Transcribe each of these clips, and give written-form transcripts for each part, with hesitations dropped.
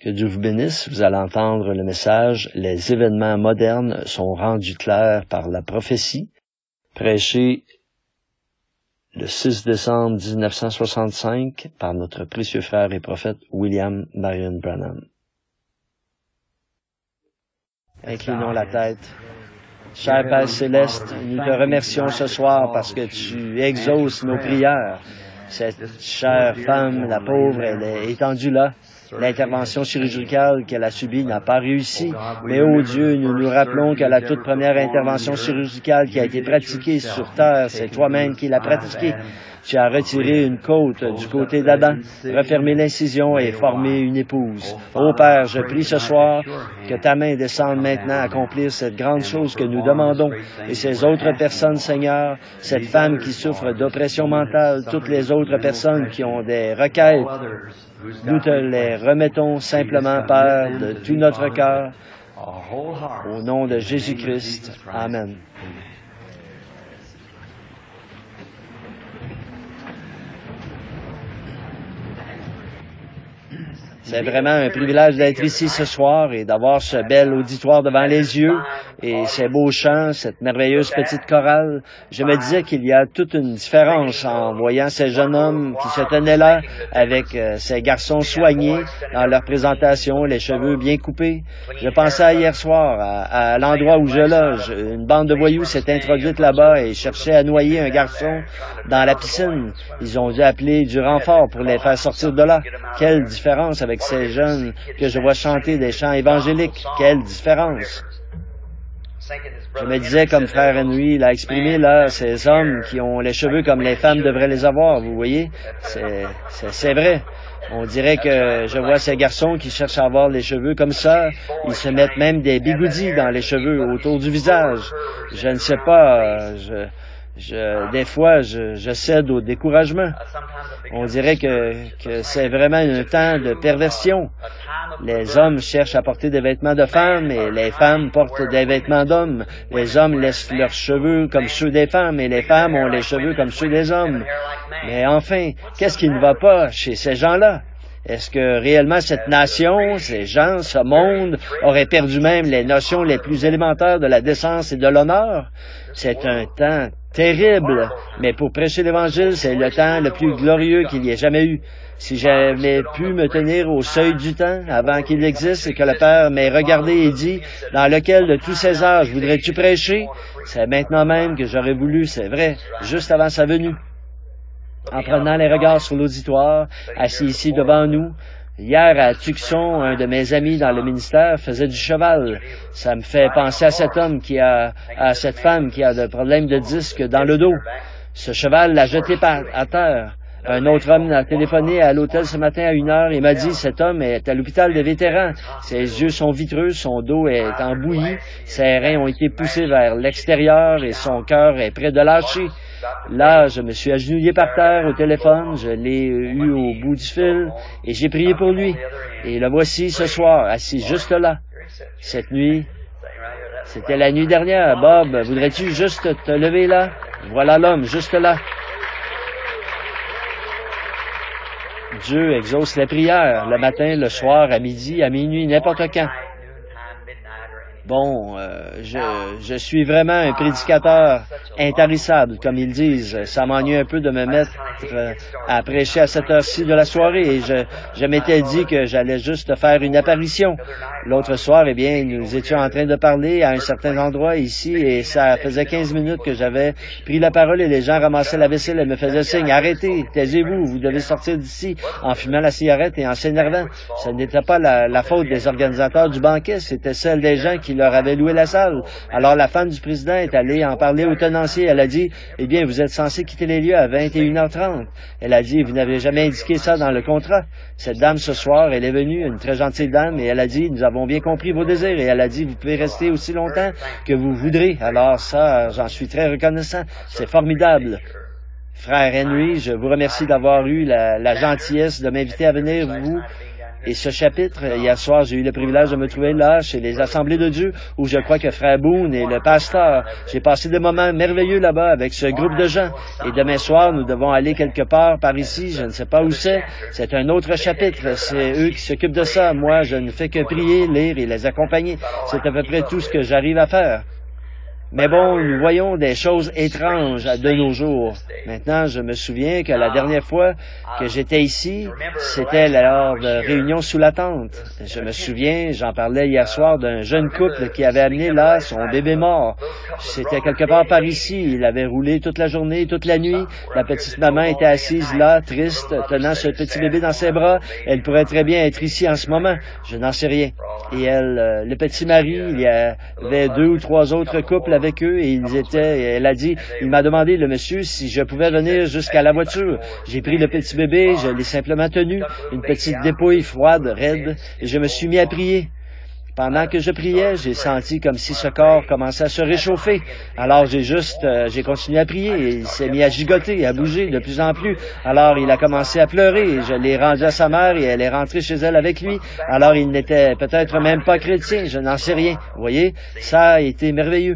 Que Dieu vous bénisse. Vous allez entendre le message « Les événements modernes sont rendus clairs par la prophétie », prêché le 6 décembre 1965 par notre précieux frère et prophète William Marion Branham. Inclinons la tête. Cher Père Céleste, nous te remercions ce soir parce que tu exauces nos prières. Cette chère femme, la pauvre, elle est étendue là. L'intervention chirurgicale qu'elle a subie n'a pas réussi. Mais, ô Dieu, nous nous rappelons que la toute première intervention chirurgicale qui a été pratiquée sur terre, c'est toi-même qui l'as pratiquée. Tu as retiré une côte du côté d'Adam, refermé l'incision et formé une épouse. Ô Père, je prie ce soir que ta main descende maintenant à accomplir cette grande chose que nous demandons. Et ces autres personnes, Seigneur, cette femme qui souffre d'oppression mentale, toutes les autres personnes qui ont des requêtes, nous te les remettons simplement, Père, de tout notre cœur, au nom de Jésus-Christ. Amen. C'est vraiment un privilège d'être ici ce soir et d'avoir ce bel auditoire devant les yeux et ces beaux chants, cette merveilleuse petite chorale. Je me disais qu'il y a toute une différence en voyant ces jeunes hommes qui se tenaient là avec ces garçons soignés dans leur présentation, les cheveux bien coupés. Je pensais à hier soir, à l'endroit où je loge. Une bande de voyous s'est introduite là-bas et cherchait à noyer un garçon dans la piscine. Ils ont dû appeler du renfort pour les faire sortir de là. Quelle différence avec ces jeunes que je vois chanter des chants évangéliques. Quelle différence! Je me disais, comme frère Henry l'a exprimé, là, ces hommes qui ont les cheveux comme les femmes devraient les avoir, vous voyez? C'est vrai. On dirait que je vois ces garçons qui cherchent à avoir les cheveux comme ça. Ils se mettent même des bigoudis dans les cheveux autour du visage. Je ne sais pas, des fois, je cède au découragement. On dirait que c'est vraiment un temps de perversion. Les hommes cherchent à porter des vêtements de femmes et les femmes portent des vêtements d'hommes. Les hommes laissent leurs cheveux comme ceux des femmes et les femmes ont les cheveux comme ceux des hommes. Mais enfin, qu'est-ce qui ne va pas chez ces gens-là? Est-ce que réellement cette nation, ces gens, ce monde, auraient perdu même les notions les plus élémentaires de la décence et de l'honneur? C'est un temps terrible, mais pour prêcher l'Évangile, c'est le temps le plus glorieux qu'il y ait jamais eu. Si j'avais pu me tenir au seuil du temps avant qu'il existe et que le Père m'ait regardé et dit, dans lequel de tous ces âges voudrais-tu prêcher? C'est maintenant même que j'aurais voulu, c'est vrai, juste avant sa venue. En prenant les regards sur l'auditoire, assis ici devant nous, hier à Tucson, un de mes amis dans le ministère faisait du cheval. Ça me fait penser à cet homme à cette femme qui a des problèmes de disque dans le dos. Ce cheval l'a jeté à terre. Un autre homme a téléphoné à l'hôtel ce matin à 1h et m'a dit, cet homme est à l'hôpital des vétérans. Ses yeux sont vitreux, son dos est en bouillie, ses reins ont été poussés vers l'extérieur et son cœur est près de lâcher. Là, je me suis agenouillé par terre au téléphone, je l'ai eu au bout du fil et j'ai prié pour lui. Et le voici ce soir, assis juste là. Cette nuit, c'était la nuit dernière. Bob, voudrais-tu juste te lever là? Voilà l'homme, juste là. Dieu exauce les prières, le matin, le soir, à midi, à minuit, n'importe quand. Bon, je suis vraiment un prédicateur intarissable, comme ils disent. Ça m'ennuie un peu de me mettre à prêcher à cette heure-ci de la soirée et je m'étais dit que j'allais juste faire une apparition. L'autre soir, eh bien, nous étions en train de parler à un certain endroit ici et ça faisait 15 minutes que j'avais pris la parole et les gens ramassaient la vaisselle et me faisaient signe. Arrêtez, taisez-vous, vous devez sortir d'ici en fumant la cigarette et en s'énervant. Ce n'était pas la faute des organisateurs du banquet, c'était celle des gens qui leur avaient loué la salle. Alors la femme du président est allée en parler au tenancier. Elle a dit, eh bien, vous êtes censé quitter les lieux à 21h30. Elle a dit, vous n'avez jamais indiqué ça dans le contrat. Cette dame, ce soir, elle est venue, une très gentille dame, et elle a dit, nous avons bien compris vos désirs. Et elle a dit, vous pouvez rester aussi longtemps que vous voudrez. Alors ça, j'en suis très reconnaissant. C'est formidable. Frère Henry, je vous remercie d'avoir eu la gentillesse de m'inviter à venir vous Et ce chapitre, hier soir, j'ai eu le privilège de me trouver là, chez les Assemblées de Dieu, où je crois que Frère Boone est le pasteur. J'ai passé des moments merveilleux là-bas avec ce groupe de gens. Et demain soir, nous devons aller quelque part par ici. Je ne sais pas où c'est. C'est un autre chapitre. C'est eux qui s'occupent de ça. Moi, je ne fais que prier, lire et les accompagner. C'est à peu près tout ce que j'arrive à faire. Mais bon, nous voyons des choses étranges de nos jours. Maintenant, je me souviens que la dernière fois que j'étais ici, c'était lors de réunion sous la tente. Je me souviens, j'en parlais hier soir d'un jeune couple qui avait amené là son bébé mort. C'était quelque part par ici. Il avait roulé toute la journée, toute la nuit. La petite maman était assise là, triste, tenant ce petit bébé dans ses bras. Elle pourrait très bien être ici en ce moment. Je n'en sais rien. Et elle, le petit mari, il y avait 2 ou 3 autres couples avec eux et elle a dit, il m'a demandé, le monsieur, si je pouvais venir jusqu'à la voiture. J'ai pris le petit bébé, je l'ai simplement tenu, une petite dépouille froide, raide, et je me suis mis à prier. Pendant que je priais, j'ai senti comme si ce corps commençait à se réchauffer. Alors j'ai continué à prier et il s'est mis à gigoter, à bouger de plus en plus. Alors il a commencé à pleurer et je l'ai rendu à sa mère et elle est rentrée chez elle avec lui. Alors il n'était peut-être même pas chrétien, je n'en sais rien. Vous voyez, ça a été merveilleux.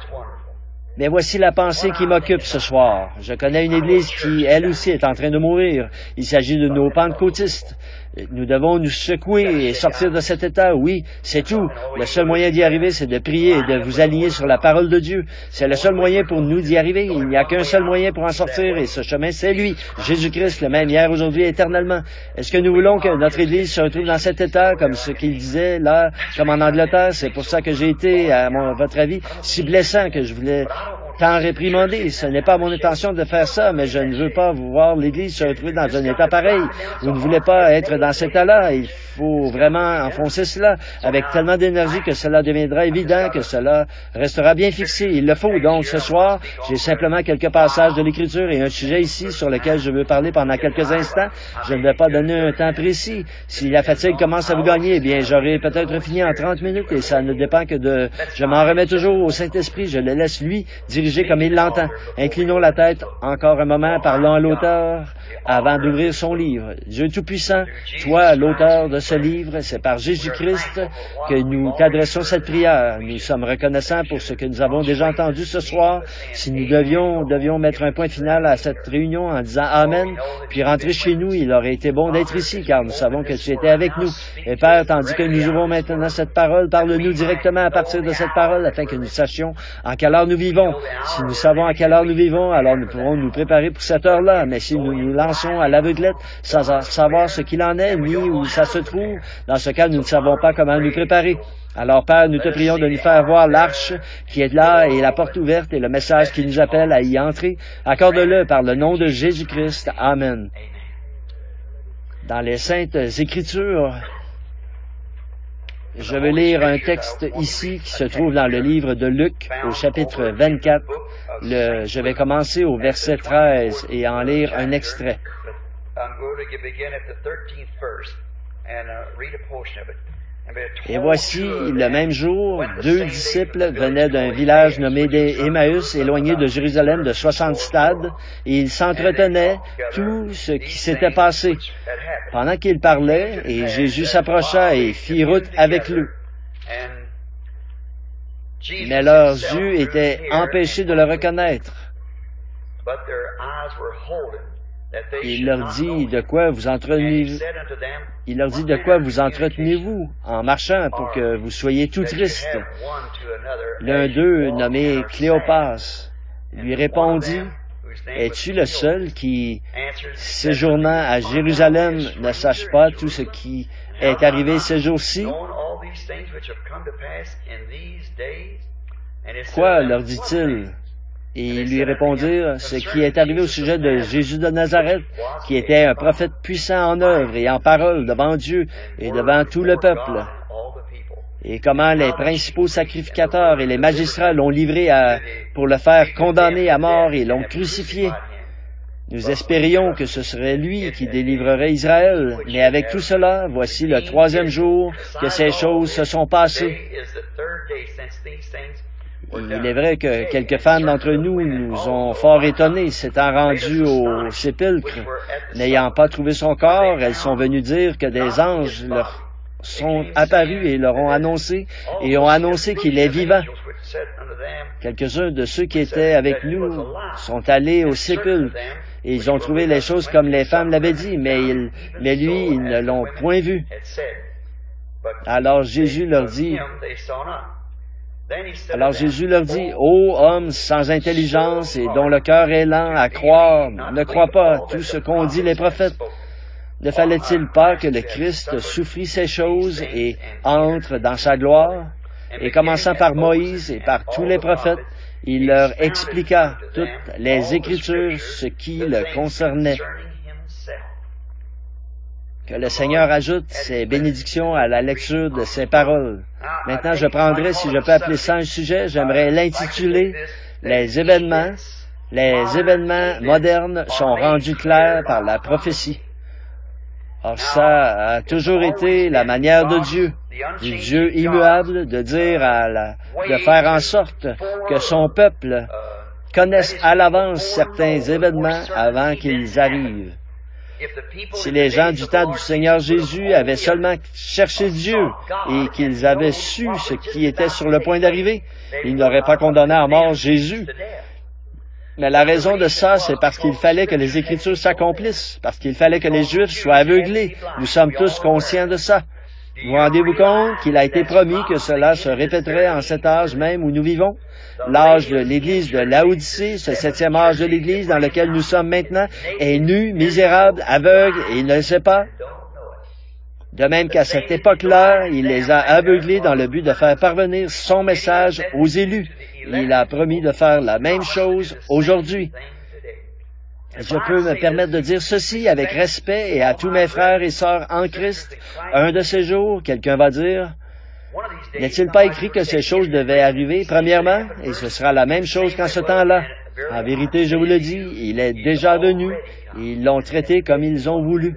Mais voici la pensée qui m'occupe ce soir. Je connais une église qui, elle aussi, est en train de mourir. Il s'agit de nos pentecôtistes. Nous devons nous secouer et sortir de cet état. Oui, c'est tout. Le seul moyen d'y arriver, c'est de prier et de vous aligner sur la parole de Dieu. C'est le seul moyen pour nous d'y arriver. Il n'y a qu'un seul moyen pour en sortir et ce chemin, c'est lui. Jésus-Christ, le même hier, aujourd'hui, éternellement. Est-ce que nous voulons que notre église se retrouve dans cet état, comme ce qu'il disait là, comme en Angleterre? C'est pour ça que j'ai été, à votre avis, si blessant que je voulais tant réprimander. Ce n'est pas mon intention de faire ça, mais je ne veux pas vous voir l'Église se retrouver dans un état pareil. Vous ne voulez pas être dans cet état-là. Il faut vraiment enfoncer cela avec tellement d'énergie que cela deviendra évident, que cela restera bien fixé. Il le faut. Donc, ce soir, j'ai simplement quelques passages de l'Écriture et un sujet ici sur lequel je veux parler pendant quelques instants. Je ne vais pas donner un temps précis. Si la fatigue commence à vous gagner, eh bien, j'aurai peut-être fini en 30 minutes et ça ne dépend que de... Je m'en remets toujours au Saint-Esprit. Je le laisse, lui, diriger comme il l'entend. Inclinons la tête encore un moment, parlons à l'auteur avant d'ouvrir son livre. Dieu Tout-Puissant, toi, l'auteur de ce livre, c'est par Jésus-Christ que nous t'adressons cette prière. Nous sommes reconnaissants pour ce que nous avons déjà entendu ce soir. Si nous devions mettre un point final à cette réunion en disant Amen, puis rentrer chez nous, il aurait été bon d'être ici, car nous savons que tu étais avec nous. Et Père, tandis que nous ouvrons maintenant cette parole, parle-nous directement à partir de cette parole, afin que nous sachions en quelle heure nous vivons. Si nous savons à quelle heure nous vivons, alors nous pourrons nous préparer pour cette heure-là. Mais si nous nous lançons à l'aveuglette sans savoir ce qu'il en est, ni où ça se trouve, dans ce cas, nous ne savons pas comment nous préparer. Alors, Père, nous te prions de nous faire voir l'arche qui est là et la porte ouverte et le message qui nous appelle à y entrer. Accorde-le par le nom de Jésus-Christ. Amen. Dans les Saintes Écritures, je vais lire un texte ici qui se trouve dans le livre de Luc, au chapitre 24. Je vais commencer au verset 13 et en lire un extrait. Et voici, le même jour, 2 disciples venaient d'un village nommé Emmaüs, éloigné de Jérusalem de 60 stades, et ils s'entretenaient tout ce qui s'était passé. Pendant qu'ils parlaient, et Jésus s'approcha et fit route avec eux. Mais leurs yeux étaient empêchés de le reconnaître. Il leur dit, de quoi vous entretenez-vous en marchant pour que vous soyez tout tristes? L'un d'eux, nommé Cléopas, lui répondit, es-tu le seul qui, séjournant à Jérusalem, ne sache pas tout ce qui est arrivé ces jours-ci? Quoi, leur dit-il? Et ils lui répondirent, ce qui est arrivé au sujet de Jésus de Nazareth, qui était un prophète puissant en œuvre et en parole devant Dieu et devant tout le peuple. Et comment les principaux sacrificateurs et les magistrats l'ont livré pour le faire condamner à mort et l'ont crucifié. Nous espérions que ce serait lui qui délivrerait Israël, mais avec tout cela, voici le 3e jour que ces choses se sont passées. Il est vrai que quelques femmes d'entre nous ont fort étonnés. S'étant rendues au sépulcre, n'ayant pas trouvé son corps, elles sont venues dire que des anges leur sont apparus et leur ont annoncé qu'il est vivant. Quelques-uns de ceux qui étaient avec nous sont allés au sépulcre et ils ont trouvé les choses comme les femmes l'avaient dit, mais lui, ils ne l'ont point vu. Alors Jésus leur dit, ô homme sans intelligence et dont le cœur est lent à croire, ne crois pas tout ce qu'ont dit les prophètes. Ne fallait-il pas que le Christ souffrit ces choses et entre dans sa gloire? Et commençant par Moïse et par tous les prophètes, il leur expliqua toutes les Écritures, ce qui le concernait. Que le Seigneur ajoute ses bénédictions à la lecture de ses paroles. Maintenant, je prendrai, si je peux appeler ça un sujet, j'aimerais l'intituler « Les événements modernes sont rendus clairs par la prophétie ». Or, ça a toujours été la manière de Dieu, du Dieu immuable, de dire de faire en sorte que son peuple connaisse à l'avance certains événements avant qu'ils arrivent. Si les gens du temps du Seigneur Jésus avaient seulement cherché Dieu et qu'ils avaient su ce qui était sur le point d'arriver, ils n'auraient pas condamné à mort Jésus. Mais la raison de ça, c'est parce qu'il fallait que les Écritures s'accomplissent, parce qu'il fallait que les Juifs soient aveuglés. Nous sommes tous conscients de ça. Vous rendez-vous compte qu'il a été promis que cela se répéterait en cet âge même où nous vivons? L'âge de l'Église de Laodicée, ce 7e âge de l'Église dans lequel nous sommes maintenant, est nu, misérable, aveugle, et il ne le sait pas. De même qu'à cette époque-là, il les a aveuglés dans le but de faire parvenir son message aux élus. Il a promis de faire la même chose aujourd'hui. Je peux me permettre de dire ceci avec respect et à tous mes frères et sœurs en Christ. Un de ces jours, quelqu'un va dire, n'est-il pas écrit que ces choses devaient arriver, premièrement, et ce sera la même chose qu'en ce temps-là? En vérité, je vous le dis, il est déjà venu, et ils l'ont traité comme ils ont voulu.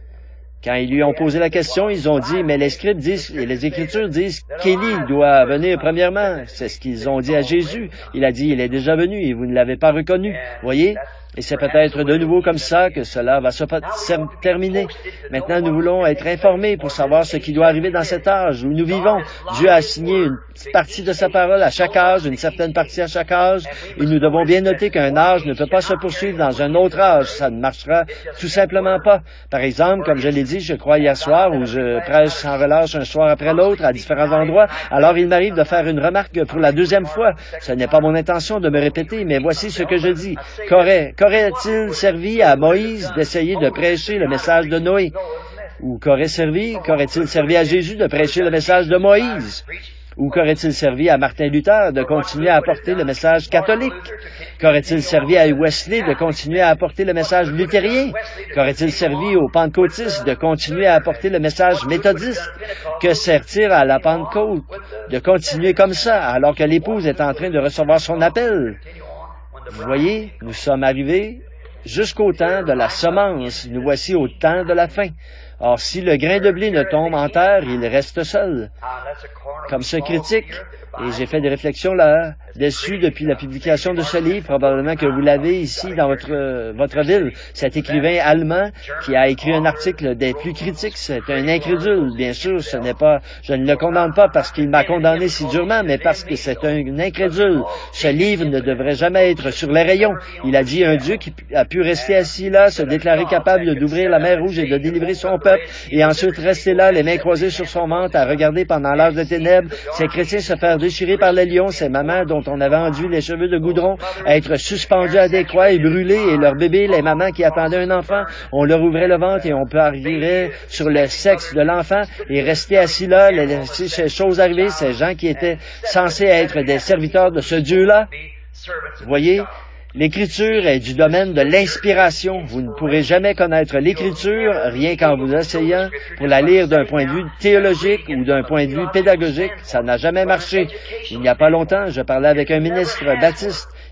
Quand ils lui ont posé la question, ils ont dit, mais les scribes disent, et les Écritures disent qu'Élie doit venir premièrement. C'est ce qu'ils ont dit à Jésus. Il a dit, il est déjà venu et vous ne l'avez pas reconnu. Voyez? Et c'est peut-être de nouveau comme ça que cela va se terminer. Maintenant, nous voulons être informés pour savoir ce qui doit arriver dans cet âge où nous vivons. Dieu a assigné une petite partie de sa parole à chaque âge, une certaine partie à chaque âge, et nous devons bien noter qu'un âge ne peut pas se poursuivre dans un autre âge. Ça ne marchera tout simplement pas. Par exemple, comme je l'ai dit, je crois hier soir, où je prêche sans relâche un soir après l'autre à différents endroits, alors il m'arrive de faire une remarque pour la deuxième fois. Ce n'est pas mon intention de me répéter, mais voici ce que je dis. Qu'aurait-il servi à Moïse d'essayer de prêcher le message de Noé? Ou qu'aurait-il servi à Jésus de prêcher le message de Moïse? Ou qu'aurait-il servi à Martin Luther de continuer à apporter le message catholique? Qu'aurait-il servi à Wesley de continuer à apporter le message luthérien? Qu'aurait-il servi aux pentecôtistes de continuer à apporter le message méthodiste? Que sert-il à la Pentecôte de continuer comme ça alors que l'épouse est en train de recevoir son appel? Vous voyez, nous sommes arrivés jusqu'au temps de la semence. Nous voici au temps de la fin. Or, si le grain de blé ne tombe en terre, il reste seul. Comme ce critique, et j'ai fait des réflexions là-dessus depuis la publication de ce livre, probablement que vous l'avez ici dans votre ville. Cet écrivain allemand qui a écrit un article des plus critiques, c'est un incrédule, bien sûr, je ne le condamne pas parce qu'il m'a condamné si durement, mais parce que c'est un incrédule. Ce livre ne devrait jamais être sur les rayons. Il a dit un Dieu qui a pu rester assis là, se déclarer capable d'ouvrir la mer Rouge et de délivrer son peuple, et ensuite rester là, les mains croisées sur son ventre, à regarder pendant l'âge de ténèbres, ces chrétiens se faire déchirer par les lions, ces mamans dont on avait enduit les cheveux de goudron, à être suspendus à des croix et brûlés, et leurs bébés, les mamans qui attendaient un enfant, on leur ouvrait le ventre et on parierait sur le sexe de l'enfant et rester assis là, laisser ces choses arriver, ces gens qui étaient censés être des serviteurs de ce Dieu-là. Vous voyez? L'Écriture est du domaine de l'inspiration. Vous ne pourrez jamais connaître l'Écriture rien qu'en vous asseyant pour la lire d'un point de vue théologique ou d'un point de vue pédagogique. Ça n'a jamais marché. Il n'y a pas longtemps, je parlais avec un ministre baptiste.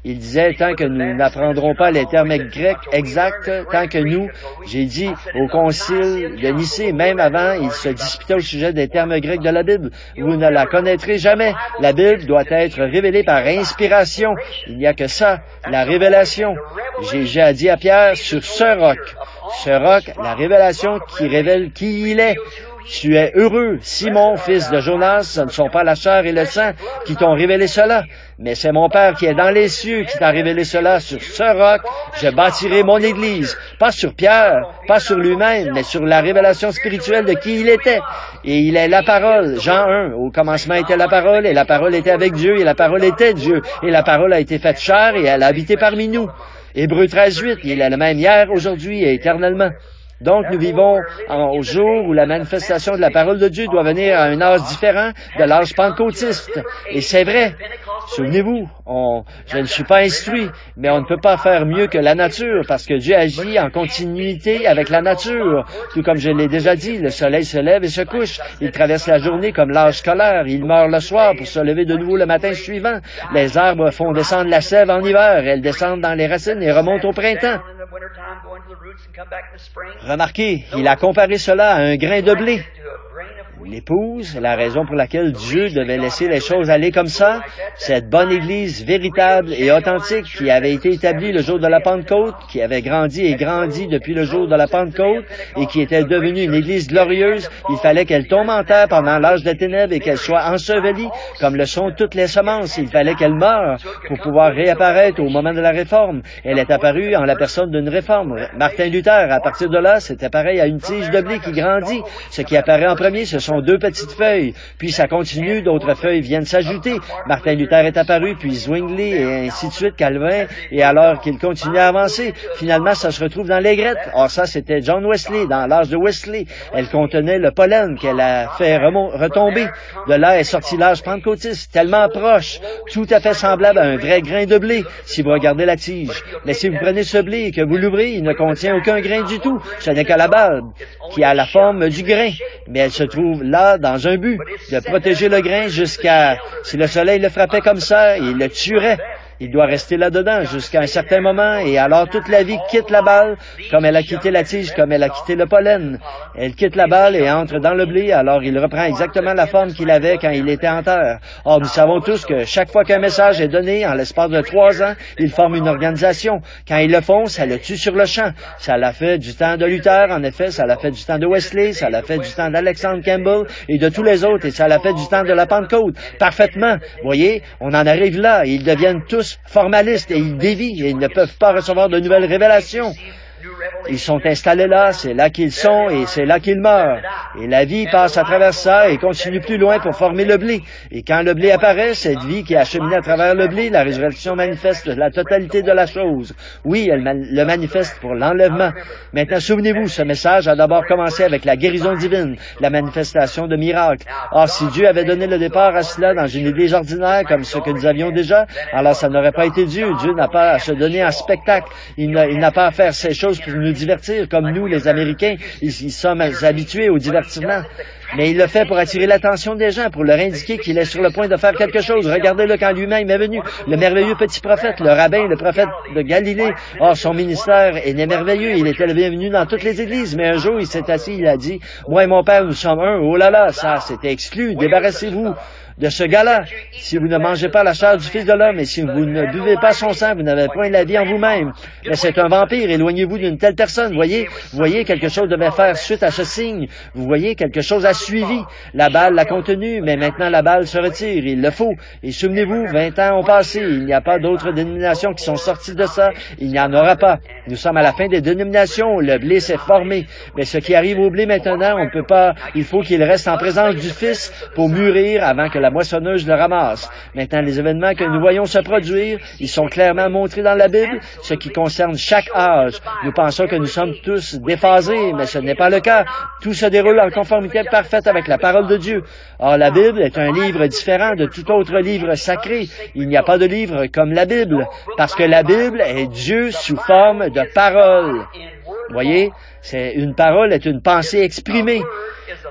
Il disait, tant que nous n'apprendrons pas les termes grecs exacts, tant que nous, j'ai dit au concile de Nicée, même avant, il se disputait au sujet des termes grecs de la Bible. Vous ne la connaîtrez jamais. La Bible doit être révélée par inspiration. Il n'y a que ça, la révélation. J'ai dit à Pierre, sur ce roc, la révélation qui révèle qui il est. Tu es heureux, Simon, fils de Jonas, ce ne sont pas la chair et le sang qui t'ont révélé cela, mais c'est mon Père qui est dans les cieux qui t'a révélé cela. Sur ce roc, je bâtirai mon Église. Pas sur Pierre, pas sur lui-même, mais sur la révélation spirituelle de qui il était. Et il est la parole. Jean 1, au commencement était la parole, et la parole était avec Dieu, et la parole était Dieu. Et la parole a été faite chair, et elle a habité parmi nous. Hébreux 13:8, il est le même hier, aujourd'hui et éternellement. Donc, nous vivons au jour où la manifestation de la parole de Dieu doit venir à un âge différent de l'âge pentecôtiste. Et c'est vrai. Souvenez-vous, je ne suis pas instruit, mais on ne peut pas faire mieux que la nature, parce que Dieu agit en continuité avec la nature. Tout comme je l'ai déjà dit, le soleil se lève et se couche. Il traverse la journée comme l'âge scolaire. Il meurt le soir pour se lever de nouveau le matin suivant. Les arbres font descendre la sève en hiver. Elles descendent dans les racines et remontent au printemps. Remarquez, il a comparé cela à un grain de blé. L'épouse, la raison pour laquelle Dieu devait laisser les choses aller comme ça, cette bonne Église véritable et authentique qui avait été établie le jour de la Pentecôte, qui avait grandi et grandi depuis le jour de la Pentecôte et qui était devenue une Église glorieuse, il fallait qu'elle tombe en terre pendant l'âge des ténèbres et qu'elle soit ensevelie comme le sont toutes les semences. Il fallait qu'elle meure pour pouvoir réapparaître au moment de la Réforme. Elle est apparue en la personne d'une Réforme. Martin Luther, à partir de là, c'était pareil à une tige de blé qui grandit. Ce qui apparaît en premier, ce sont deux petites feuilles, puis ça continue, d'autres feuilles viennent s'ajouter. Martin Luther est apparu, puis Zwingli, et ainsi de suite, Calvin, et alors qu'il continue à avancer, finalement, ça se retrouve dans l'aigrette. Or, ça, c'était John Wesley, dans l'âge de Wesley. Elle contenait le pollen qu'elle a fait retomber. De là est sorti l'âge pentecôtiste, tellement proche, tout à fait semblable à un vrai grain de blé, si vous regardez la tige. Mais si vous prenez ce blé et que vous l'ouvrez, il ne contient aucun grain du tout. Ce n'est que la balle, qui a la forme du grain. Mais elle se trouve là dans un but de protéger le grain jusqu'à... Si le soleil le frappait comme ça, il le tuerait. Il doit rester là-dedans jusqu'à un certain moment, et alors toute la vie quitte la balle, comme elle a quitté la tige, comme elle a quitté le pollen. Elle quitte la balle et entre dans le blé, alors il reprend exactement la forme qu'il avait quand il était en terre. Or, nous savons tous que chaque fois qu'un message est donné, en l'espace de 3 ans, ils forment une organisation. Quand ils le font, ça le tue sur le champ. Ça l'a fait du temps de Luther, en effet, ça l'a fait du temps de Wesley, ça l'a fait du temps d'Alexander Campbell et de tous les autres, et ça l'a fait du temps de la Pentecôte. Parfaitement. Voyez, on en arrive là, et ils deviennent tous formalistes et ils dévient et ils ne peuvent pas recevoir de nouvelles révélations. Ils sont installés là, c'est là qu'ils sont et c'est là qu'ils meurent. Et la vie passe à travers ça et continue plus loin pour former le blé. Et quand le blé apparaît, cette vie qui a cheminé à travers le blé, la résurrection manifeste la totalité de la chose. Oui, elle le manifeste pour l'enlèvement. Maintenant, souvenez-vous, ce message a d'abord commencé avec la guérison divine, la manifestation de miracles. Or, si Dieu avait donné le départ à cela dans une église ordinaire comme ce que nous avions déjà, alors ça n'aurait pas été Dieu. Dieu n'a pas à se donner en spectacle. Il n'a pas à faire ces choses pour nous divertir, comme nous, les Américains, ils sommes habitués au divertissement. Mais il le fait pour attirer l'attention des gens, pour leur indiquer qu'il est sur le point de faire quelque chose. Regardez-le quand lui-même est venu, le merveilleux petit prophète, le rabbin, le prophète de Galilée. Or, son ministère est merveilleux, il était le bienvenu dans toutes les églises, mais un jour, il s'est assis, il a dit, « Moi et mon père, nous sommes un. » Oh là là, ça, c'était exclu, débarrassez-vous de ce gars-là. Si vous ne mangez pas la chair du Fils de l'homme et si vous ne buvez pas son sang, vous n'avez point la vie en vous-même. Mais c'est un vampire, éloignez-vous d'une telle personne. Voyez, quelque chose devait faire suite à ce signe. Vous voyez, quelque chose a suivi. La balle l'a contenu, mais maintenant la balle se retire. Il le faut. Et souvenez-vous, 20 ans ont passé. Il n'y a pas d'autres dénominations qui sont sorties de ça. Il n'y en aura pas. Nous sommes à la fin des dénominations. Le blé s'est formé. Mais ce qui arrive au blé maintenant, on ne peut pas. Il faut qu'il reste en présence du Fils pour mûrir avant que la moissonneuse le ramasse. Maintenant, les événements que nous voyons se produire, ils sont clairement montrés dans la Bible, ce qui concerne chaque âge. Nous pensons que nous sommes tous déphasés, mais ce n'est pas le cas. Tout se déroule en conformité parfaite avec la parole de Dieu. Or, la Bible est un livre différent de tout autre livre sacré. Il n'y a pas de livre comme la Bible, parce que la Bible est Dieu sous forme de parole. Voyez, une parole est une pensée exprimée.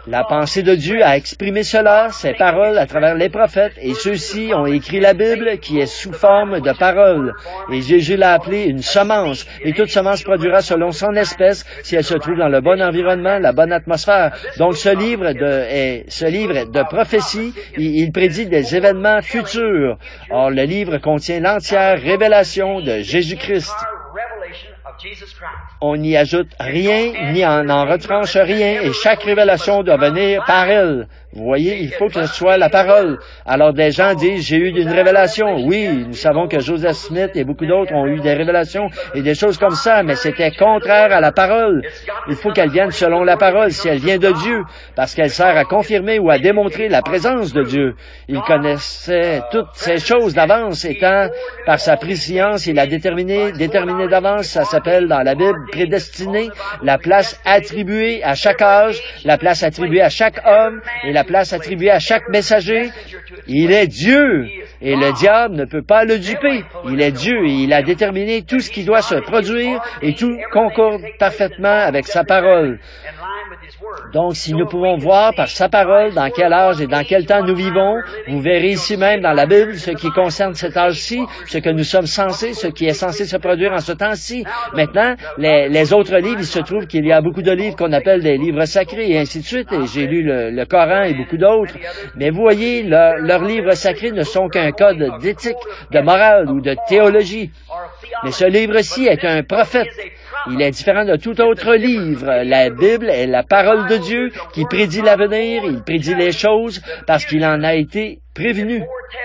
La pensée de Dieu a exprimé cela, ses paroles à travers les prophètes, et ceux-ci ont écrit la Bible qui est sous forme de paroles. Et Jésus l'a appelée une semence, et toute semence produira selon son espèce si elle se trouve dans le bon environnement, la bonne atmosphère. Donc ce livre de prophétie, il prédit des événements futurs. Or, le livre contient l'entière révélation de Jésus-Christ. On n'y ajoute rien, ni on n'en retranche rien, et chaque révélation doit venir par elle. Vous voyez, il faut que ce soit la parole. Alors des gens disent, j'ai eu une révélation. Oui, nous savons que Joseph Smith et beaucoup d'autres ont eu des révélations et des choses comme ça, mais c'était contraire à la parole. Il faut qu'elle vienne selon la parole, si elle vient de Dieu, parce qu'elle sert à confirmer ou à démontrer la présence de Dieu. Il connaissait toutes ces choses d'avance, étant par sa préscience, il a déterminé d'avance, ça s'appelle dans la Bible, prédestiné, la place attribuée à chaque âge, la place attribuée à chaque homme, et la place attribuée à chaque messager. Il est Dieu, et le diable ne peut pas le duper. Il est Dieu, et il a déterminé tout ce qui doit se produire, et tout concorde parfaitement avec sa parole. Donc, si nous pouvons voir par sa parole dans quel âge et dans quel temps nous vivons, vous verrez ici même dans la Bible ce qui concerne cet âge-ci, ce que nous sommes censés, ce qui est censé se produire en ce temps-ci. Maintenant, les autres livres, il se trouve qu'il y a beaucoup de livres qu'on appelle des livres sacrés et ainsi de suite, et j'ai lu le Coran et beaucoup d'autres. Mais vous voyez, leurs livres sacrés ne sont qu'un code d'éthique, de morale ou de théologie. Mais ce livre-ci est un prophète. Il est différent de tout autre livre. La Bible est la parole de Dieu qui prédit l'avenir, il prédit les choses parce qu'il en a été prévenu.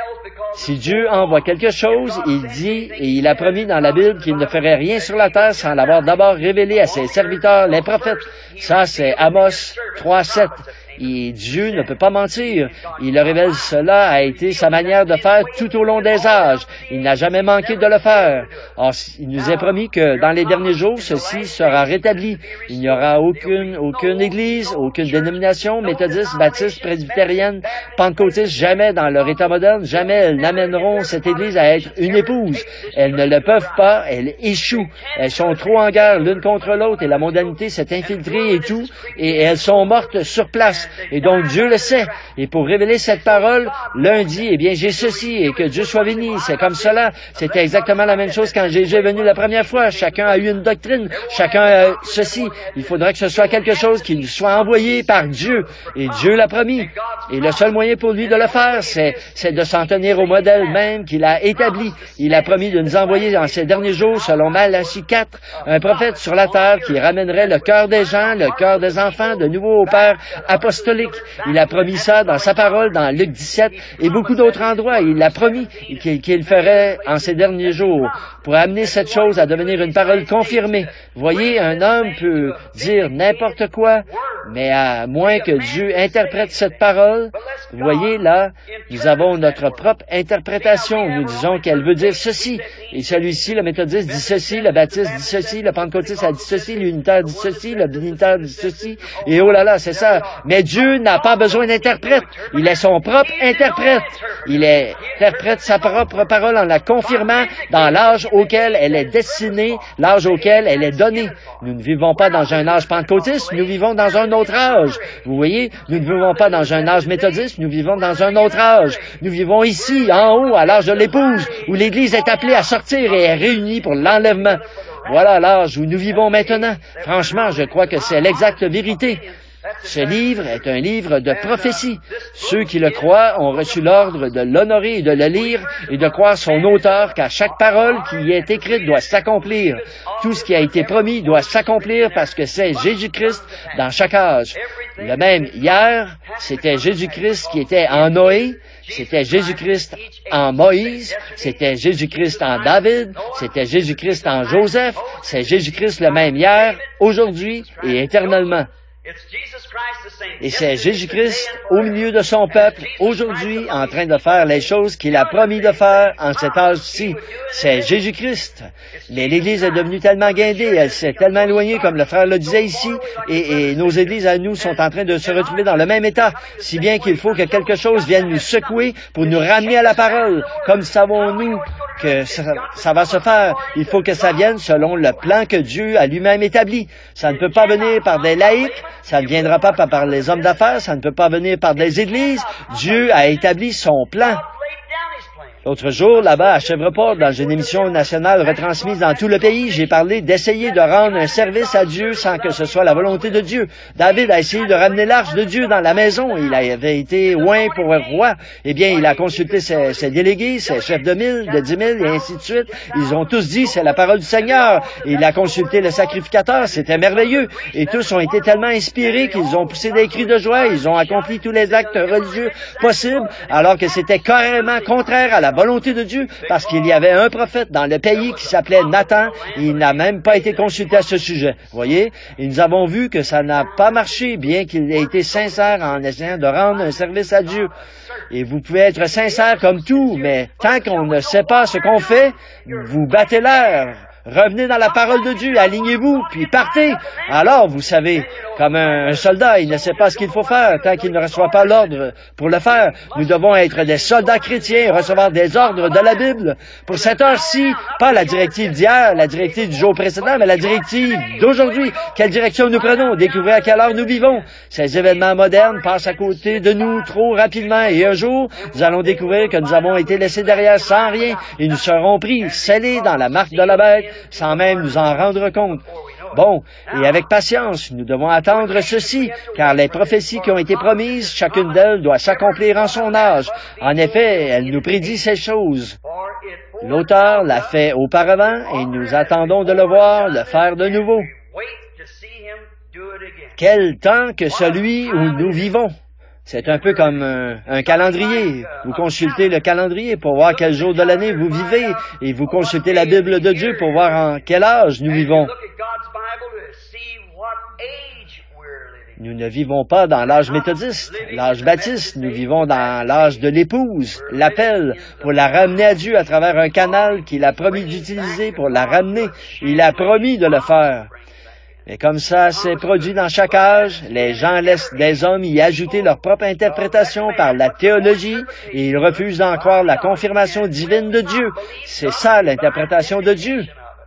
Si Dieu envoie quelque chose, il dit, et il a promis dans la Bible qu'il ne ferait rien sur la terre sans l'avoir d'abord révélé à ses serviteurs, les prophètes. Ça, c'est Amos 3:7. Et Dieu ne peut pas mentir. Il le révèle, cela a été sa manière de faire tout au long des âges. Il n'a jamais manqué de le faire. Or, il nous est promis que dans les derniers jours, ceci sera rétabli. Il n'y aura aucune église, aucune dénomination, méthodiste, baptiste, presbytérienne, pentecôtiste, jamais dans leur état moderne, jamais elles n'amèneront cette église à être une épouse. Elles ne le peuvent pas, elles échouent. Elles sont trop en guerre l'une contre l'autre et la mondanité s'est infiltrée et tout, et elles sont mortes sur place. Et donc Dieu le sait. Et pour révéler cette parole, lundi, eh bien, j'ai ceci, et que Dieu soit béni. C'est comme cela. C'était exactement la même chose quand Jésus est venu la première fois. Chacun a eu une doctrine. Chacun a ceci. Il faudrait que ce soit quelque chose qui soit envoyé par Dieu. Et Dieu l'a promis. Et le seul moyen pour lui de le faire, c'est de s'en tenir au modèle même qu'il a établi. Il a promis de nous envoyer dans ces derniers jours, selon Malachie 4, un prophète sur la terre qui ramènerait le cœur des gens, le cœur des enfants, de nouveau au Père apostolique. Il a promis ça dans sa parole, dans Luc 17 et beaucoup d'autres endroits. Il a promis qu'il ferait en ces derniers jours pour amener cette chose à devenir une parole confirmée. Vous voyez, un homme peut dire n'importe quoi, mais à moins que Dieu interprète cette parole, vous voyez, là, nous avons notre propre interprétation. Nous disons qu'elle veut dire ceci. Et celui-ci, le méthodiste, dit ceci, le baptiste dit ceci, le pentecôtiste a dit ceci, l'unitaire dit ceci, le binitaire dit ceci. Et oh là là, c'est ça. Mais Dieu n'a pas besoin d'interprète. Il est son propre interprète. Il interprète sa propre parole en la confirmant dans l'âge auquel elle est destinée, l'âge auquel elle est donnée. Nous ne vivons pas dans un âge pentecôtiste, nous vivons dans un autre âge. Vous voyez, nous ne vivons pas dans un âge méthodiste, nous vivons dans un autre âge. Nous vivons ici, en haut, à l'âge de l'épouse, où l'Église est appelée à sortir et est réunie pour l'enlèvement. Voilà l'âge où nous vivons maintenant. Franchement, je crois que c'est l'exacte vérité. Ce livre est un livre de prophétie. Ceux qui le croient ont reçu l'ordre de l'honorer et de le lire et de croire son auteur, car chaque parole qui y est écrite doit s'accomplir. Tout ce qui a été promis doit s'accomplir parce que c'est Jésus-Christ dans chaque âge. Le même hier, c'était Jésus-Christ qui était en Noé, c'était Jésus-Christ en Moïse, c'était Jésus-Christ en David, c'était Jésus-Christ en Joseph, c'est Jésus-Christ le même hier, aujourd'hui et éternellement. Et c'est Jésus-Christ au milieu de son peuple, aujourd'hui, en train de faire les choses qu'il a promis de faire en cet âge-ci. C'est Jésus-Christ. Mais l'Église est devenue tellement guindée, elle s'est tellement éloignée, comme le frère le disait ici, et nos Églises à nous sont en train de se retrouver dans le même état, si bien qu'il faut que quelque chose vienne nous secouer pour nous ramener à la parole. Comme savons-nous que ça va se faire. Il faut que ça vienne selon le plan que Dieu a lui-même établi. Ça ne peut pas venir par des laïcs, ça ne viendra pas par les hommes d'affaires, ça ne peut pas venir par des églises. Dieu a établi son plan. L'autre jour, là-bas, à Chèvreport, dans une émission nationale retransmise dans tout le pays, j'ai parlé d'essayer de rendre un service à Dieu sans que ce soit la volonté de Dieu. David a essayé de ramener l'arche de Dieu dans la maison. Il avait été oint pour un roi. Eh bien, il a consulté ses délégués, ses chefs de 1000, de 10 000, et ainsi de suite. Ils ont tous dit, c'est la parole du Seigneur. Il a consulté le sacrificateur. C'était merveilleux. Et tous ont été tellement inspirés qu'ils ont poussé des cris de joie. Ils ont accompli tous les actes religieux possibles, alors que c'était carrément contraire à la volonté de Dieu, parce qu'il y avait un prophète dans le pays qui s'appelait Nathan, et il n'a même pas été consulté à ce sujet. Voyez? Et nous avons vu que ça n'a pas marché, bien qu'il ait été sincère en essayant de rendre un service à Dieu. Et vous pouvez être sincère comme tout, mais tant qu'on ne sait pas ce qu'on fait, vous battez l'air. Revenez dans la parole de Dieu, alignez-vous, puis partez. Alors, vous savez, comme un soldat, il ne sait pas ce qu'il faut faire tant qu'il ne reçoit pas l'ordre pour le faire. Nous devons être des soldats chrétiens et recevoir des ordres de la Bible. Pour cette heure-ci, pas la directive d'hier, la directive du jour précédent, mais la directive d'aujourd'hui. Quelle direction nous prenons? Découvrir à quelle heure nous vivons. Ces événements modernes passent à côté de nous trop rapidement et un jour, nous allons découvrir que nous avons été laissés derrière sans rien et nous serons pris, scellés dans la marque de la bête, sans même nous en rendre compte. Bon, et avec patience, nous devons attendre ceci, car les prophéties qui ont été promises, chacune d'elles doit s'accomplir en son âge. En effet, elle nous prédit ces choses. L'auteur l'a fait auparavant, et nous attendons de le voir le faire de nouveau. Quel temps que celui où nous vivons! C'est un peu comme un calendrier. Vous consultez le calendrier pour voir quel jour de l'année vous vivez et vous consultez la Bible de Dieu pour voir en quel âge nous vivons. Nous ne vivons pas dans l'âge méthodiste, l'âge baptiste. Nous vivons dans l'âge de l'épouse, l'appel pour la ramener à Dieu à travers un canal qu'il a promis d'utiliser pour la ramener. Il a promis de le faire. Et comme ça s'est produit dans chaque âge, les gens laissent des hommes y ajouter leur propre interprétation par la théologie et ils refusent d'en croire la confirmation divine de Dieu. C'est ça l'interprétation de Dieu.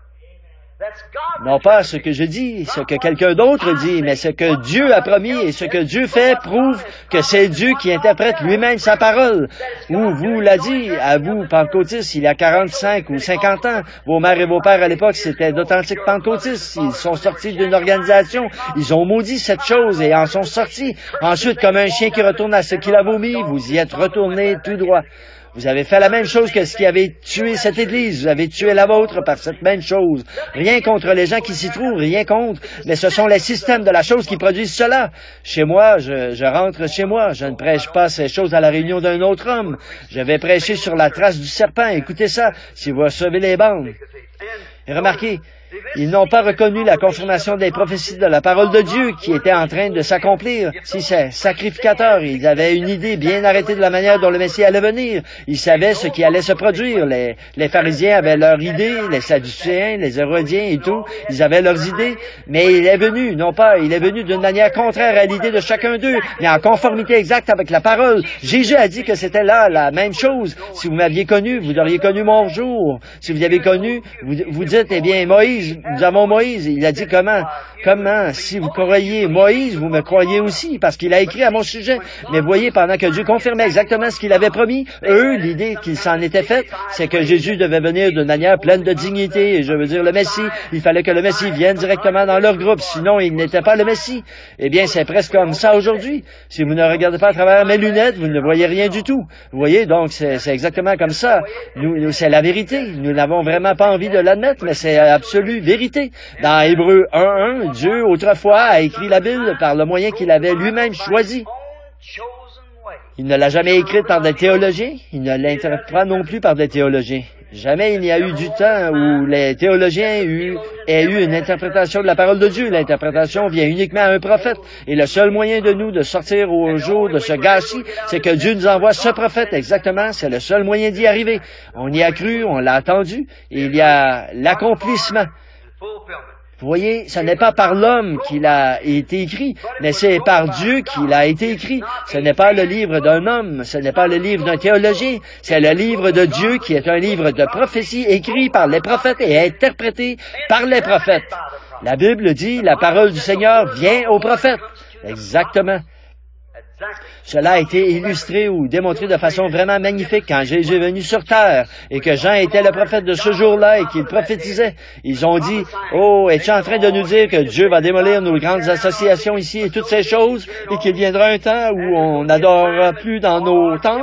Non pas ce que je dis, ce que quelqu'un d'autre dit, mais ce que Dieu a promis et ce que Dieu fait prouve que c'est Dieu qui interprète lui-même sa parole. Ou vous l'a dit, à vous, pentecôtistes, il y a 45 ou 50 ans, vos mères et vos pères à l'époque, c'était d'authentiques pentecôtistes. Ils sont sortis d'une organisation, ils ont maudit cette chose et en sont sortis. Ensuite, comme un chien qui retourne à ce qu'il a vomi, vous y êtes retournés tout droit. Vous avez fait la même chose que ce qui avait tué cette Église. Vous avez tué la vôtre par cette même chose. Rien contre les gens qui s'y trouvent, rien contre, mais ce sont les systèmes de la chose qui produisent cela. Chez moi, je rentre chez moi. Je ne prêche pas ces choses à la réunion d'un autre homme. Je vais prêcher sur la trace du serpent. Écoutez ça, si vous recevez les bandes. Et remarquez, ils n'ont pas reconnu la confirmation des prophéties de la parole de Dieu qui était en train de s'accomplir. Si c'est sacrificateur, ils avaient une idée bien arrêtée de la manière dont le Messie allait venir. Ils savaient ce qui allait se produire. Les pharisiens avaient leur idée, les sadducéens, les hérodiens et tout, ils avaient leurs idées. Mais il est venu, non pas, il est venu d'une manière contraire à l'idée de chacun d'eux, mais en conformité exacte avec la parole. Jésus a dit que c'était là la même chose. Si vous m'aviez connu, vous auriez connu mon jour. Si vous avez connu, vous dites, eh bien, Moïse, nous avons Moïse. Il a dit comment, si vous croyez Moïse, vous me croyez aussi, parce qu'il a écrit à mon sujet. Mais voyez, pendant que Dieu confirmait exactement ce qu'il avait promis, eux, l'idée qu'ils s'en étaient faite, c'est que Jésus devait venir d'une manière pleine de dignité, et je veux dire le Messie. Il fallait que le Messie vienne directement dans leur groupe, sinon il n'était pas le Messie. Eh bien, c'est presque comme ça aujourd'hui. Si vous ne regardez pas à travers mes lunettes, vous ne voyez rien du tout. Vous voyez, donc c'est exactement comme ça. Nous, c'est la vérité. Nous n'avons vraiment pas envie de l'admettre, mais c'est absolu vérité. Dans Hébreux 1.1, Dieu, autrefois, a écrit la Bible par le moyen qu'il avait lui-même choisi. Il ne l'a jamais écrite par des théologiens, il ne l'interprète pas non plus par des théologiens. Jamais il n'y a eu du temps où les théologiens aient eu une interprétation de la parole de Dieu. L'interprétation vient uniquement à un prophète. Et le seul moyen de nous de sortir au jour de ce gâchis, c'est que Dieu nous envoie ce prophète. Exactement, c'est le seul moyen d'y arriver. On y a cru, on l'a attendu, et il y a l'accomplissement. Vous voyez, ce n'est pas par l'homme qu'il a été écrit, mais c'est par Dieu qu'il a été écrit. Ce n'est pas le livre d'un homme, ce n'est pas le livre d'un théologien, c'est le livre de Dieu qui est un livre de prophétie écrit par les prophètes et interprété par les prophètes. La Bible dit, la parole du Seigneur vient aux prophètes. Exactement. Cela a été illustré ou démontré de façon vraiment magnifique quand Jésus est venu sur terre et que Jean était le prophète de ce jour-là et qu'il prophétisait. Ils ont dit, « Oh, es-tu en train de nous dire que Dieu va démolir nos grandes associations ici et toutes ces choses et qu'il viendra un temps où on n'adorera plus dans nos temples? »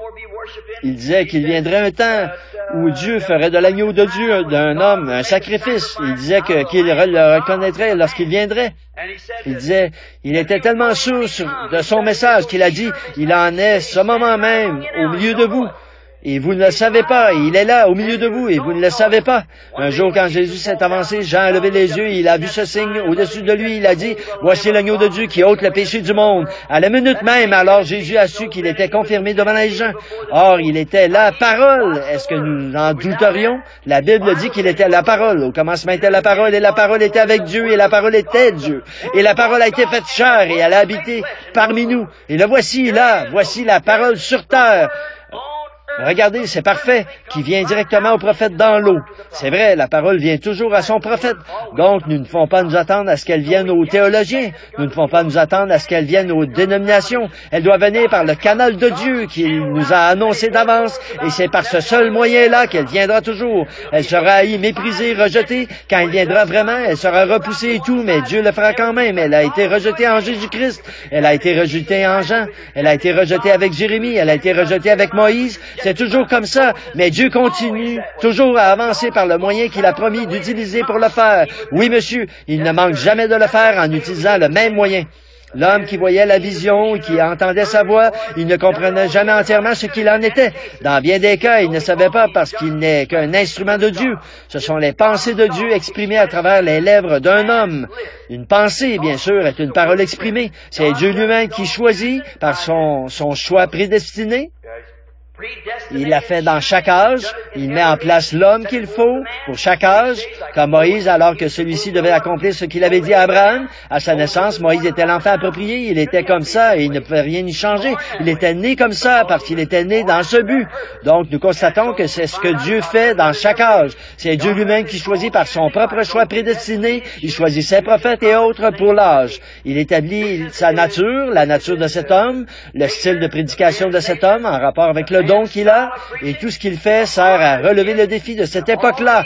Il disait qu'il viendrait un temps où Dieu ferait de l'agneau de Dieu, d'un homme, un sacrifice. Il disait qu'il le reconnaîtrait lorsqu'il viendrait. Il disait, il était tellement sûr de son message qu'il a dit, il en est ce moment même au milieu de vous. Et vous ne le savez pas, et il est là, au milieu de vous, et vous ne le savez pas. Un jour, quand Jésus s'est avancé, Jean a levé les yeux, et il a vu ce signe au-dessus de lui, il a dit, « Voici l'agneau de Dieu qui ôte le péché du monde. » À la minute même, alors Jésus a su qu'il était confirmé devant les gens. Or, il était la parole. Est-ce que nous en douterions? La Bible dit qu'il était la parole. Au commencement était la parole, et la parole était avec Dieu, et la parole était Dieu. Et la parole a été faite chair, et elle a habité parmi nous. Et le voici là, voici la parole sur terre. Regardez, c'est parfait, qui vient directement au prophète dans l'eau. C'est vrai, la parole vient toujours à son prophète. Donc, nous ne devons pas nous attendre à ce qu'elle vienne aux théologiens. Nous ne devons pas nous attendre à ce qu'elle vienne aux dénominations. Elle doit venir par le canal de Dieu qu'il nous a annoncé d'avance. Et c'est par ce seul moyen-là qu'elle viendra toujours. Elle sera haïe, méprisée, rejetée. Quand elle viendra vraiment, elle sera repoussée et tout, mais Dieu le fera quand même. Elle a été rejetée en Jésus-Christ. Elle a été rejetée en Jean. Elle a été rejetée avec Jérémie. Elle a été rejetée avec Moïse. C'est toujours comme ça, mais Dieu continue toujours à avancer par le moyen qu'il a promis d'utiliser pour le faire. Oui, monsieur, il ne manque jamais de le faire en utilisant le même moyen. L'homme qui voyait la vision, qui entendait sa voix, il ne comprenait jamais entièrement ce qu'il en était. Dans bien des cas, il ne savait pas parce qu'il n'est qu'un instrument de Dieu. Ce sont les pensées de Dieu exprimées à travers les lèvres d'un homme. Une pensée, bien sûr, est une parole exprimée. C'est Dieu lui-même qui choisit par son choix prédestiné. Il l'a fait dans chaque âge. Il met en place l'homme qu'il faut pour chaque âge. Comme Moïse, alors que celui-ci devait accomplir ce qu'il avait dit à Abraham, à sa naissance, Moïse était l'enfant approprié. Il était comme ça et il ne pouvait rien y changer. Il était né comme ça parce qu'il était né dans ce but. Donc, nous constatons que c'est ce que Dieu fait dans chaque âge. C'est Dieu lui-même qui choisit par son propre choix prédestiné. Il choisit ses prophètes et autres pour l'âge. Il établit sa nature, la nature de cet homme, le style de prédication de cet homme en rapport avec le don qu'il a, et tout ce qu'il fait sert à relever le défi de cette époque-là.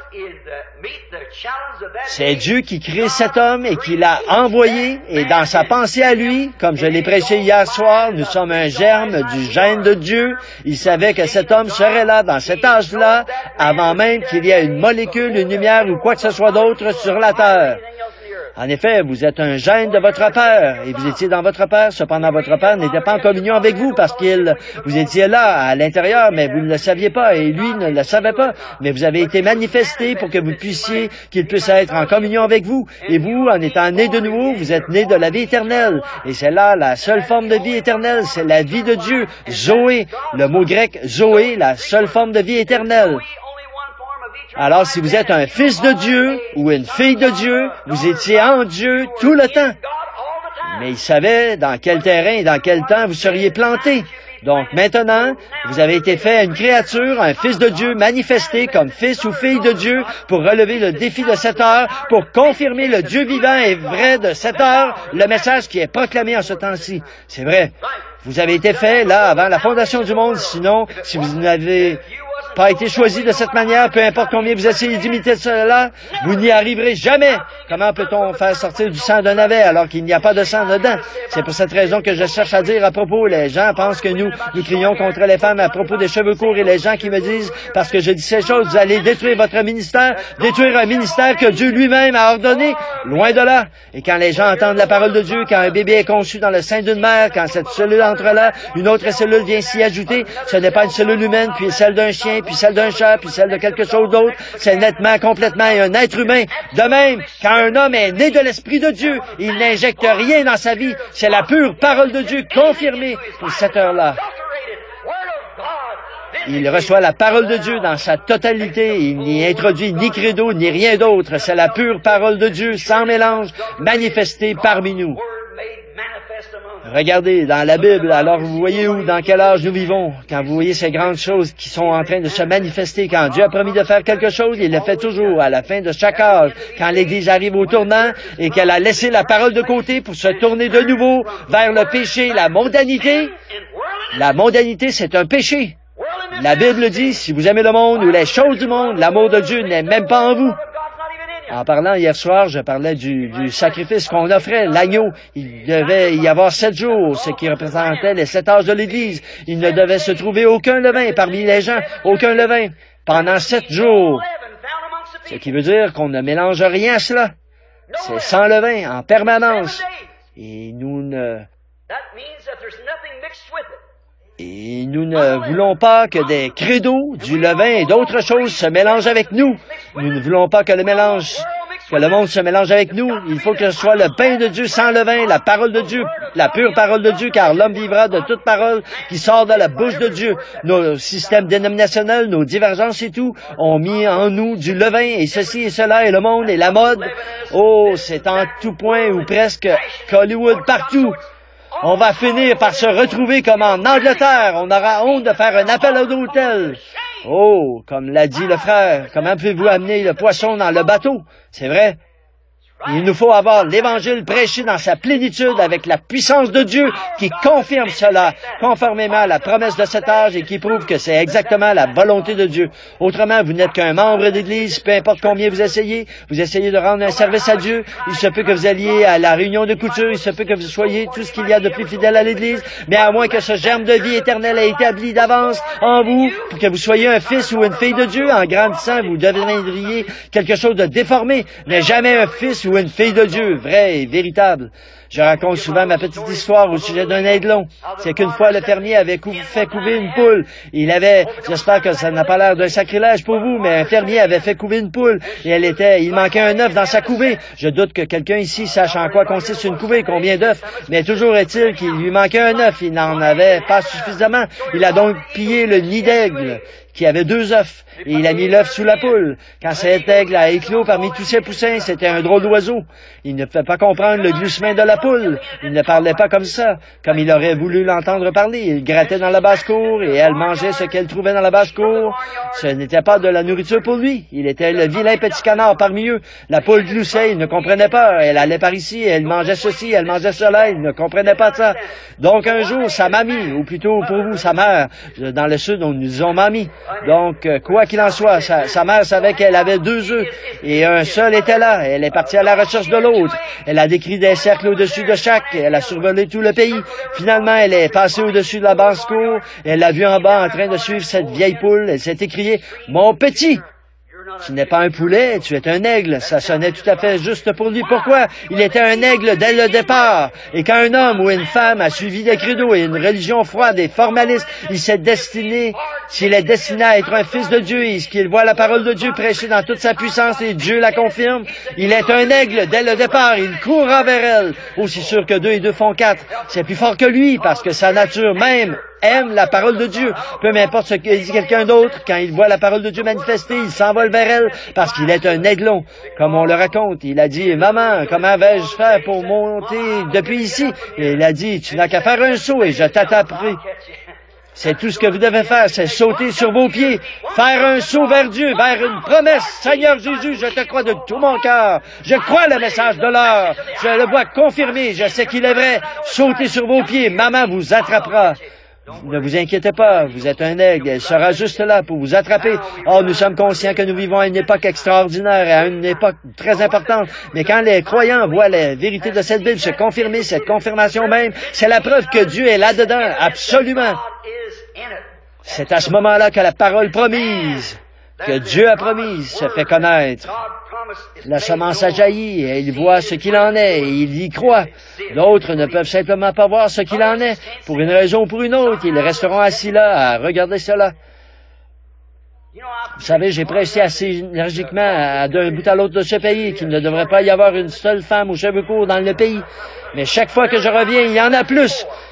C'est Dieu qui crée cet homme et qui l'a envoyé, et dans sa pensée à lui, comme je l'ai prêché hier soir, nous sommes un germe du gène de Dieu. Il savait que cet homme serait là, dans cet âge-là, avant même qu'il y ait une molécule, une lumière ou quoi que ce soit d'autre sur la terre. En effet, vous êtes un gène de votre Père, et vous étiez dans votre Père, cependant votre Père n'était pas en communion avec vous, parce vous étiez là, à l'intérieur, mais vous ne le saviez pas, et lui ne le savait pas, mais vous avez été manifesté pour que qu'il puisse être en communion avec vous, et vous, en étant né de nouveau, vous êtes né de la vie éternelle, et c'est là la seule forme de vie éternelle, c'est la vie de Dieu, Zoé, le mot grec Zoé, la seule forme de vie éternelle. Alors, si vous êtes un fils de Dieu ou une fille de Dieu, vous étiez en Dieu tout le temps. Mais il savait dans quel terrain et dans quel temps vous seriez planté. Donc maintenant, vous avez été fait une créature, un fils de Dieu manifesté comme fils ou fille de Dieu pour relever le défi de cette heure, pour confirmer le Dieu vivant et vrai de cette heure, le message qui est proclamé en ce temps-ci. C'est vrai. Vous avez été fait là avant la fondation du monde, sinon, si vous n'avez pas été choisi de cette manière, peu importe combien vous essayez d'imiter cela, vous n'y arriverez jamais. Comment peut-on faire sortir du sang d'un navet alors qu'il n'y a pas de sang dedans? C'est pour cette raison que je cherche à dire à propos, les gens pensent que nous crions contre les femmes à propos des cheveux courts, et les gens qui me disent, parce que je dis ces choses, vous allez détruire votre ministère, détruire un ministère que Dieu lui-même a ordonné, loin de là. Et quand les gens entendent la parole de Dieu, quand un bébé est conçu dans le sein d'une mère, quand cette cellule entre là, une autre cellule vient s'y ajouter, ce n'est pas une cellule humaine, puis celle d'un chien, puis celle d'un chat, puis celle de quelque chose d'autre, c'est nettement, complètement un être humain. De même, quand un homme est né de l'Esprit de Dieu, il n'injecte rien dans sa vie, c'est la pure parole de Dieu confirmée pour cette heure-là. Il reçoit la parole de Dieu dans sa totalité. Il n'y introduit ni credo, ni rien d'autre. C'est la pure parole de Dieu, sans mélange, manifestée parmi nous. Regardez dans la Bible, alors vous voyez où, dans quel âge nous vivons, quand vous voyez ces grandes choses qui sont en train de se manifester. Quand Dieu a promis de faire quelque chose, il le fait toujours à la fin de chaque âge. Quand l'Église arrive au tournant et qu'elle a laissé la parole de côté pour se tourner de nouveau vers le péché, la mondanité. La mondanité, c'est un péché. La Bible dit, si vous aimez le monde ou les choses du monde, l'amour de Dieu n'est même pas en vous. En parlant hier soir, je parlais du sacrifice qu'on offrait, l'agneau. Il devait y avoir 7 jours, ce qui représentait les 7 âges de l'Église. Il ne devait se trouver aucun levain parmi les gens, aucun levain, pendant 7 jours. Ce qui veut dire qu'on ne mélange rien à cela. C'est sans levain, en permanence. Et nous ne voulons pas que des credos, du levain et d'autres choses se mélangent avec nous. Nous ne voulons pas que le monde se mélange avec nous. Il faut que ce soit le pain de Dieu sans levain, la parole de Dieu, la pure parole de Dieu, car l'homme vivra de toute parole qui sort de la bouche de Dieu. Nos systèmes dénominationnels, nos divergences et tout, ont mis en nous du levain, et ceci et cela, et le monde, et la mode. Oh, c'est en tout point, ou presque, Hollywood partout. On va finir par se retrouver comme en Angleterre. On aura honte de faire un appel à l'hôtel. Oh, comme l'a dit le frère, comment pouvez-vous amener le poisson dans le bateau? C'est vrai. Il nous faut avoir l'Évangile prêché dans sa plénitude avec la puissance de Dieu qui confirme cela, conformément à la promesse de cet âge et qui prouve que c'est exactement la volonté de Dieu. Autrement, vous n'êtes qu'un membre d'Église, peu importe combien vous essayez de rendre un service à Dieu. Il se peut que vous alliez à la réunion de couture, il se peut que vous soyez tout ce qu'il y a de plus fidèle à l'Église, mais à moins que ce germe de vie éternelle ait établi d'avance en vous, pour que vous soyez un fils ou une fille de Dieu, en grandissant, vous deviendriez quelque chose de déformé, mais jamais un fils ou une fille de Dieu, vraie et véritable. Je raconte souvent ma petite histoire au sujet d'un aiglon. C'est qu'une fois, le fermier avait fait couver une poule. J'espère que ça n'a pas l'air d'un sacrilège pour vous, mais un fermier avait fait couver une poule et il manquait un œuf dans sa couvée. Je doute que quelqu'un ici sache en quoi consiste une couvée, combien d'œufs, mais toujours est-il qu'il lui manquait un œuf. Il n'en avait pas suffisamment. Il a donc pillé le nid d'aigle qui avait 2 œufs, et il a mis l'œuf sous la poule. Quand cet aigle a éclos parmi tous ses poussins, c'était un drôle d'oiseau. Il ne pouvait pas comprendre le gloussement de la poule. Il ne parlait pas comme ça, comme il aurait voulu l'entendre parler. Il grattait dans la basse-cour, et elle mangeait ce qu'elle trouvait dans la basse-cour. Ce n'était pas de la nourriture pour lui. Il était le vilain petit canard parmi eux. La poule gloussait, il ne comprenait pas. Elle allait par ici, elle mangeait ceci, elle mangeait cela, il ne comprenait pas ça. Donc un jour, sa mamie, ou plutôt pour vous, sa mère, dans le sud, on nous disons mamie. Donc, quoi qu'il en soit, sa mère savait qu'elle avait 2 œufs et un seul était là. Elle est partie à la recherche de l'autre. Elle a décrit des cercles au-dessus de chaque. Elle a survolé tout le pays. Finalement, elle est passée au-dessus de la basse-cour. Elle l'a vu en bas en train de suivre cette vieille poule. Elle s'est écriée « Mon petit !» Tu n'es pas un poulet, tu es un aigle. Ça sonnait tout à fait juste pour lui. Pourquoi? Il était un aigle dès le départ. Et quand un homme ou une femme a suivi des credos et une religion froide et formaliste, s'il est destiné à être un fils de Dieu et qu'il voit la parole de Dieu prêchée dans toute sa puissance et Dieu la confirme, il est un aigle dès le départ. Il court envers elle. Aussi sûr que 2 et 2 font 4. C'est plus fort que lui parce que sa nature même aime la parole de Dieu. Peu m'importe ce que dit quelqu'un d'autre, quand il voit la parole de Dieu manifestée, il s'envole vers elle parce qu'il est un aiglon. Comme on le raconte, il a dit « Maman, comment vais-je faire pour monter depuis ici? » Et il a dit « Tu n'as qu'à faire un saut et je t'attraperai. » C'est tout ce que vous devez faire, c'est sauter sur vos pieds, faire un saut vers Dieu, vers une promesse. Seigneur Jésus, je te crois de tout mon cœur. Je crois le message de l'heure. Je le vois confirmé, je sais qu'il est vrai. Sautez sur vos pieds, maman vous attrapera. Ne vous inquiétez pas, vous êtes un aigle, elle sera juste là pour vous attraper. Oh, nous sommes conscients que nous vivons à une époque extraordinaire, à une époque très importante, mais quand les croyants voient la vérité de cette Bible se confirmer, cette confirmation même, c'est la preuve que Dieu est là-dedans, absolument. C'est à ce moment-là que la parole promise, que Dieu a promise, se fait connaître. La semence a jailli et il voit ce qu'il en est et il y croit. D'autres ne peuvent simplement pas voir ce qu'il en est. Pour une raison ou pour une autre, ils resteront assis là à regarder cela. Vous savez, j'ai prêché assez énergiquement d'un bout à l'autre de ce pays qu'il ne devrait pas y avoir une seule femme aux cheveux courts dans le pays. Mais chaque fois que je reviens, il y en a plus.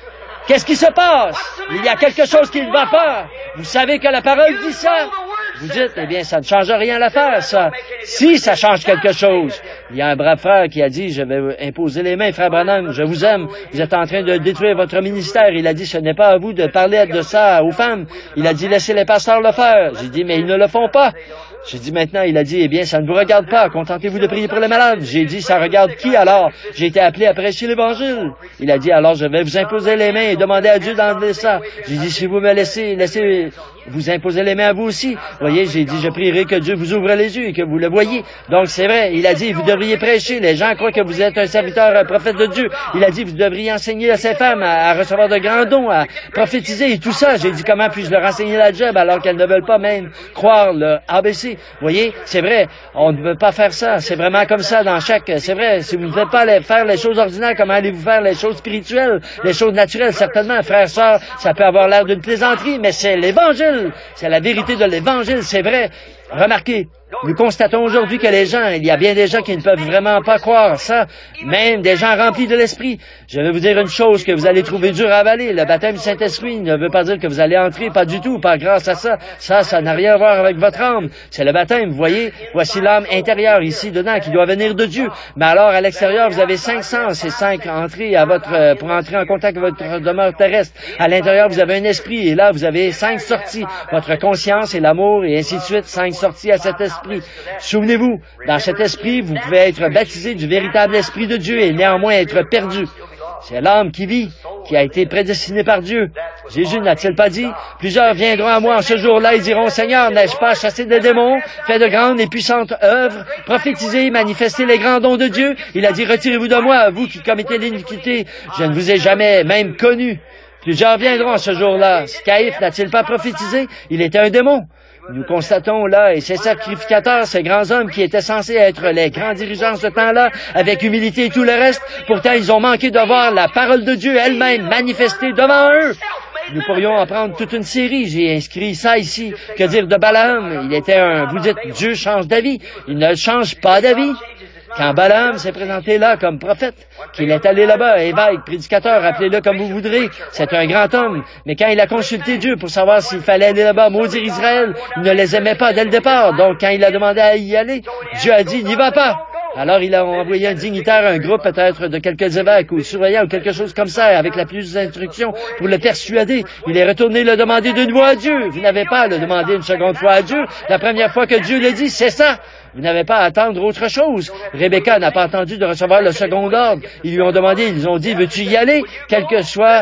Qu'est-ce qui se passe? Il y a quelque chose qui ne va pas. Vous savez que la parole dit ça. Vous dites, eh bien, ça ne change rien à l'affaire, ça. Si ça change quelque chose. Il y a un brave frère qui a dit, je vais imposer les mains, frère Branham, je vous aime. Vous êtes en train de détruire votre ministère. Il a dit, ce n'est pas à vous de parler de ça aux femmes. Il a dit, laissez les pasteurs le faire. J'ai dit, mais ils ne le font pas. J'ai dit maintenant, il a dit, eh bien, ça ne vous regarde pas. Contentez-vous de prier pour les malades. J'ai dit, ça regarde qui alors? J'ai été appelé à prêcher l'Évangile. Il a dit, alors je vais vous imposer les mains et demander à Dieu d'enlever ça. J'ai dit, si vous me laissez vous imposer les mains à vous aussi. Vous voyez, j'ai dit, je prierai que Dieu vous ouvre les yeux et que vous le voyez. Donc, c'est vrai. Il a dit, vous devriez prêcher. Les gens croient que vous êtes un serviteur, un prophète de Dieu. Il a dit, vous devriez enseigner à ces femmes à recevoir de grands dons, à prophétiser et tout ça. J'ai dit, comment puis-je leur enseigner la job alors qu'elles ne veulent pas même croire le ABC? Vous voyez, c'est vrai. On ne veut pas faire ça. C'est vraiment comme ça dans chaque, c'est vrai. Si vous ne faites pas faire les choses ordinaires, comment allez-vous faire les choses spirituelles, les choses naturelles? Certainement, frères, sœurs, ça peut avoir l'air d'une plaisanterie, mais c'est l'Évangile. C'est la vérité de l'Évangile, c'est vrai. Remarquez, nous constatons aujourd'hui que les gens, il y a bien des gens qui ne peuvent vraiment pas croire ça, même des gens remplis de l'Esprit. Je vais vous dire une chose que vous allez trouver dur à avaler. Le baptême du Saint-Esprit ne veut pas dire que vous allez entrer, pas du tout, pas grâce à ça. Ça n'a rien à voir avec votre âme. C'est le baptême, vous voyez. Voici l'âme intérieure ici, dedans, qui doit venir de Dieu. Mais alors, à l'extérieur, vous avez 5 sens et 5 entrées pour entrer en contact avec votre demeure terrestre. À l'intérieur, vous avez un esprit et là, vous avez 5 sorties. Votre conscience et l'amour et ainsi de suite, 5 sorties à cet esprit. Souvenez-vous, dans cet esprit, vous pouvez être baptisé du véritable esprit de Dieu et néanmoins être perdu. C'est l'âme qui vit, qui a été prédestinée par Dieu. Jésus n'a-t-il pas dit, « Plusieurs viendront à moi en ce jour-là et diront, Seigneur, n'ai-je pas chassé des démons, fait de grandes et puissantes œuvres, prophétisé, manifesté les grands dons de Dieu? » Il a dit, « Retirez-vous de moi, vous qui commettez l'iniquité, je ne vous ai jamais même connu. » Plusieurs viendront en ce jour-là. Caïphe n'a-t-il pas prophétisé? Il était un démon. Nous constatons là, et ces sacrificateurs, ces grands hommes qui étaient censés être les grands dirigeants de ce temps-là, avec humilité et tout le reste, pourtant ils ont manqué de voir la parole de Dieu elle-même manifestée devant eux. Nous pourrions en prendre toute une série. J'ai inscrit ça ici. Que dire de Balaam? Il était vous dites, Dieu change d'avis. Il ne change pas d'avis. Quand Balaam s'est présenté là comme prophète, qu'il est allé là-bas, évêque, prédicateur, appelez-le comme vous voudrez, c'est un grand homme. Mais quand il a consulté Dieu pour savoir s'il fallait aller là-bas, maudire Israël, il ne les aimait pas dès le départ. Donc quand il a demandé à y aller, Dieu a dit, n'y va pas. Alors, il a envoyé un dignitaire, un groupe peut-être de quelques évêques ou surveillants ou quelque chose comme ça, avec la plus d'instructions pour le persuader. Il est retourné le demander d'une voix à Dieu. Vous n'avez pas à le demander une seconde fois à Dieu. La première fois que Dieu le dit, c'est ça. Vous n'avez pas à attendre autre chose. Rebecca n'a pas attendu de recevoir le second ordre. Ils lui ont demandé, ils ont dit, veux-tu y aller? Que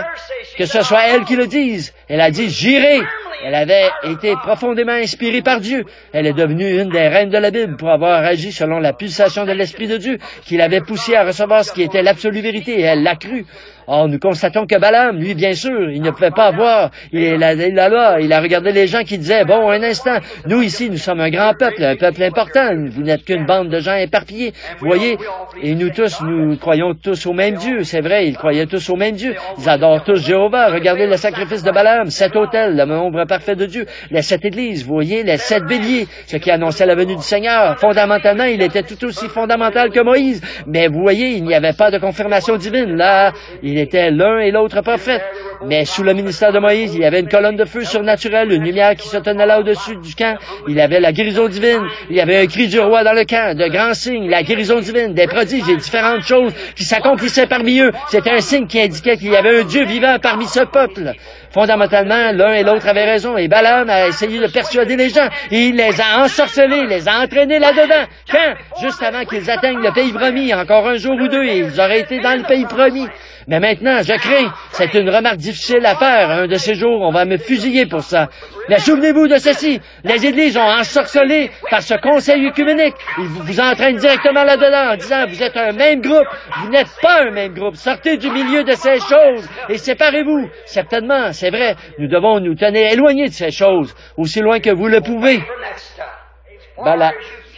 ce soit elle qui le dise. Elle a dit, j'irai. Elle avait été profondément inspirée par Dieu. Elle est devenue une des reines de la Bible pour avoir agi selon la pulsation de l'Esprit de Dieu qui l'avait poussée à recevoir ce qui était l'absolue vérité et elle l'a cru. Or, nous constatons que Balaam, lui, bien sûr, il ne pouvait pas voir. Il a regardé les gens qui disaient, bon, un instant, nous ici, nous sommes un grand peuple, un peuple important. Vous n'êtes qu'une bande de gens éparpillés. Vous voyez? Et nous tous, nous croyons tous au même Dieu. C'est vrai, ils croyaient tous au même Dieu. Ils adorent tous Jéhovah. Regardez le sacrifice de Balaam, 7 autels, le nombre parfait de Dieu, les 7 églises, vous voyez, les 7 béliers, ce qui annonçait la venue du Seigneur. Fondamentalement, il était tout aussi fondamental que Moïse. Mais vous voyez, il n'y avait pas de confirmation divine. Là, il était l'un et l'autre prophète. Mais sous le ministère de Moïse, il y avait une colonne de feu surnaturelle, une lumière qui se tenait là au-dessus du camp. Il y avait la guérison divine. Il y avait un cri du roi dans le camp, de grands signes, la guérison divine, des prodiges et différentes choses qui s'accomplissaient parmi eux. C'était un signe qui indiquait qu'il y avait un Dieu vivant parmi ce peuple. Fondamentalement, l'un et l'autre avaient raison. Et Balaam a essayé de persuader les gens. Et il les a ensorcelés, les a entraînés là-dedans. Quand? Juste avant qu'ils atteignent le pays promis. Encore un jour ou deux, et ils auraient été dans le pays promis. Mais maintenant, je crains, c'est une remarque difficile à faire. Un de ces jours, on va me fusiller pour ça. Mais souvenez-vous de ceci. Les églises ont ensorcelé par ce conseil œcuménique. Ils vous entraînent directement là-dedans en disant, vous êtes un même groupe. Vous n'êtes pas un même groupe. Sortez du milieu de ces choses et séparez-vous. Certainement, c'est vrai, nous devons nous tenir éloignés de ces choses, aussi loin que vous le pouvez.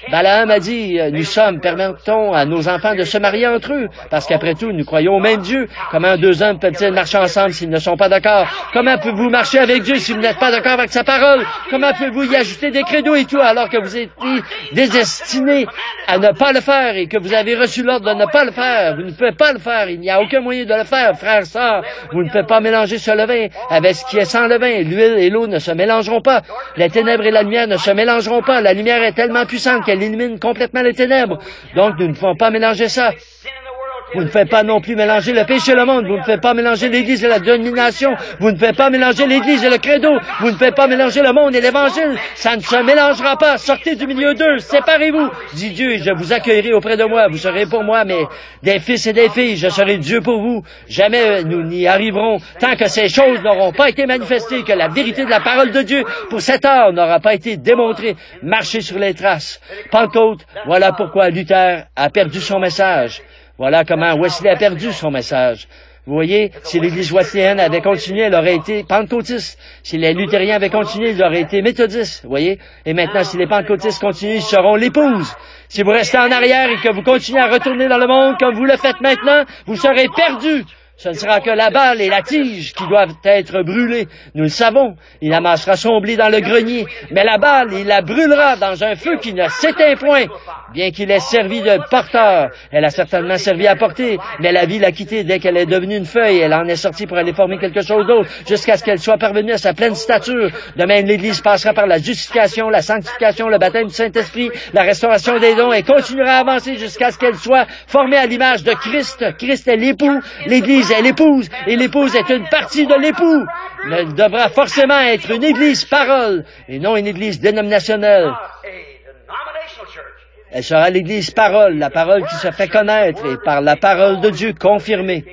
Balaam a dit, permettons à nos enfants de se marier entre eux, parce qu'après tout, nous croyons au même Dieu. Comment deux hommes peuvent-ils marcher ensemble s'ils ne sont pas d'accord? Comment pouvez-vous marcher avec Dieu si vous n'êtes pas d'accord avec sa parole? Comment pouvez-vous y ajouter des credos et tout, alors que vous êtes destinés à ne pas le faire et que vous avez reçu l'ordre de ne pas le faire? Vous ne pouvez pas le faire. Il n'y a aucun moyen de le faire, frères, sœurs. Vous ne pouvez pas mélanger ce levain avec ce qui est sans levain. L'huile et l'eau ne se mélangeront pas. Les ténèbres et la lumière ne se mélangeront pas. La lumière est tellement puissante qu'elle élimine complètement les ténèbres. Donc, nous ne pouvons pas mélanger ça. Vous ne pouvez pas non plus mélanger le péché et le monde. Vous ne pouvez pas mélanger l'Église et la domination. Vous ne pouvez pas mélanger l'Église et le credo. Vous ne pouvez pas mélanger le monde et l'Évangile. Ça ne se mélangera pas. Sortez du milieu d'eux. Séparez-vous, dit Dieu, et je vous accueillerai auprès de moi. Vous serez pour moi, mais des fils et des filles. Je serai Dieu pour vous. Jamais nous n'y arriverons tant que ces choses n'auront pas été manifestées, que la vérité de la parole de Dieu pour cette heure n'aura pas été démontrée. Marchez sur les traces. Pentecôte, voilà pourquoi Luther a perdu son message. Voilà comment Wesley a perdu son message. Vous voyez, si l'Église wesleyenne avait continué, elle aurait été pentecôtiste. Si les luthériens avaient continué, ils auraient été méthodistes. Vous voyez? Et maintenant, si les pentecôtistes continuent, ils seront l'épouse. Si vous restez en arrière et que vous continuez à retourner dans le monde comme vous le faites maintenant, vous serez perdus. Ce ne sera que la balle et la tige qui doivent être brûlées. Nous le savons. Il amassera son blé dans le grenier. Mais la balle, il la brûlera dans un feu qui ne s'éteint point. Bien qu'il ait servi de porteur, elle a certainement servi à porter, mais la vie l'a quittée dès qu'elle est devenue une feuille. Elle en est sortie pour aller former quelque chose d'autre, jusqu'à ce qu'elle soit parvenue à sa pleine stature. De même, l'Église passera par la justification, la sanctification, le baptême du Saint-Esprit, la restauration des dons, et continuera à avancer jusqu'à ce qu'elle soit formée à l'image de Christ. Christ est l'époux, l'Église est l'épouse, et l'épouse est une partie de l'époux. Elle devra forcément être une Église parole, et non une Église dénominationnelle. Elle sera l'Église parole, la parole qui se fait connaître et par la parole de Dieu confirmée.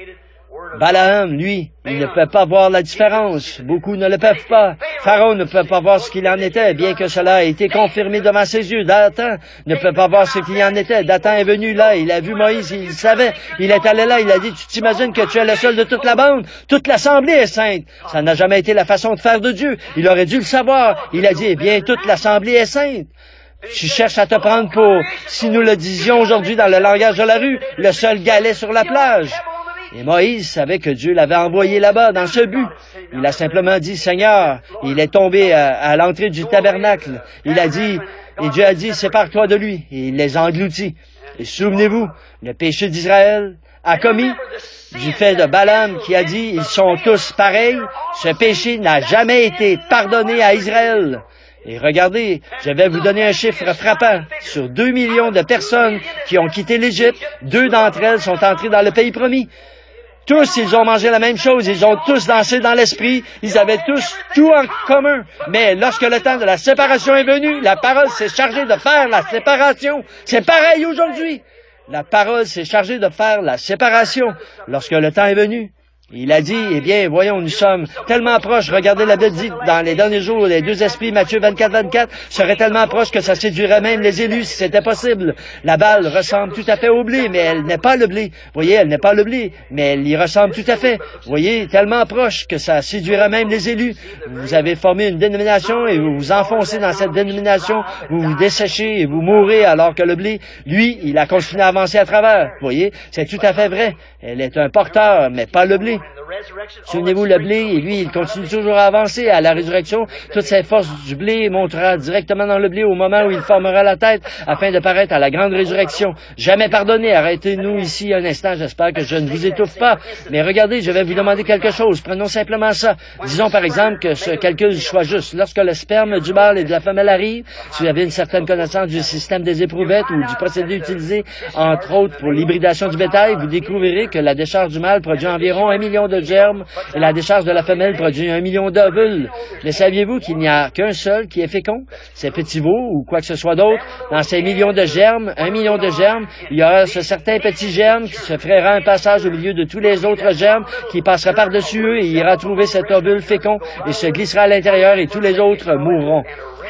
Balaam, lui, il ne peut pas voir la différence. Beaucoup ne le peuvent pas. Pharaon ne peut pas voir ce qu'il en était, bien que cela ait été confirmé devant ses yeux. Dathan ne peut pas voir ce qu'il en était. Dathan est venu là, il a vu Moïse, il savait. Il est allé là, il a dit, tu t'imagines que tu es le seul de toute la bande? Toute l'assemblée est sainte. Ça n'a jamais été la façon de faire de Dieu. Il aurait dû le savoir. Il a dit, eh bien, toute l'assemblée est sainte. Tu cherches à te prendre pour, si nous le disions aujourd'hui dans le langage de la rue, le seul galet sur la plage. Et Moïse savait que Dieu l'avait envoyé là-bas dans ce but. Il a simplement dit, Seigneur, il est tombé à l'entrée du tabernacle. Il a dit, et Dieu a dit, sépare-toi de lui. Et il les engloutit. Et souvenez-vous, le péché d'Israël a commis du fait de Balaam qui a dit, ils sont tous pareils. Ce péché n'a jamais été pardonné à Israël. Et regardez, je vais vous donner un chiffre frappant. Sur 2 millions de personnes qui ont quitté l'Égypte, 2 d'entre elles sont entrées dans le pays promis. Tous, ils ont mangé la même chose, ils ont tous dansé dans l'esprit, ils avaient tous tout en commun. Mais lorsque le temps de la séparation est venu, la parole s'est chargée de faire la séparation. C'est pareil aujourd'hui. La parole s'est chargée de faire la séparation lorsque le temps est venu. Il a dit, eh bien, voyons, nous sommes tellement proches. Regardez, la Bible dit, dans les derniers jours, les 2 esprits, Matthieu 24 seraient tellement proches que ça séduirait même les élus, si c'était possible. La balle ressemble tout à fait au blé, mais elle n'est pas le blé. Voyez, elle n'est pas le blé, mais elle y ressemble tout à fait. Voyez, tellement proche que ça séduirait même les élus. Vous avez formé une dénomination et vous vous enfoncez dans cette dénomination, vous vous desséchez et vous mourrez, alors que le blé, lui, il a continué à avancer à travers. Voyez, c'est tout à fait vrai. Elle est un porteur, mais pas le blé. Souvenez-vous, le blé, et lui, il continue toujours à avancer. À la résurrection, toutes ces forces du blé montera directement dans le blé au moment où il formera la tête, afin de paraître à la grande résurrection. Jamais pardonné. Arrêtez-nous ici un instant. J'espère que je ne vous étouffe pas. Mais regardez, je vais vous demander quelque chose. Prenons simplement ça. Disons, par exemple, que ce calcul soit juste. Lorsque le sperme du mâle et de la femelle arrive, si vous avez une certaine connaissance du système des éprouvettes ou du procédé utilisé, entre autres, pour l'hybridation du bétail, vous découvrirez que la décharge du mâle produit environ 1 million de germes et la décharge de la femelle produit 1 million d'ovules. Mais saviez-vous qu'il n'y a qu'un seul qui est fécond? C'est petit veau ou quoi que ce soit d'autre. Dans ces millions de germes, 1 million de germes, il y aura ce certain petit germe qui se fera un passage au milieu de tous les autres germes, qui passera par-dessus eux et ira trouver cet ovule fécond et se glissera à l'intérieur et tous les autres mourront.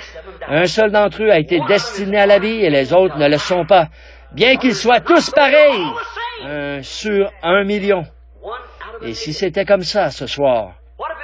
Un seul d'entre eux a été destiné à la vie et les autres ne le sont pas. Bien qu'ils soient tous pareils, 1 sur 1 million. Et si c'était comme ça ce soir,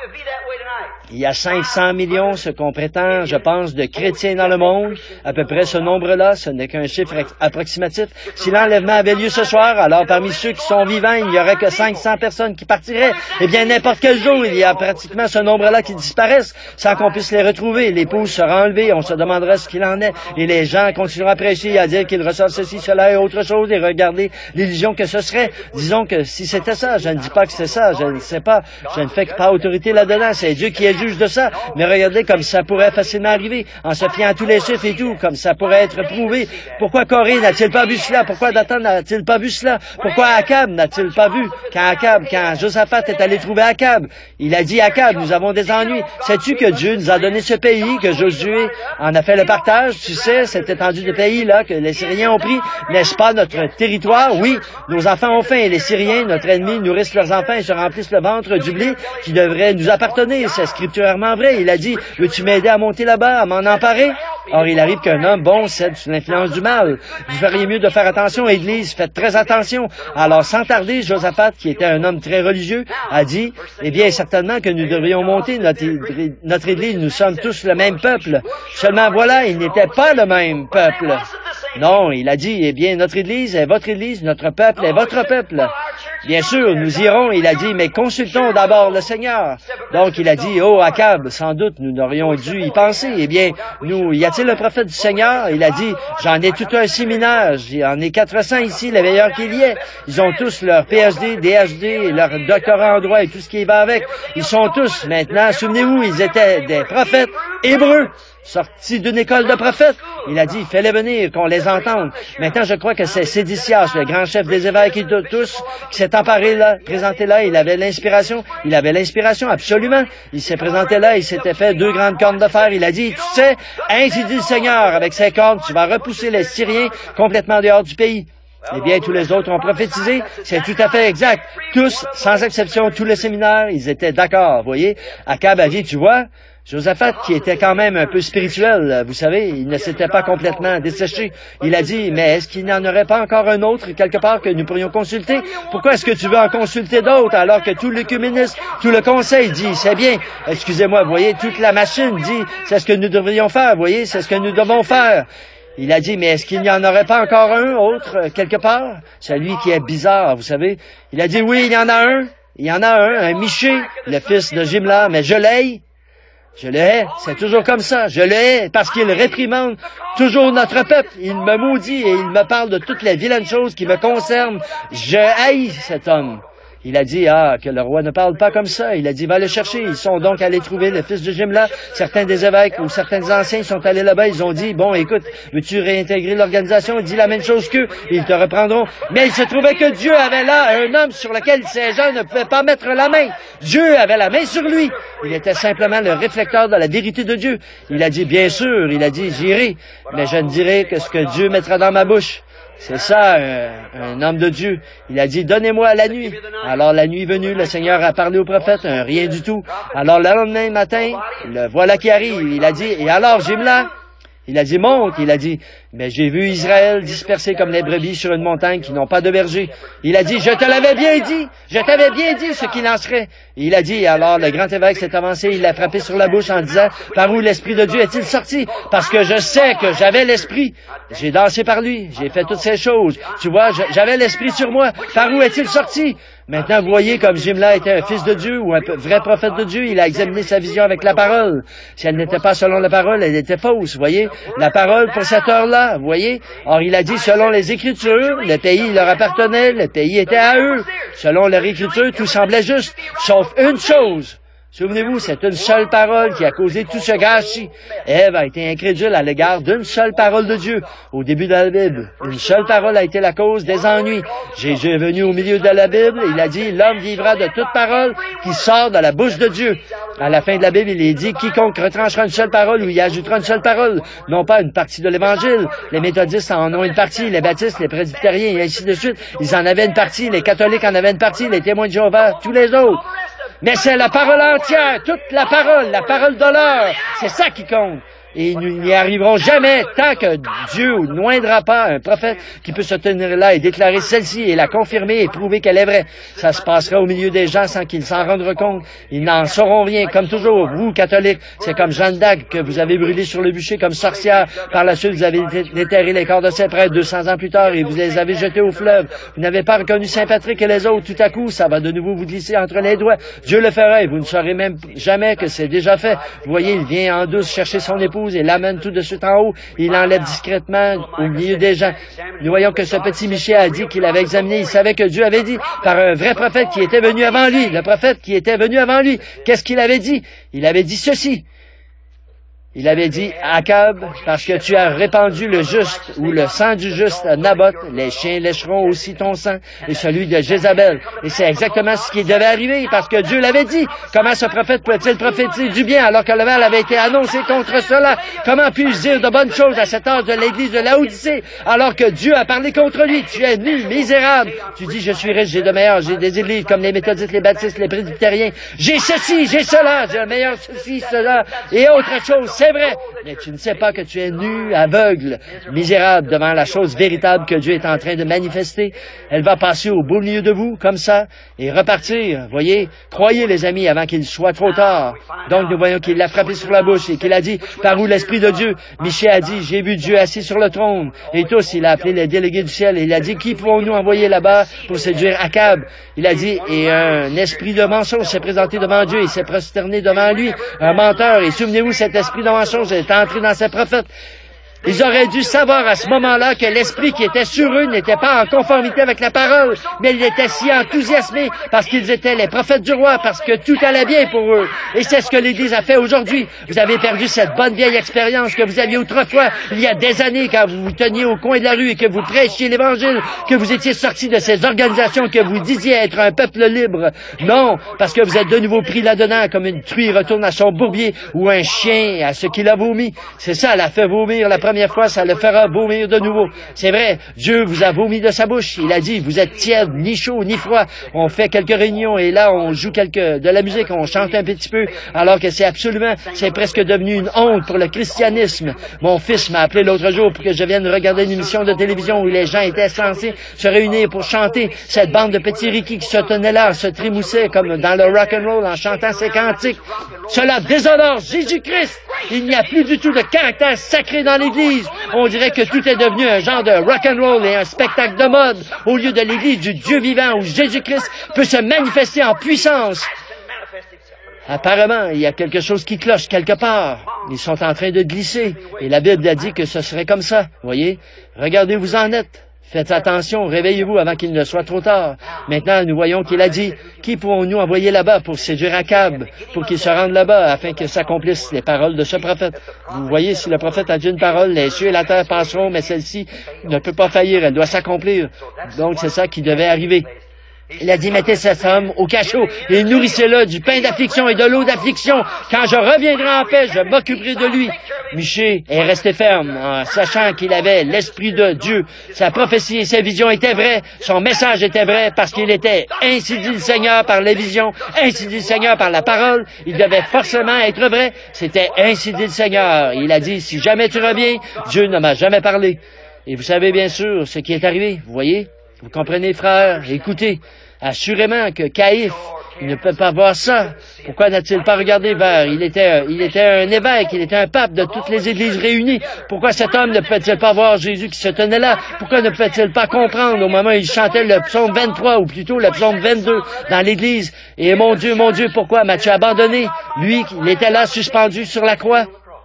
Il y a 500 millions, ce qu'on prétend, je pense, de chrétiens dans le monde. À peu près ce nombre-là, ce n'est qu'un chiffre approximatif. Si l'enlèvement avait lieu ce soir, alors parmi ceux qui sont vivants, il n'y aurait que 500 personnes qui partiraient. Eh bien, n'importe quel jour, il y a pratiquement ce nombre-là qui disparaissent sans qu'on puisse les retrouver. L'épouse sera enlevée, on se demandera ce qu'il en est. Et les gens continueront à prêcher et à dire qu'ils reçoivent ceci, cela et autre chose et regarder l'illusion que ce serait. Disons que si c'était ça, je ne dis pas que c'est ça, je ne sais pas, je ne fais que pas autorité là-dedans, c'est Dieu qui est juge de ça, mais regardez comme ça pourrait facilement arriver, en se fiant à tous les chiffres et tout, comme ça pourrait être prouvé. Pourquoi Corée n'a-t-il pas vu cela? Pourquoi Dathan n'a-t-il pas vu cela? Pourquoi Akab n'a-t-il pas vu? Quand Josaphat est allé trouver Akab, il a dit, Akab, nous avons des ennuis. Sais-tu que Dieu nous a donné ce pays, que Josué en a fait le partage? Tu sais, cette étendue de pays-là que les Syriens ont pris, n'est-ce pas notre territoire? Oui, nos enfants ont faim et les Syriens, notre ennemi, nourrissent leurs enfants et se remplissent le ventre du blé qui devrait nous appartenir. C'est scripturairement vrai. Il a dit, veux-tu m'aider à monter là-bas, à m'en emparer? Or, il arrive qu'un homme bon cède sous l'influence du mal. Vous feriez mieux de faire attention, Église, faites très attention. Alors, sans tarder, Josaphat, qui était un homme très religieux, a dit, eh bien, certainement que nous devrions monter notre Église. Nous sommes tous le même peuple. Seulement, voilà, il n'était pas le même peuple. Non, il a dit, eh bien, notre Église est votre Église, notre peuple est votre peuple. Bien sûr, nous irons, il a dit, mais consultons d'abord le Seigneur. Donc, il a dit, oh, Akab, sans doute, nous n'aurions dû y penser. Eh bien, y a-t-il un prophète du Seigneur? Il a dit, j'en ai tout un séminaire, j'en ai 400 ici, les meilleurs qu'il y ait. Ils ont tous leur PhD, DHD, leur doctorat en droit et tout ce qui va avec. Ils sont tous, maintenant, souvenez-vous, ils étaient des prophètes hébreux, sortis d'une école de prophètes. Il a dit, fais-les venir, qu'on les entende. Maintenant, je crois que c'est Sédicias, le grand chef des évêques et de tous, qui s'est emparé là, présenté là, il avait l'inspiration, absolument. Il s'est présenté là, il s'était fait 2 grandes cornes de fer, il a dit, tu sais, ainsi dit le Seigneur, avec ces cornes, tu vas repousser les Syriens complètement dehors du pays. Eh bien, tous les autres ont prophétisé, c'est tout à fait exact. Tous, sans exception, tous les séminaires, ils étaient d'accord, voyez. Akab a dit, tu vois, Josaphat, qui était quand même un peu spirituel, vous savez, il ne s'était pas complètement desséché. Il a dit, mais est-ce qu'il n'y en aurait pas encore un autre quelque part que nous pourrions consulter? Pourquoi est-ce que tu veux en consulter d'autres alors que tout l'œcuménisme, tout le conseil dit, c'est bien, excusez-moi, vous voyez, toute la machine dit, c'est ce que nous devrions faire, vous voyez, c'est ce que nous devons faire. Il a dit, mais est-ce qu'il n'y en aurait pas encore un autre quelque part? Celui qui est bizarre, vous savez. Il a dit, oui, il y en a un. Il y en a un Miché, le fils de Jimla, mais je l'ai. Je le hais, c'est toujours comme ça, je le hais, parce qu'il réprimande toujours notre peuple, il me maudit et il me parle de toutes les vilaines choses qui me concernent. Je haïs cet homme. Il a dit, que le roi ne parle pas comme ça. Il a dit, va le chercher. Ils sont donc allés trouver le fils de Jimla. Certains des évêques ou certains anciens sont allés là-bas. Ils ont dit, bon, écoute, veux-tu réintégrer l'organisation? Dis la même chose qu'eux. Ils te reprendront. Mais il se trouvait que Dieu avait là un homme sur lequel ces gens ne pouvaient pas mettre la main. Dieu avait la main sur lui. Il était simplement le réflecteur de la vérité de Dieu. Il a dit, bien sûr, il a dit, j'irai, mais je ne dirai que ce que Dieu mettra dans ma bouche. C'est ça, un homme de Dieu. Il a dit, donnez-moi la nuit. Alors la nuit venue, le Seigneur a parlé au prophète, rien du tout. Alors le lendemain matin, le voilà qui arrive. Il a dit, et alors Jimla? Il a dit, monte. Il a dit, mais j'ai vu Israël dispersé comme les brebis sur une montagne qui n'ont pas de berger. Il a dit, je te l'avais bien dit. Je t'avais bien dit ce qu'il en serait. Et il a dit, alors le grand évêque s'est avancé, il l'a frappé sur la bouche en disant, par où l'Esprit de Dieu est-il sorti? Parce que je sais que j'avais l'Esprit. J'ai dansé par lui. J'ai fait toutes ces choses. Tu vois, j'avais l'Esprit sur moi. Par où est-il sorti? Maintenant, vous voyez, comme Jimla était un fils de Dieu ou un vrai prophète de Dieu, il a examiné sa vision avec la parole. Si elle n'était pas selon la parole, elle était fausse, vous voyez. La parole pour cette heure-là, vous voyez. Or, il a dit, selon les Écritures, le pays leur appartenait, le pays était à eux. Selon leur Écriture, tout semblait juste, sauf une chose. Souvenez-vous, c'est une seule parole qui a causé tout ce gâchis. Ève a été incrédule à l'égard d'une seule parole de Dieu. Au début de la Bible, une seule parole a été la cause des ennuis. Jésus est venu au milieu de la Bible, il a dit, l'homme vivra de toute parole qui sort de la bouche de Dieu. À la fin de la Bible, il est dit, quiconque retranchera une seule parole ou y ajoutera une seule parole, non pas une partie de l'Évangile. Les méthodistes en ont une partie, les baptistes, les presbytériens et ainsi de suite, ils en avaient une partie, les catholiques en avaient une partie, les témoins de Jéhovah, tous les autres. Mais c'est la parole entière, toute la parole de l'heure. C'est ça qui compte. et nous n'y arriverons jamais tant que Dieu n'oindra pas un prophète qui peut se tenir là et déclarer celle-ci et la confirmer et prouver qu'elle est vraie. Ça se passera au milieu des gens sans qu'ils s'en rendent compte. Ils n'en sauront rien. Comme toujours, vous, catholiques, c'est comme Jeanne d'Arc que vous avez brûlé sur le bûcher comme sorcière. Par la suite, vous avez déterré les corps de ses prêtres 200 ans plus tard et vous les avez jetés au fleuve. Vous n'avez pas reconnu Saint Patrick et les autres. Tout à coup, ça va de nouveau vous glisser entre les doigts. Dieu le fera et vous ne saurez même jamais que c'est déjà fait. Vous voyez, il vient en douce chercher son épouse et l'amène tout de suite en haut. Il l'enlève discrètement au milieu des gens. Nous voyons que ce petit Michel a dit qu'il avait examiné. Il savait que Dieu avait dit par un vrai prophète qui était venu avant lui. Le prophète qui était venu avant lui. Qu'est-ce qu'il avait dit? Il avait dit ceci. Il avait dit, Akab, parce que tu as répandu le juste ou le sang du juste à Naboth, les chiens lécheront aussi ton sang et celui de Jézabel. Et c'est exactement ce qui devait arriver parce que Dieu l'avait dit. Comment ce prophète pouvait-il prophétiser du bien alors que le mal avait été annoncé contre cela? Comment puis-je dire de bonnes choses à cet âge de l'église de Laodicée alors que Dieu a parlé contre lui? Tu es nul, misérable. Tu dis, je suis riche, j'ai de meilleurs, j'ai des églises comme les méthodistes, les baptistes, les presbytériens. J'ai ceci, j'ai cela, j'ai le meilleur ceci, cela et autre chose. C'est vrai, mais tu ne sais pas que tu es nu, aveugle, misérable devant la chose véritable que Dieu est en train de manifester. Elle va passer au beau milieu de vous, comme ça, et repartir. Voyez, croyez les amis avant qu'il soit trop tard. Donc nous voyons qu'il l'a frappé sur la bouche et qu'il a dit, par où l'Esprit de Dieu? Michée a dit, j'ai vu Dieu assis sur le trône. Et tous, il a appelé les délégués du ciel et il a dit, qui pouvons-nous envoyer là-bas pour séduire Akab? Il a dit, et un esprit de mensonge s'est présenté devant Dieu, il s'est prosterné devant lui, un menteur. Et souvenez-vous, cet esprit de mensonge est entré dans ses prophètes. Ils auraient dû savoir à ce moment-là que l'esprit qui était sur eux n'était pas en conformité avec la parole, mais ils étaient si enthousiasmés parce qu'ils étaient les prophètes du roi, parce que tout allait bien pour eux. Et c'est ce que l'Église a fait aujourd'hui. Vous avez perdu cette bonne vieille expérience que vous aviez autrefois, il y a des années, quand vous vous teniez au coin de la rue et que vous prêchiez l'Évangile, que vous étiez sortis de ces organisations que vous disiez être un peuple libre. Non, parce que vous êtes de nouveau pris là-dedans comme une truie retourne à son bourbier ou un chien à ce qu'il a vomi. C'est ça, l'a fait vomir la première fois, ça le fera vomir de nouveau. C'est vrai, Dieu vous a vomi de sa bouche. Il a dit, vous êtes tiède, ni chaud, ni froid. On fait quelques réunions et là, on joue de la musique, on chante un petit peu, alors que c'est presque devenu une honte pour le christianisme. Mon fils m'a appelé l'autre jour pour que je vienne regarder une émission de télévision où les gens étaient censés se réunir pour chanter. Cette bande de petits Ricky qui se tenaient là, se trémoussaient comme dans le rock'n'roll en chantant ses cantiques. Cela déshonore Jésus-Christ. Il n'y a plus du tout de caractère sacré dans l'Église. On dirait que tout est devenu un genre de rock'n'roll et un spectacle de mode au lieu de l'Église du Dieu vivant où Jésus-Christ peut se manifester en puissance. Apparemment, il y a quelque chose qui cloche quelque part. Ils sont en train de glisser et la Bible a dit que ce serait comme ça. Voyez, regardez où vous en êtes. Faites attention, réveillez-vous avant qu'il ne soit trop tard. Maintenant, nous voyons qu'il a dit, qui pourrons-nous envoyer là-bas pour séduire Akab, pour qu'il se rende là-bas, afin que s'accomplissent les paroles de ce prophète. Vous voyez, si le prophète a dit une parole, les cieux et la terre passeront, mais celle-ci ne peut pas faillir, elle doit s'accomplir. Donc, c'est ça qui devait arriver. Il a dit, mettez cet homme au cachot et nourrissez-le du pain d'affliction et de l'eau d'affliction. Quand je reviendrai en paix, je m'occuperai de lui. Michée est resté ferme en sachant qu'il avait l'Esprit de Dieu. Sa prophétie et ses visions étaient vraies. Son message était vrai parce qu'il était ainsi dit le Seigneur par les visions, ainsi dit le Seigneur par la parole. Il devait forcément être vrai. C'était ainsi dit le Seigneur. Il a dit, si jamais tu reviens, Dieu ne m'a jamais parlé. Et vous savez bien sûr ce qui est arrivé, vous voyez? Vous comprenez, frères? Écoutez, assurément que Caïphe, il ne peut pas voir ça. Pourquoi n'a-t-il pas regardé vers? Il était un évêque, il était un pape de toutes les églises réunies. Pourquoi cet homme ne peut-il pas voir Jésus qui se tenait là? Pourquoi ne peut-il pas comprendre au moment où il chantait le psaume 23, ou plutôt le psaume 22 dans l'église? Et mon Dieu, pourquoi m'as-tu abandonné? Lui, il était là suspendu sur la croix.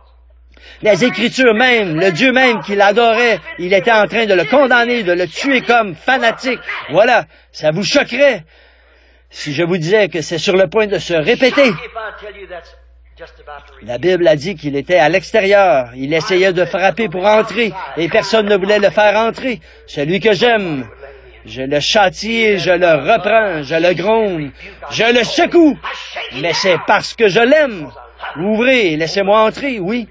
Les Écritures même, le Dieu même qu'il adorait, il était en train de le condamner, de le tuer comme fanatique. Voilà, ça vous choquerait si je vous disais que c'est sur le point de se répéter. La Bible a dit qu'il était à l'extérieur. Il essayait de frapper pour entrer et personne ne voulait le faire entrer. Celui que j'aime, je le châtie, je le reprends, je le gronde, je le secoue. Mais c'est parce que je l'aime. Ouvrez, laissez-moi entrer, oui.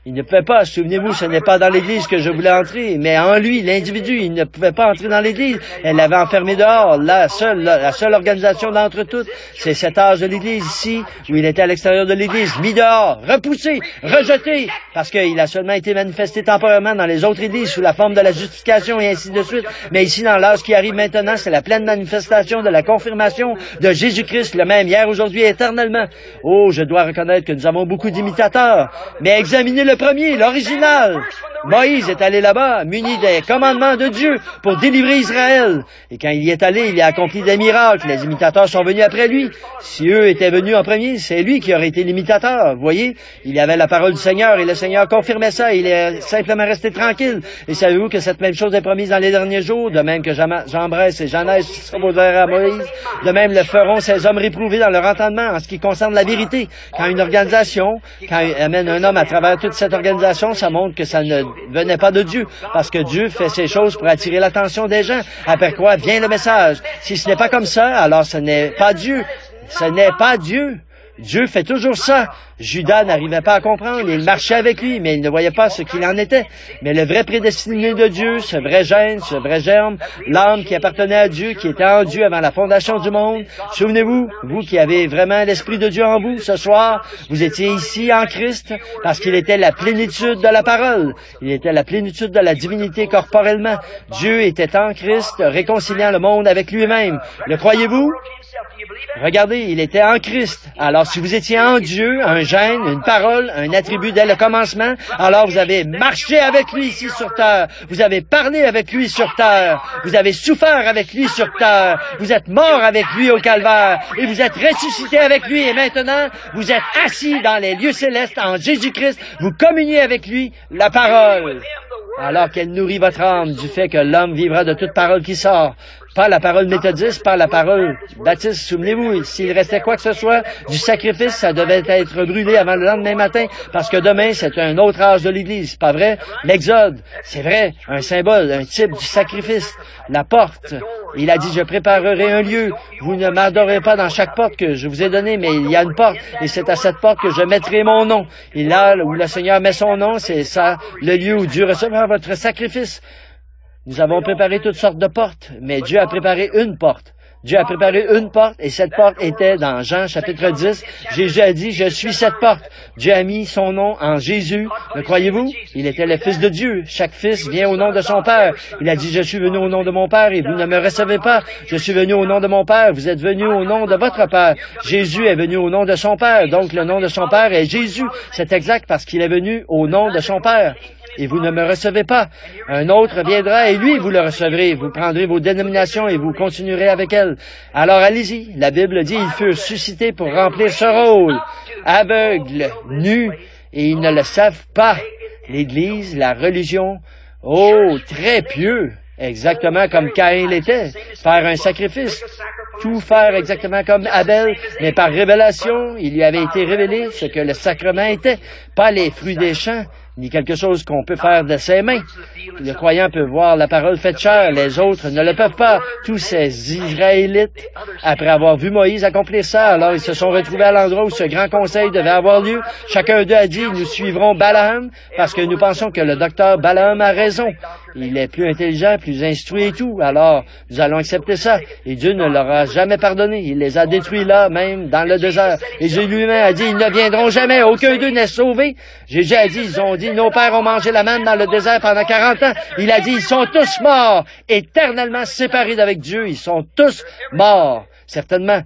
Il ne pouvait pas. Souvenez-vous, ce n'est pas dans l'Église que je voulais entrer, mais en lui, l'individu, il ne pouvait pas entrer dans l'Église. Elle l'avait enfermé dehors. La seule organisation d'entre toutes, c'est cet âge de l'Église ici, où il était à l'extérieur de l'Église, mis dehors, repoussé, rejeté, parce qu'il a seulement été manifesté temporairement dans les autres Églises sous la forme de la justification et ainsi de suite. Mais ici, dans l'âge qui arrive maintenant, c'est la pleine manifestation de la confirmation de Jésus-Christ, le même hier, aujourd'hui, éternellement. Oh, je dois reconnaître que nous avons beaucoup d'imitateurs, mais examinez le premier, l'original. Moïse est allé là-bas, muni des commandements de Dieu pour délivrer Israël. Et quand il y est allé, il a accompli des miracles. Les imitateurs sont venus après lui. Si eux étaient venus en premier, c'est lui qui aurait été l'imitateur. Vous voyez, il y avait la parole du Seigneur et le Seigneur confirmait ça. Il est simplement resté tranquille. Et savez-vous que cette même chose est promise dans les derniers jours, de même que Jean-Bresse et Jeannès s'opposèrent à Moïse, de même le feront ces hommes réprouvés dans leur entendement en ce qui concerne la vérité. Quand une organisation, quand elle amène un homme à travers toute cette organisation, ça montre que ça ne venait pas de Dieu, parce que Dieu fait ces choses pour attirer l'attention des gens, après quoi vient le message. Si ce n'est pas comme ça, alors ce n'est pas Dieu. Ce n'est pas Dieu. Dieu fait toujours ça. Judas n'arrivait pas à comprendre. Il marchait avec lui, mais il ne voyait pas ce qu'il en était. Mais le vrai prédestiné de Dieu, ce vrai gène, ce vrai germe, l'âme qui appartenait à Dieu, qui était en Dieu avant la fondation du monde. Souvenez-vous, vous qui avez vraiment l'Esprit de Dieu en vous, ce soir, vous étiez ici en Christ parce qu'il était la plénitude de la parole. Il était la plénitude de la divinité corporellement. Dieu était en Christ, réconciliant le monde avec lui-même. Le croyez-vous? Regardez, il était en Christ. Alors, si vous étiez en Dieu, un gène, une parole, un attribut dès le commencement, alors vous avez marché avec lui ici sur terre. Vous avez parlé avec lui sur terre. Vous avez souffert avec lui sur terre. Vous êtes mort avec lui au calvaire. Et vous êtes ressuscité avec lui. Et maintenant, vous êtes assis dans les lieux célestes en Jésus-Christ. Vous communiez avec lui la parole. Alors qu'elle nourrit votre âme du fait que l'homme vivra de toute parole qui sort. Pas la parole méthodiste, pas la parole baptiste. Souvenez-vous, s'il restait quoi que ce soit du sacrifice, ça devait être brûlé avant le lendemain matin, parce que demain, c'est un autre âge de l'Église. Pas vrai? L'Exode, c'est vrai, un symbole, un type du sacrifice. La porte, il a dit, je préparerai un lieu. Vous ne m'adorez pas dans chaque porte que je vous ai donnée, mais il y a une porte, et c'est à cette porte que je mettrai mon nom. Et là où le Seigneur met son nom, c'est ça, le lieu où Dieu recevra votre sacrifice. Nous avons préparé toutes sortes de portes, mais Dieu a préparé une porte. Dieu a préparé une porte, et cette porte était dans Jean chapitre 10. Jésus a dit, je suis cette porte. Dieu a mis son nom en Jésus. Le croyez-vous? Il était le Fils de Dieu. Chaque fils vient au nom de son Père. Il a dit, je suis venu au nom de mon Père, et vous ne me recevez pas. Je suis venu au nom de mon Père. Vous êtes venu au nom de votre Père. Jésus est venu au nom de son Père. Donc le nom de son Père est Jésus. C'est exact parce qu'il est venu au nom de son Père. Et vous ne me recevez pas. Un autre viendra et lui, vous le recevrez. Vous prendrez vos dénominations et vous continuerez avec elles. Alors allez-y. La Bible dit, ils furent suscités pour remplir ce rôle. Aveugles, nus, et ils ne le savent pas. L'Église, la religion, oh, très pieux. Exactement comme Caïn l'était. Faire un sacrifice. Tout faire exactement comme Abel. Mais par révélation, il lui avait été révélé ce que le sacrement était. Pas les fruits des champs, ni quelque chose qu'on peut faire de ses mains. Le croyant peut voir la parole faite chair, les autres ne le peuvent pas. Tous ces Israélites, après avoir vu Moïse accomplir ça, alors ils se sont retrouvés à l'endroit où ce grand conseil devait avoir lieu. Chacun d'eux a dit, nous suivrons Balaam, parce que nous pensons que le docteur Balaam a raison. Il est plus intelligent, plus instruit et tout. Alors, nous allons accepter ça. Et Dieu ne leur a jamais pardonné. Il les a détruits là, même dans le désert. Et Jésus lui-même a dit, ils ne viendront jamais. Aucun d'eux n'est sauvé. Jésus a dit, ils ont dit, nos pères ont mangé la manne dans le désert pendant 40 ans. Il a dit, ils sont tous morts, éternellement séparés d'avec Dieu. Ils sont tous morts, certainement.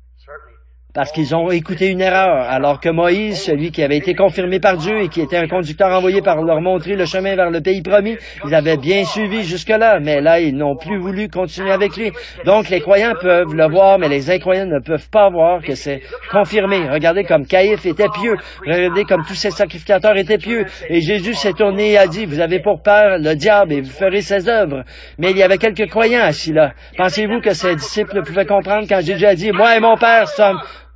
Parce qu'ils ont écouté une erreur, alors que Moïse, celui qui avait été confirmé par Dieu et qui était un conducteur envoyé par leur montrer le chemin vers le pays promis, ils avaient bien suivi jusque-là, mais là, ils n'ont plus voulu continuer avec lui. Donc, les croyants peuvent le voir, mais les incroyants ne peuvent pas voir que c'est confirmé. Regardez comme Caïphe était pieux. Regardez comme tous ces sacrificateurs étaient pieux. Et Jésus s'est tourné et a dit, vous avez pour père le diable et vous ferez ses œuvres. Mais il y avait quelques croyants assis là. Pensez-vous que ses disciples pouvaient comprendre quand Jésus a dit, moi et mon père sommes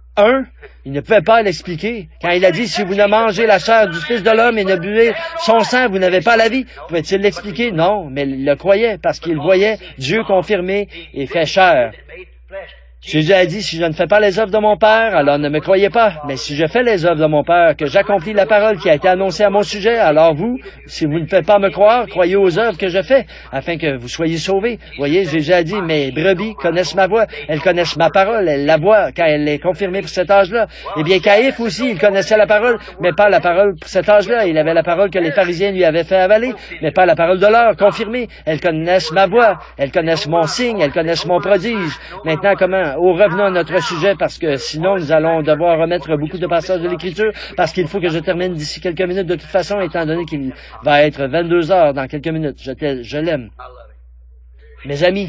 il ne pouvait pas l'expliquer. Quand il a dit, si vous ne mangez la chair du Fils de l'homme et ne buvez son sang, vous n'avez pas la vie. Pouvait-il l'expliquer? Non, mais il le croyait parce qu'il voyait Dieu confirmé et fait chair. Jésus a dit, si je ne fais pas les œuvres de mon Père, alors ne me croyez pas. Mais si je fais les œuvres de mon Père, que j'accomplis la parole qui a été annoncée à mon sujet, alors vous, si vous ne faites pas me croire, croyez aux œuvres que je fais, afin que vous soyez sauvés. Voyez, Jésus a dit, mes brebis connaissent ma voix, elles connaissent ma parole, elles la voient quand elle est confirmée pour cet âge-là. Eh bien, Caïphe aussi, il connaissait la parole, mais pas la parole pour cet âge-là. Il avait la parole que les pharisiens lui avaient fait avaler, mais pas la parole de l'heure, confirmée. Elles connaissent ma voix, elles connaissent mon signe, elles connaissent mon prodige. Maintenant, comment? Revenons à notre sujet, parce que sinon, nous allons devoir remettre beaucoup de passages de l'Écriture, parce qu'il faut que je termine d'ici quelques minutes de toute façon, étant donné qu'il va être 22 heures dans quelques minutes. Je l'aime. Mes amis,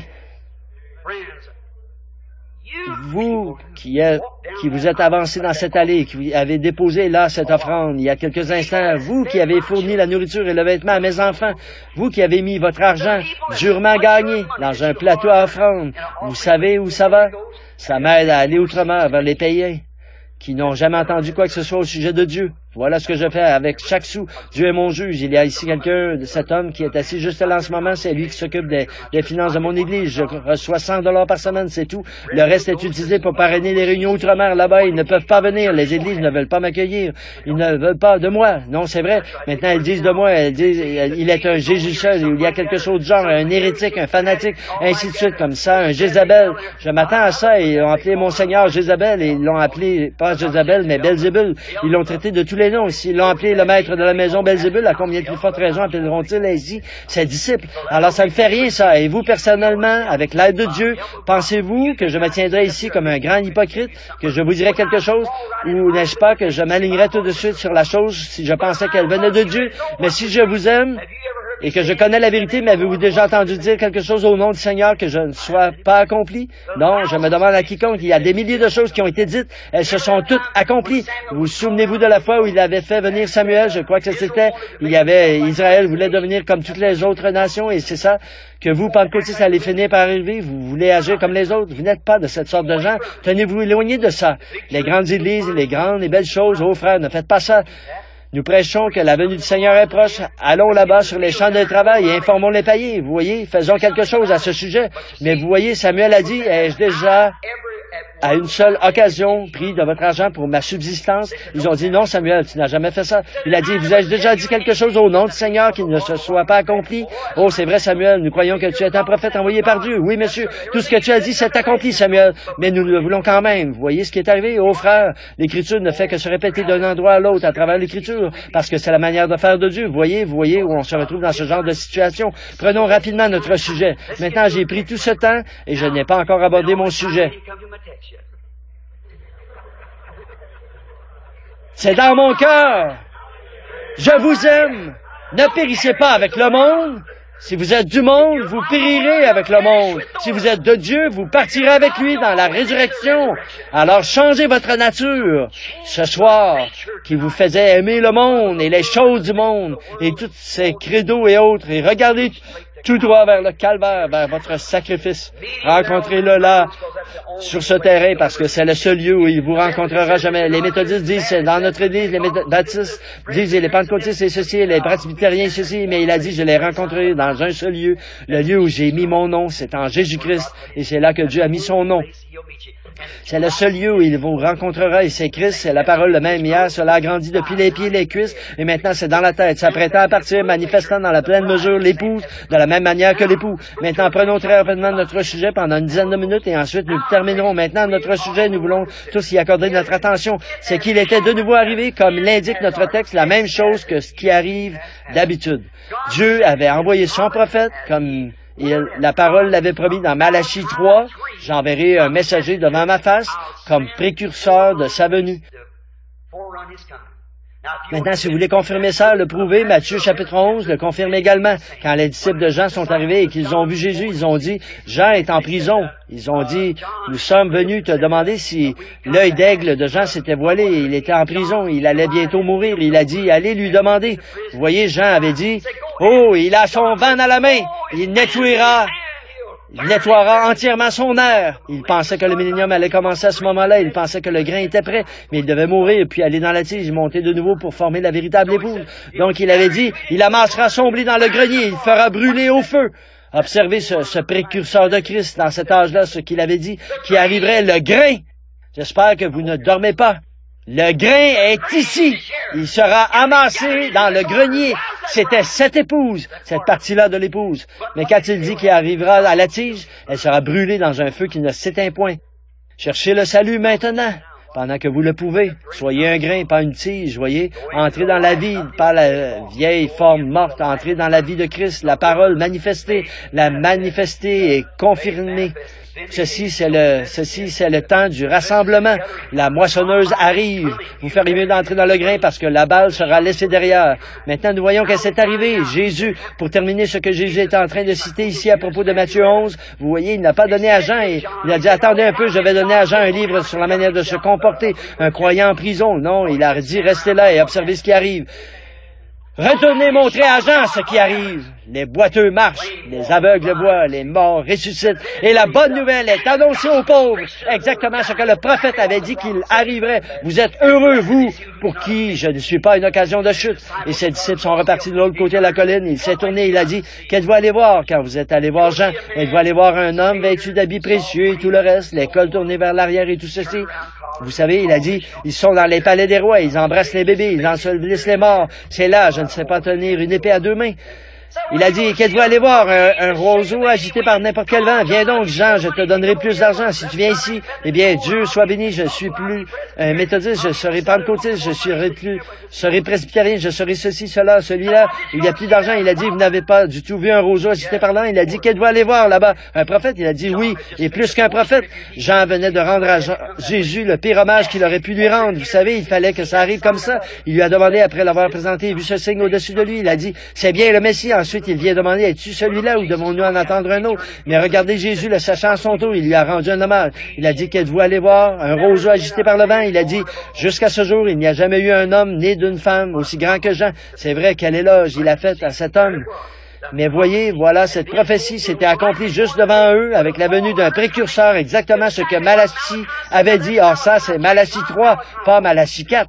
vous qui vous êtes avancés dans cette allée, qui avez déposé là cette offrande il y a quelques instants, vous qui avez fourni la nourriture et le vêtement à mes enfants, vous qui avez mis votre argent durement gagné dans un plateau à offrande, vous savez où ça va? Ça m'aide à aller outre-mer vers les païens qui n'ont jamais entendu quoi que ce soit au sujet de Dieu. Voilà ce que je fais avec chaque sou. Dieu est mon juge. Il y a ici quelqu'un, cet homme qui est assis juste là en ce moment, c'est lui qui s'occupe des finances de mon église. Je reçois 100 $ par semaine, c'est tout. Le reste est utilisé pour parrainer les réunions outre-mer là-bas. Ils ne peuvent pas venir. Les églises ne veulent pas m'accueillir. Ils ne veulent pas de moi. Non, c'est vrai. Maintenant, ils disent de moi, ils disent, il est un Jésus seul. Il y a quelque chose du genre, un hérétique, un fanatique, ainsi de suite, comme ça, un Jézabel. Je m'attends à ça. Ils ont appelé mon Seigneur Jézabel et ils l'ont appelé, pas Jézabel, mais Belzébul. Ils l'ont traité de tous les noms. S'ils l'ont appelé le maître de la maison Belzébul, à combien de plus forte raison appelleront-ils ainsi ses disciples? Alors ça ne fait rien, ça. Et vous, personnellement, avec l'aide de Dieu, pensez-vous que je me tiendrai ici comme un grand hypocrite, que je vous dirai quelque chose, ou n'est-ce pas que je m'alignerai tout de suite sur la chose si je pensais qu'elle venait de Dieu? Mais si je vous aime, et que je connais la vérité, mais avez-vous déjà entendu dire quelque chose au nom du Seigneur que je ne sois pas accompli? Non, je me demande à quiconque. Il y a des milliers de choses qui ont été dites. Elles se sont toutes accomplies. Vous souvenez-vous de la fois où il avait fait venir Samuel? Je crois que c'était, Israël voulait devenir comme toutes les autres nations, et c'est ça que vous, pentecôtistes, allez finir par arriver. Vous voulez agir comme les autres. Vous n'êtes pas de cette sorte de gens. Tenez-vous éloignés de ça. Les grandes églises, les grandes et belles choses, oh frères, ne faites pas ça. Nous prêchons que la venue du Seigneur est proche. Allons là-bas sur les champs de travail et informons les païens. Vous voyez, faisons quelque chose à ce sujet. Mais vous voyez, Samuel a dit, ai-je déjà, à une seule occasion, pris de votre argent pour ma subsistance? Ils ont dit, non, Samuel, tu n'as jamais fait ça. Il a dit, vous avez déjà dit quelque chose au nom du Seigneur qui ne se soit pas accompli? Oh, c'est vrai, Samuel, nous croyons que tu es un prophète envoyé par Dieu. Oui, monsieur, tout ce que tu as dit s'est accompli, Samuel, mais nous le voulons quand même. Vous voyez ce qui est arrivé? Oh, frère, l'Écriture ne fait que se répéter d'un endroit à l'autre à travers l'Écriture, parce que c'est la manière de faire de Dieu. Vous voyez où on se retrouve dans ce genre de situation. Prenons rapidement notre sujet. Maintenant, j'ai pris tout ce temps et je n'ai pas encore abordé mon sujet. C'est dans mon cœur. Je vous aime. Ne périssez pas avec le monde. Si vous êtes du monde, vous périrez avec le monde. Si vous êtes de Dieu, vous partirez avec lui dans la résurrection. Alors changez votre nature ce soir qui vous faisait aimer le monde et les choses du monde et tous ces credos et autres, et regardez tout droit vers le calvaire, vers votre sacrifice. Rencontrez-le là, sur ce terrain, parce que c'est le seul lieu où il vous rencontrera jamais. Les méthodistes disent, c'est dans notre église, les baptistes disent, et les pentecôtistes, c'est ceci, et les presbytériens, ceci, mais il a dit, je l'ai rencontré dans un seul lieu, le lieu où j'ai mis mon nom, c'est en Jésus-Christ, et c'est là que Dieu a mis son nom. C'est le seul lieu où il vous rencontrera, et c'est Christ, c'est la parole le même hier, cela a grandi depuis les pieds, les cuisses, et maintenant c'est dans la tête, s'apprêtant à partir, manifestant dans la pleine mesure l'épouse, de la même manière que l'époux. Maintenant, prenons très rapidement notre sujet pendant une dizaine de minutes, et ensuite nous terminerons. Maintenant, notre sujet, nous voulons tous y accorder notre attention, c'est qu'il était de nouveau arrivé, comme l'indique notre texte, la même chose que ce qui arrive d'habitude. Dieu avait envoyé son prophète, comme la parole l'avait promis dans Malachie 3, j'enverrai un messager devant ma face comme précurseur de sa venue. Maintenant, si vous voulez confirmer ça, le prouver, Matthieu chapitre 11 le confirme également. Quand les disciples de Jean sont arrivés et qu'ils ont vu Jésus, ils ont dit, Jean est en prison. Ils ont dit, nous sommes venus te demander si l'œil d'aigle de Jean s'était voilé. Il était en prison, il allait bientôt mourir. Il a dit, allez lui demander. Vous voyez, Jean avait dit, oh, il a son van à la main, il nettoiera entièrement son air. Il pensait que le millénium allait commencer à ce moment-là. Il pensait que le grain était prêt, mais il devait mourir, puis aller dans la tige, monter de nouveau pour former la véritable épouse. Donc il avait dit, il amassera son blé dans le grenier, il fera brûler au feu. Observez ce précurseur de Christ dans cet âge-là, ce qu'il avait dit, qui arriverait le grain. J'espère que vous ne dormez pas. Le grain est ici. Il sera amassé dans le grenier. C'était cette épouse, cette partie-là de l'épouse. Mais quand il dit qu'il arrivera à la tige, elle sera brûlée dans un feu qui ne s'éteint point. Cherchez le salut maintenant, pendant que vous le pouvez. Soyez un grain, pas une tige, voyez. Entrez dans la vie, pas la vieille forme morte. Entrez dans la vie de Christ, la parole manifestée. La manifester et confirmer. Ceci, c'est le temps du rassemblement. La moissonneuse arrive. Vous ferez mieux d'entrer dans le grain parce que la balle sera laissée derrière. Maintenant, nous voyons qu'elle s'est arrivée. Jésus, pour terminer ce que Jésus est en train de citer ici à propos de Matthieu 11, vous voyez, il n'a pas donné à Jean et il a dit, attendez un peu, je vais donner à Jean un livre sur la manière de se comporter, un croyant en prison. Non, il a dit, restez là et observez ce qui arrive. Retournez montrer à Jean ce qui arrive. Les boiteux marchent, les aveugles voient, les morts ressuscitent. Et la bonne nouvelle est annoncée aux pauvres. Exactement ce que le prophète avait dit qu'il arriverait. Vous êtes heureux, vous, pour qui je ne suis pas une occasion de chute. Et ses disciples sont repartis de l'autre côté de la colline. Il s'est tourné, il a dit, qu'êtes-vous allé voir quand vous êtes allé voir Jean? Êtes-vous allé voir un homme vêtu d'habits précieux et tout le reste, l'école tournée vers l'arrière et tout ceci? Vous savez, il a dit, ils sont dans les palais des rois, ils embrassent les bébés, ils ensevelissent les morts. C'est là, je ne sais pas tenir une épée à deux mains. Il a dit, qu'est-ce que vous allez voir, un roseau agité par n'importe quel vent? Viens donc, Jean, je te donnerai plus d'argent. Si tu viens ici, eh bien, Dieu soit béni, je suis plus méthodiste, je serai pentecôtiste, je serai presbytérien, je serai ceci, cela, celui-là. Il y a plus d'argent. Il a dit, vous n'avez pas du tout vu un roseau agité par là? Il a dit, qu'est-ce que vous allez voir là-bas? Un prophète? Il a dit, oui, et plus qu'un prophète. Jean venait de rendre à Jésus le pire hommage qu'il aurait pu lui rendre. Vous savez, il fallait que ça arrive comme ça. Il lui a demandé, après l'avoir présenté, vu ce signe au-dessus de lui, il a dit, c'est bien le Messie. Ensuite, il vient demander, es-tu celui-là ou devons-nous en attendre un autre? Mais regardez Jésus, le sachant à son tour, il lui a rendu un hommage. Il a dit, qu'êtes-vous allé voir? Un roseau agité par le vent. Il a dit, jusqu'à ce jour, il n'y a jamais eu un homme né d'une femme aussi grand que Jean. C'est vrai, quel éloge il a fait à cet homme. Mais voyez, voilà, cette prophétie s'était accomplie juste devant eux avec la venue d'un précurseur, exactement ce que Malachie avait dit. Or ça, c'est Malachie 3, pas Malachie 4.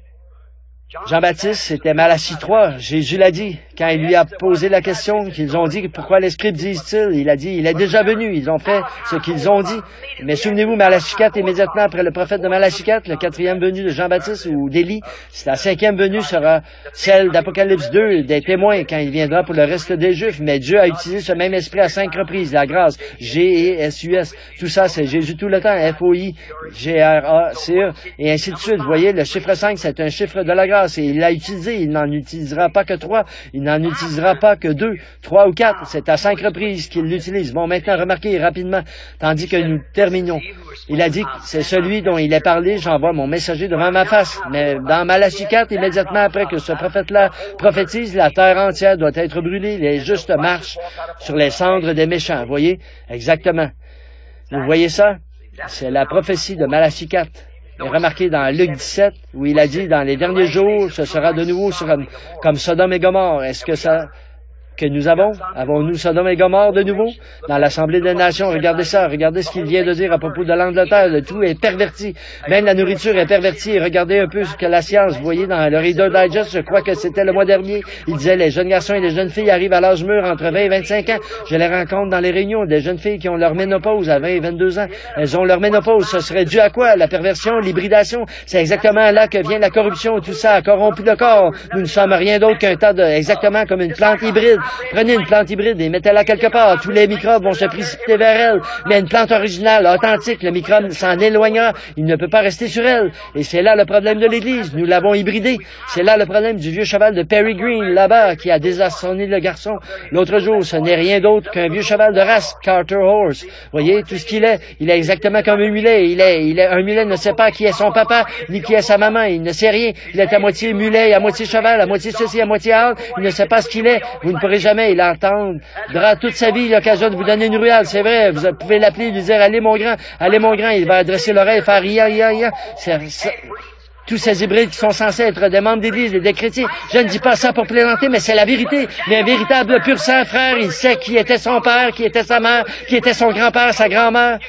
Jean-Baptiste, c'était Malachie 3. Jésus l'a dit. Quand il lui a posé la question, qu'ils ont dit, pourquoi les scribes disent-ils? Il a dit, il est déjà venu. Ils ont fait ce qu'ils ont dit. Mais souvenez-vous, Malachie 4, immédiatement après le prophète de Malachie 4, le 4e venu de Jean-Baptiste ou d'Élie, la 5e venue sera celle d'Apocalypse 2, des témoins, quand il viendra pour le reste des Juifs. Mais Dieu a utilisé ce même esprit à 5 reprises. La grâce, G-E-S-U-S. Tout ça, c'est Jésus tout le temps. F-O-I-G-R-A-C-E. Et ainsi de suite. Vous voyez, le chiffre 5, c'est un chiffre de la grâce. Et il l'a utilisé. Il n'en utilisera pas que 3. Il n'en utilisera pas que 2, 3 ou 4. C'est à 5 reprises qu'il l'utilise. Bon, maintenant, remarquez rapidement, tandis que nous terminons. Il a dit, c'est celui dont il est parlé, j'envoie mon messager devant ma face. Mais dans Malachie 4, immédiatement après que ce prophète-là prophétise, la terre entière doit être brûlée. Les justes marchent sur les cendres des méchants. Vous voyez? Exactement. Vous voyez ça? C'est la prophétie de Malachie 4. Et remarquez dans Luc 17, où il a dit, dans les derniers jours, ce sera de nouveau comme Sodome et Gomorrhe. Est-ce que ça, que nous avons-nous Sodome et Gomorrhe de nouveau? Dans l'Assemblée des Nations, regardez ça, regardez ce qu'il vient de dire à propos de l'Angleterre, le tout est perverti. Même la nourriture est pervertie. Regardez un peu ce que la science, vous voyez, dans le Reader Digest, je crois que c'était le mois dernier, il disait, les jeunes garçons et les jeunes filles arrivent à l'âge mûr entre 20 et 25 ans. Je les rencontre dans les réunions, des jeunes filles qui ont leur ménopause à 20 et 22 ans. Elles ont leur ménopause. Ce serait dû à quoi? La perversion, l'hybridation. C'est exactement là que vient la corruption. Tout ça a corrompu le corps. Nous ne sommes rien d'autre qu'un tas de, exactement comme une plante hybride. Prenez une plante hybride et mettez-la quelque part. Tous les microbes vont se précipiter vers elle. Mais une plante originale, authentique, le microbe s'en éloignera. Il ne peut pas rester sur elle. Et c'est là le problème de l'Église. Nous l'avons hybridé. C'est là le problème du vieux cheval de Perry Green, là-bas, qui a désarçonné le garçon. L'autre jour, ce n'est rien d'autre qu'un vieux cheval de race, Carter Horse. Voyez, tout ce qu'il est. Il est exactement comme un mulet. Un mulet ne sait pas qui est son papa, ni qui est sa maman. Il ne sait rien. Il est à moitié mulet, à moitié cheval, à moitié ceci, à moitié âne. Il ne sait pas ce qu'il est. Vous ne pourrez jamais l'entendra toute sa vie l'occasion de vous donner une ruelle, c'est vrai, vous pouvez l'appeler et lui dire, allez mon grand, il va adresser l'oreille, faire ria. Tous ces hybrides qui sont censés être des membres d'église et des chrétiens, je ne dis pas ça pour plaisanter, mais c'est la vérité. Mais un véritable pur sang, frère, il sait qui était son père, qui était sa mère, qui était son grand-père, sa grand-mère.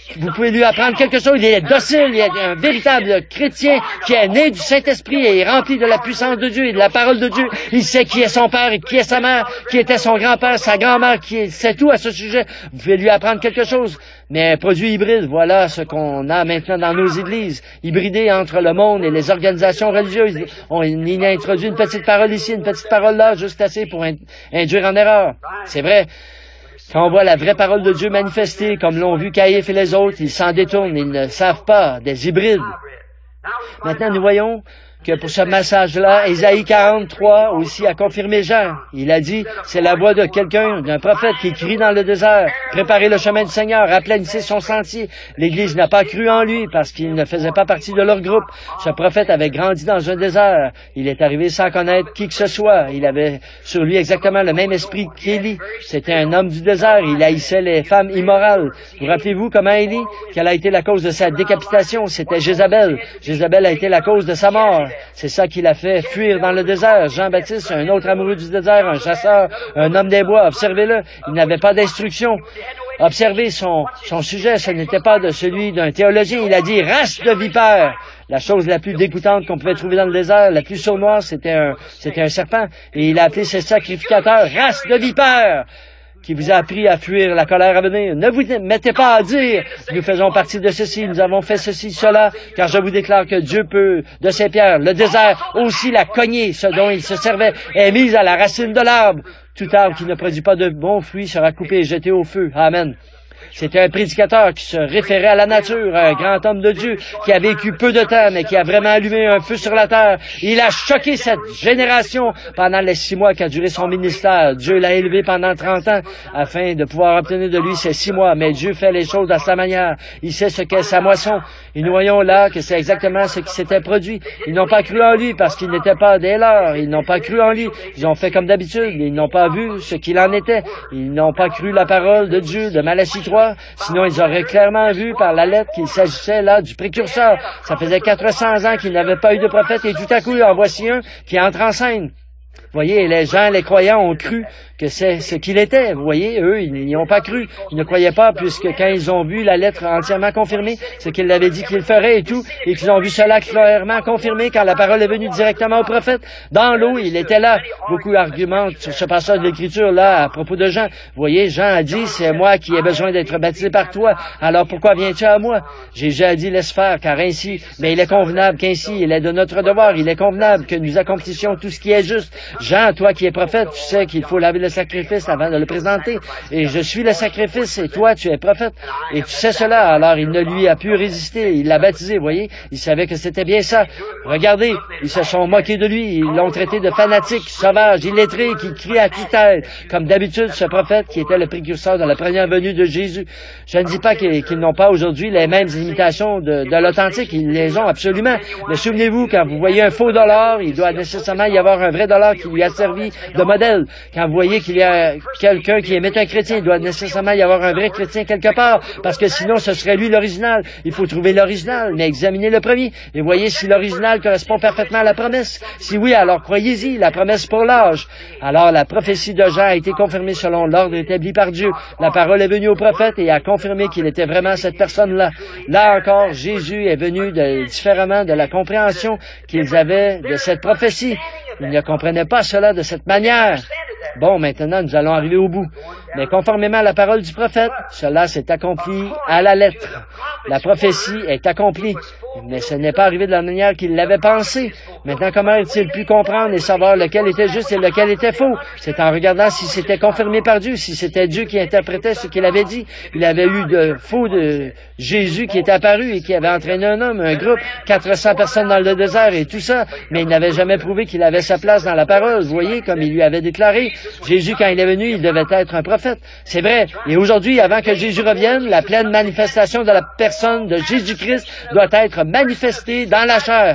Vous pouvez lui apprendre quelque chose. Il est docile, il est un véritable chrétien qui est né du Saint-Esprit et est rempli de la puissance de Dieu et de la parole de Dieu. Il sait qui est son père et qui est sa mère, qui était son grand-père, sa grand-mère, qui sait tout à ce sujet. Vous pouvez lui apprendre quelque chose. Mais un produit hybride, voilà ce qu'on a maintenant dans nos églises. Hybridé entre le monde et les organisations religieuses. On y a introduit une petite parole ici, une petite parole là, juste assez pour induire en erreur. C'est vrai. Quand on voit la vraie parole de Dieu manifestée, comme l'ont vu Caïphe et les autres, ils s'en détournent, ils ne savent pas, des hybrides. Maintenant, nous voyons que pour ce message-là, Ésaïe 43 aussi a confirmé Jean. Il a dit, c'est la voix de quelqu'un, d'un prophète qui crie dans le désert, préparez le chemin du Seigneur, aplanissez son sentier. L'Église n'a pas cru en lui parce qu'il ne faisait pas partie de leur groupe. Ce prophète avait grandi dans un désert. Il est arrivé sans connaître qui que ce soit. Il avait sur lui exactement le même esprit qu'Élie. C'était un homme du désert. Il haïssait les femmes immorales. Vous rappelez-vous comment Élie, quelle a été la cause de sa décapitation? C'était Jézabel. Jézabel a été la cause de sa mort. C'est ça qui l'a fait fuir dans le désert. Jean-Baptiste, un autre amoureux du désert, un chasseur, un homme des bois, observez-le. Il n'avait pas d'instruction. Observez son sujet, ce n'était pas de celui d'un théologien. Il a dit « race de vipères ». La chose la plus dégoûtante qu'on pouvait trouver dans le désert, la plus sournoise, c'était un serpent. Et il a appelé ses sacrificateurs « race de vipères ». Qui vous a appris à fuir la colère à venir. Ne vous mettez pas à dire, nous faisons partie de ceci, nous avons fait ceci, cela, car je vous déclare que Dieu peut, de ses pierres, le désert, aussi la cognée, ce dont il se servait, est mise à la racine de l'arbre. Tout arbre qui ne produit pas de bons fruits sera coupé et jeté au feu. Amen. C'était un prédicateur qui se référait à la nature, un grand homme de Dieu qui a vécu peu de temps, mais qui a vraiment allumé un feu sur la terre. Il a choqué cette génération pendant les 6 mois qu'a duré son ministère. Dieu l'a élevé pendant 30 ans afin de pouvoir obtenir de lui ces 6 mois. Mais Dieu fait les choses à sa manière. Il sait ce qu'est sa moisson. Et nous voyons là que c'est exactement ce qui s'était produit. Ils n'ont pas cru en lui parce qu'il n'était pas des leurs. Ils n'ont pas cru en lui. Ils ont fait comme d'habitude. Ils n'ont pas vu ce qu'il en était. Ils n'ont pas cru la parole de Dieu, de Malachie 3. Sinon, ils auraient clairement vu par la lettre qu'il s'agissait là du précurseur. Ça faisait 400 ans qu'il n'avait pas eu de prophète et tout à coup, en voici un qui entre en scène. Vous voyez, les gens, les croyants ont cru que c'est ce qu'il était. Vous voyez, eux, ils n'y ont pas cru. Ils ne croyaient pas, puisque quand ils ont vu la lettre entièrement confirmée, ce qu'il avait dit qu'il ferait et tout, et qu'ils ont vu cela clairement confirmé quand la parole est venue directement au prophète. Dans l'eau, il était là. Beaucoup argumentent sur ce passage de l'Écriture, là, à propos de Jean. Vous voyez, Jean a dit, c'est moi qui ai besoin d'être baptisé par toi. Alors pourquoi viens-tu à moi? Jésus a dit, laisse faire, car ainsi, mais il est convenable qu'ainsi, il est de notre devoir, il est convenable que nous accomplissions tout ce qui est juste. Jean, toi qui es prophète, tu sais qu'il faut laver le sacrifice avant de le présenter. Et je suis le sacrifice et toi, tu es prophète. Et tu sais cela. Alors, il ne lui a pu résister. Il l'a baptisé, vous voyez. Il savait que c'était bien ça. Regardez, ils se sont moqués de lui. Ils l'ont traité de fanatique, sauvage, illettré, qui crie à tue-tête. Comme d'habitude, ce prophète qui était le précurseur de la première venue de Jésus. Je ne dis pas qu'ils n'ont pas aujourd'hui les mêmes imitations de l'authentique. Ils les ont absolument. Mais souvenez-vous, quand vous voyez un faux dollar, il doit nécessairement y avoir un vrai dollar qui lui a servi de modèle. Quand vous voyez qu'il y a quelqu'un qui émet un chrétien, il doit nécessairement y avoir un vrai chrétien quelque part, parce que sinon ce serait lui l'original. Il faut trouver l'original, mais examinez le premier, et voyez si l'original correspond parfaitement à la promesse. Si oui, alors croyez-y, la promesse pour l'âge. Alors la prophétie de Jean a été confirmée selon l'ordre établi par Dieu. La parole est venue au prophète et a confirmé qu'il était vraiment cette personne-là. Là encore, Jésus est venu différemment de la compréhension qu'ils avaient de cette prophétie. Ils ne comprenaient pas cela de cette manière. Bon, maintenant, nous allons arriver au bout. Mais conformément à la parole du prophète, cela s'est accompli à la lettre. La prophétie est accomplie, mais ce n'est pas arrivé de la manière qu'il l'avait pensé. Maintenant, comment a-t-il pu comprendre et savoir lequel était juste et lequel était faux? C'est en regardant si c'était confirmé par Dieu, si c'était Dieu qui interprétait ce qu'il avait dit. Il avait eu de faux de Jésus qui était apparu et qui avait entraîné un homme, un groupe, 400 personnes dans le désert et tout ça, mais il n'avait jamais prouvé qu'il avait sa place dans la parole. Vous voyez, comme il lui avait déclaré, Jésus, quand il est venu, il devait être un prophète. C'est vrai. Et aujourd'hui, avant que Jésus revienne, la pleine manifestation de la personne de Jésus-Christ doit être manifestée dans la chair.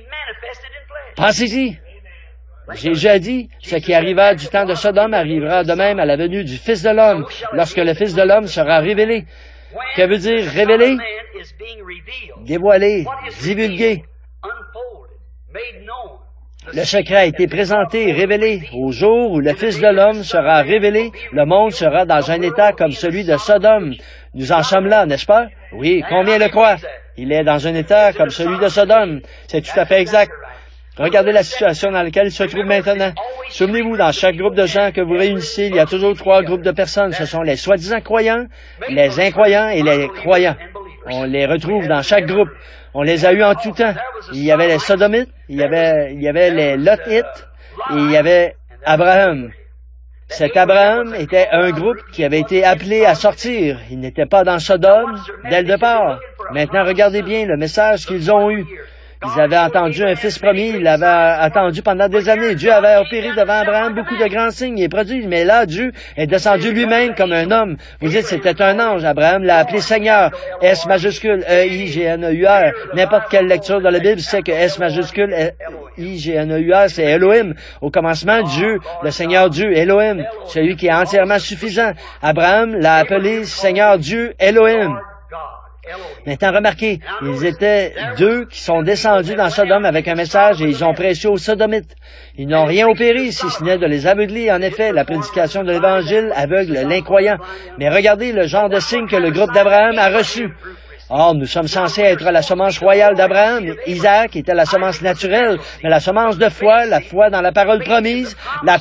Pensez-y. Jésus a dit, ce qui arriva du temps de Sodome arrivera de même à la venue du Fils de l'homme, lorsque le Fils de l'homme sera révélé. Que veut dire révéler? Dévoiler, divulguer. Le secret a été présenté et révélé. Au jour où le Fils de l'homme sera révélé, le monde sera dans un état comme celui de Sodome. Nous en sommes là, n'est-ce pas? Oui, combien le croient? Il est dans un état comme celui de Sodome. C'est tout à fait exact. Regardez la situation dans laquelle il se trouve maintenant. Souvenez-vous, dans chaque groupe de gens que vous réunissez, il y a toujours 3 groupes de personnes. Ce sont les soi-disant croyants, les incroyants et les croyants. On les retrouve dans chaque groupe. On les a eus en tout temps. Il y avait les Sodomites, il y avait les Lotites, et il y avait Abraham. Cet Abraham était un groupe qui avait été appelé à sortir. Il n'était pas dans Sodome dès le départ. Maintenant, regardez bien le message qu'ils ont eu. Ils avaient entendu un fils promis, ils l'avaient attendu pendant des années. Dieu avait opéré devant Abraham beaucoup de grands signes et prodiges, mais là, Dieu est descendu lui-même comme un homme. Vous dites, c'était un ange. Abraham l'a appelé Seigneur. S majuscule, E-I-G-N-E-U-R. N'importe quelle lecture de la Bible sait que S majuscule, E-I-G-N-E-U-R, c'est Elohim. Au commencement, Dieu, le Seigneur Dieu, Elohim, celui qui est entièrement suffisant. Abraham l'a appelé Seigneur Dieu, Elohim. Maintenant, remarquez, ils étaient 2 qui sont descendus dans Sodome avec un message et ils ont prêché aux Sodomites. Ils n'ont rien opéré, si ce n'est de les aveugler. En effet, la prédication de l'Évangile aveugle l'incroyant. Mais regardez le genre de signe que le groupe d'Abraham a reçu. Or, nous sommes censés être la semence royale d'Abraham. Isaac était la semence naturelle, mais la semence de foi, la foi dans la parole promise,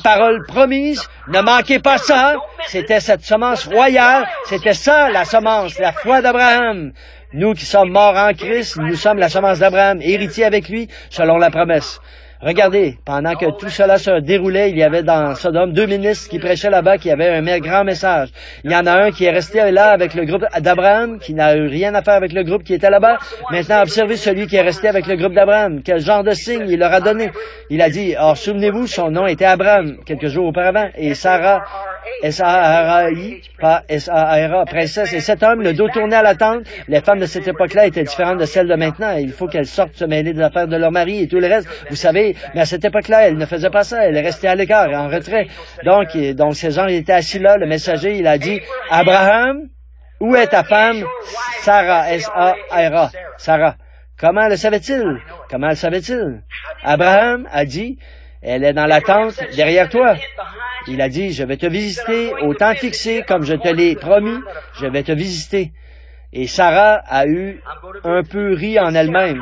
ne manquez pas ça. C'était cette semence royale, c'était ça la semence, la foi d'Abraham. Nous qui sommes morts en Christ, nous sommes la semence d'Abraham, héritiers avec lui, selon la promesse. Regardez, pendant que tout cela se déroulait, il y avait dans Sodome 2 ministres qui prêchaient là-bas, qui avaient un grand message. Il y en a un qui est resté là avec le groupe d'Abraham, qui n'a eu rien à faire avec le groupe qui était là-bas. Maintenant, observez celui qui est resté avec le groupe d'Abraham. Quel genre de signe il leur a donné? Il a dit, or, souvenez-vous, son nom était Abraham, quelques jours auparavant, et Sarah, S-A-R-A-I, pas S-A-R-A, princesse. Et cet homme, le dos tourné à la tente, les femmes de cette époque-là étaient différentes de celles de maintenant. Il faut qu'elles sortent se mêler des affaires de leur mari et tout le reste. Vous savez, mais à cette époque-là, elle ne faisait pas ça. Elle restait à l'écart, en retrait. Donc ces gens étaient assis là. Le messager, il a dit, Abraham, où est ta femme? Sarah, S-A-R-A, Sarah. Comment le savait-il? Comment le savait-il? Abraham a dit, elle est dans la tente derrière toi. Il a dit, je vais te visiter au temps fixé, comme je te l'ai promis, je vais te visiter. Et Sarah a eu un peu ri en elle-même,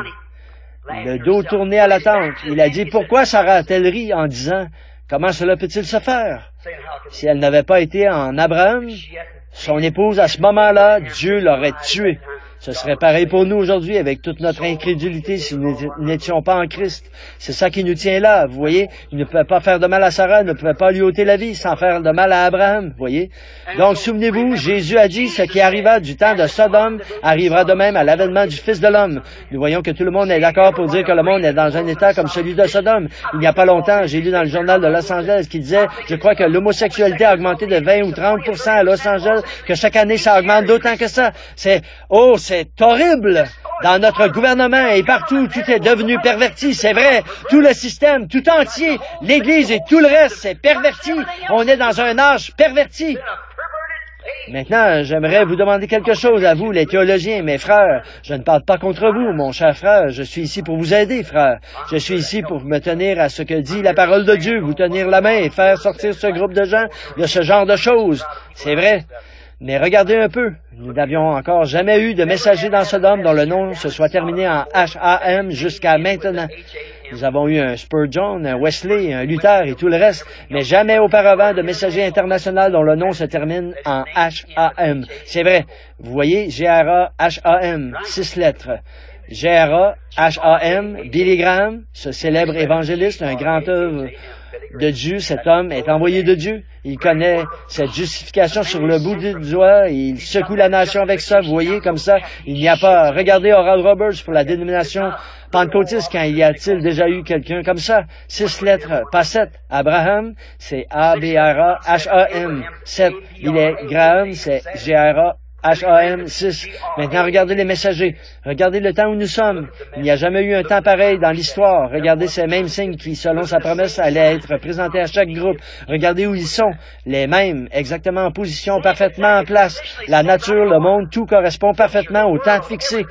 le dos tourné à la tente. Il a dit, pourquoi Sarah a-t-elle ri en disant, comment cela peut-il se faire? Si elle n'avait pas été en Abraham, son épouse à ce moment-là, Dieu l'aurait tuée. Ce serait pareil pour nous aujourd'hui avec toute notre incrédulité si nous n'étions pas en Christ. C'est ça qui nous tient là, vous voyez. Il ne pouvait pas faire de mal à Sarah, il ne pouvait pas lui ôter la vie sans faire de mal à Abraham, vous voyez. Donc, souvenez-vous, Jésus a dit, ce qui arriva du temps de Sodome arrivera de même à l'avènement du Fils de l'homme. Nous voyons que tout le monde est d'accord pour dire que le monde est dans un état comme celui de Sodome. Il n'y a pas longtemps, j'ai lu dans le journal de Los Angeles qui disait, je crois que l'homosexualité a augmenté de 20 ou 30% à Los Angeles, que chaque année ça augmente d'autant que ça. C'est horrible. Dans notre gouvernement et partout, tout est devenu perverti, c'est vrai. Tout le système, tout entier, l'Église et tout le reste, c'est perverti. On est dans un âge perverti. Maintenant, j'aimerais vous demander quelque chose à vous, les théologiens, mes frères. Je ne parle pas contre vous, mon cher frère. Je suis ici pour vous aider, frère. Je suis ici pour me tenir à ce que dit la parole de Dieu, vous tenir la main et faire sortir ce groupe de gens de ce genre de choses. C'est vrai. Mais regardez un peu, nous n'avions encore jamais eu de messager dans Sodome dont le nom se soit terminé en H-A-M jusqu'à maintenant. Nous avons eu un Spurgeon, un Wesley, un Luther et tout le reste, mais jamais auparavant de messager international dont le nom se termine en H-A-M. C'est vrai, vous voyez, G-R-A-H-A-M, 6 lettres. G-R-A-H-A-M, Billy Graham, ce célèbre évangéliste, un grand œuvre de Dieu, cet homme est envoyé de Dieu. Il connaît cette justification sur le bout du doigt, il secoue la nation avec ça, vous voyez, comme ça. Il n'y a pas, regardez Oral Roberts pour la dénomination pentecôtiste, quand il y a-t-il déjà eu quelqu'un comme ça? 6 lettres, pas 7. Abraham, c'est A-B-R-A-H-A-M. 7. Il est Graham, c'est G-R-A-H-A-M 6. Maintenant, regardez les messagers. Regardez le temps où nous sommes. Il n'y a jamais eu un temps pareil dans l'histoire. Regardez ces mêmes signes qui, selon sa promesse, allaient être présentés à chaque groupe. Regardez où ils sont. Les mêmes, exactement en position, parfaitement en place. La nature, le monde, tout correspond parfaitement au temps fixé.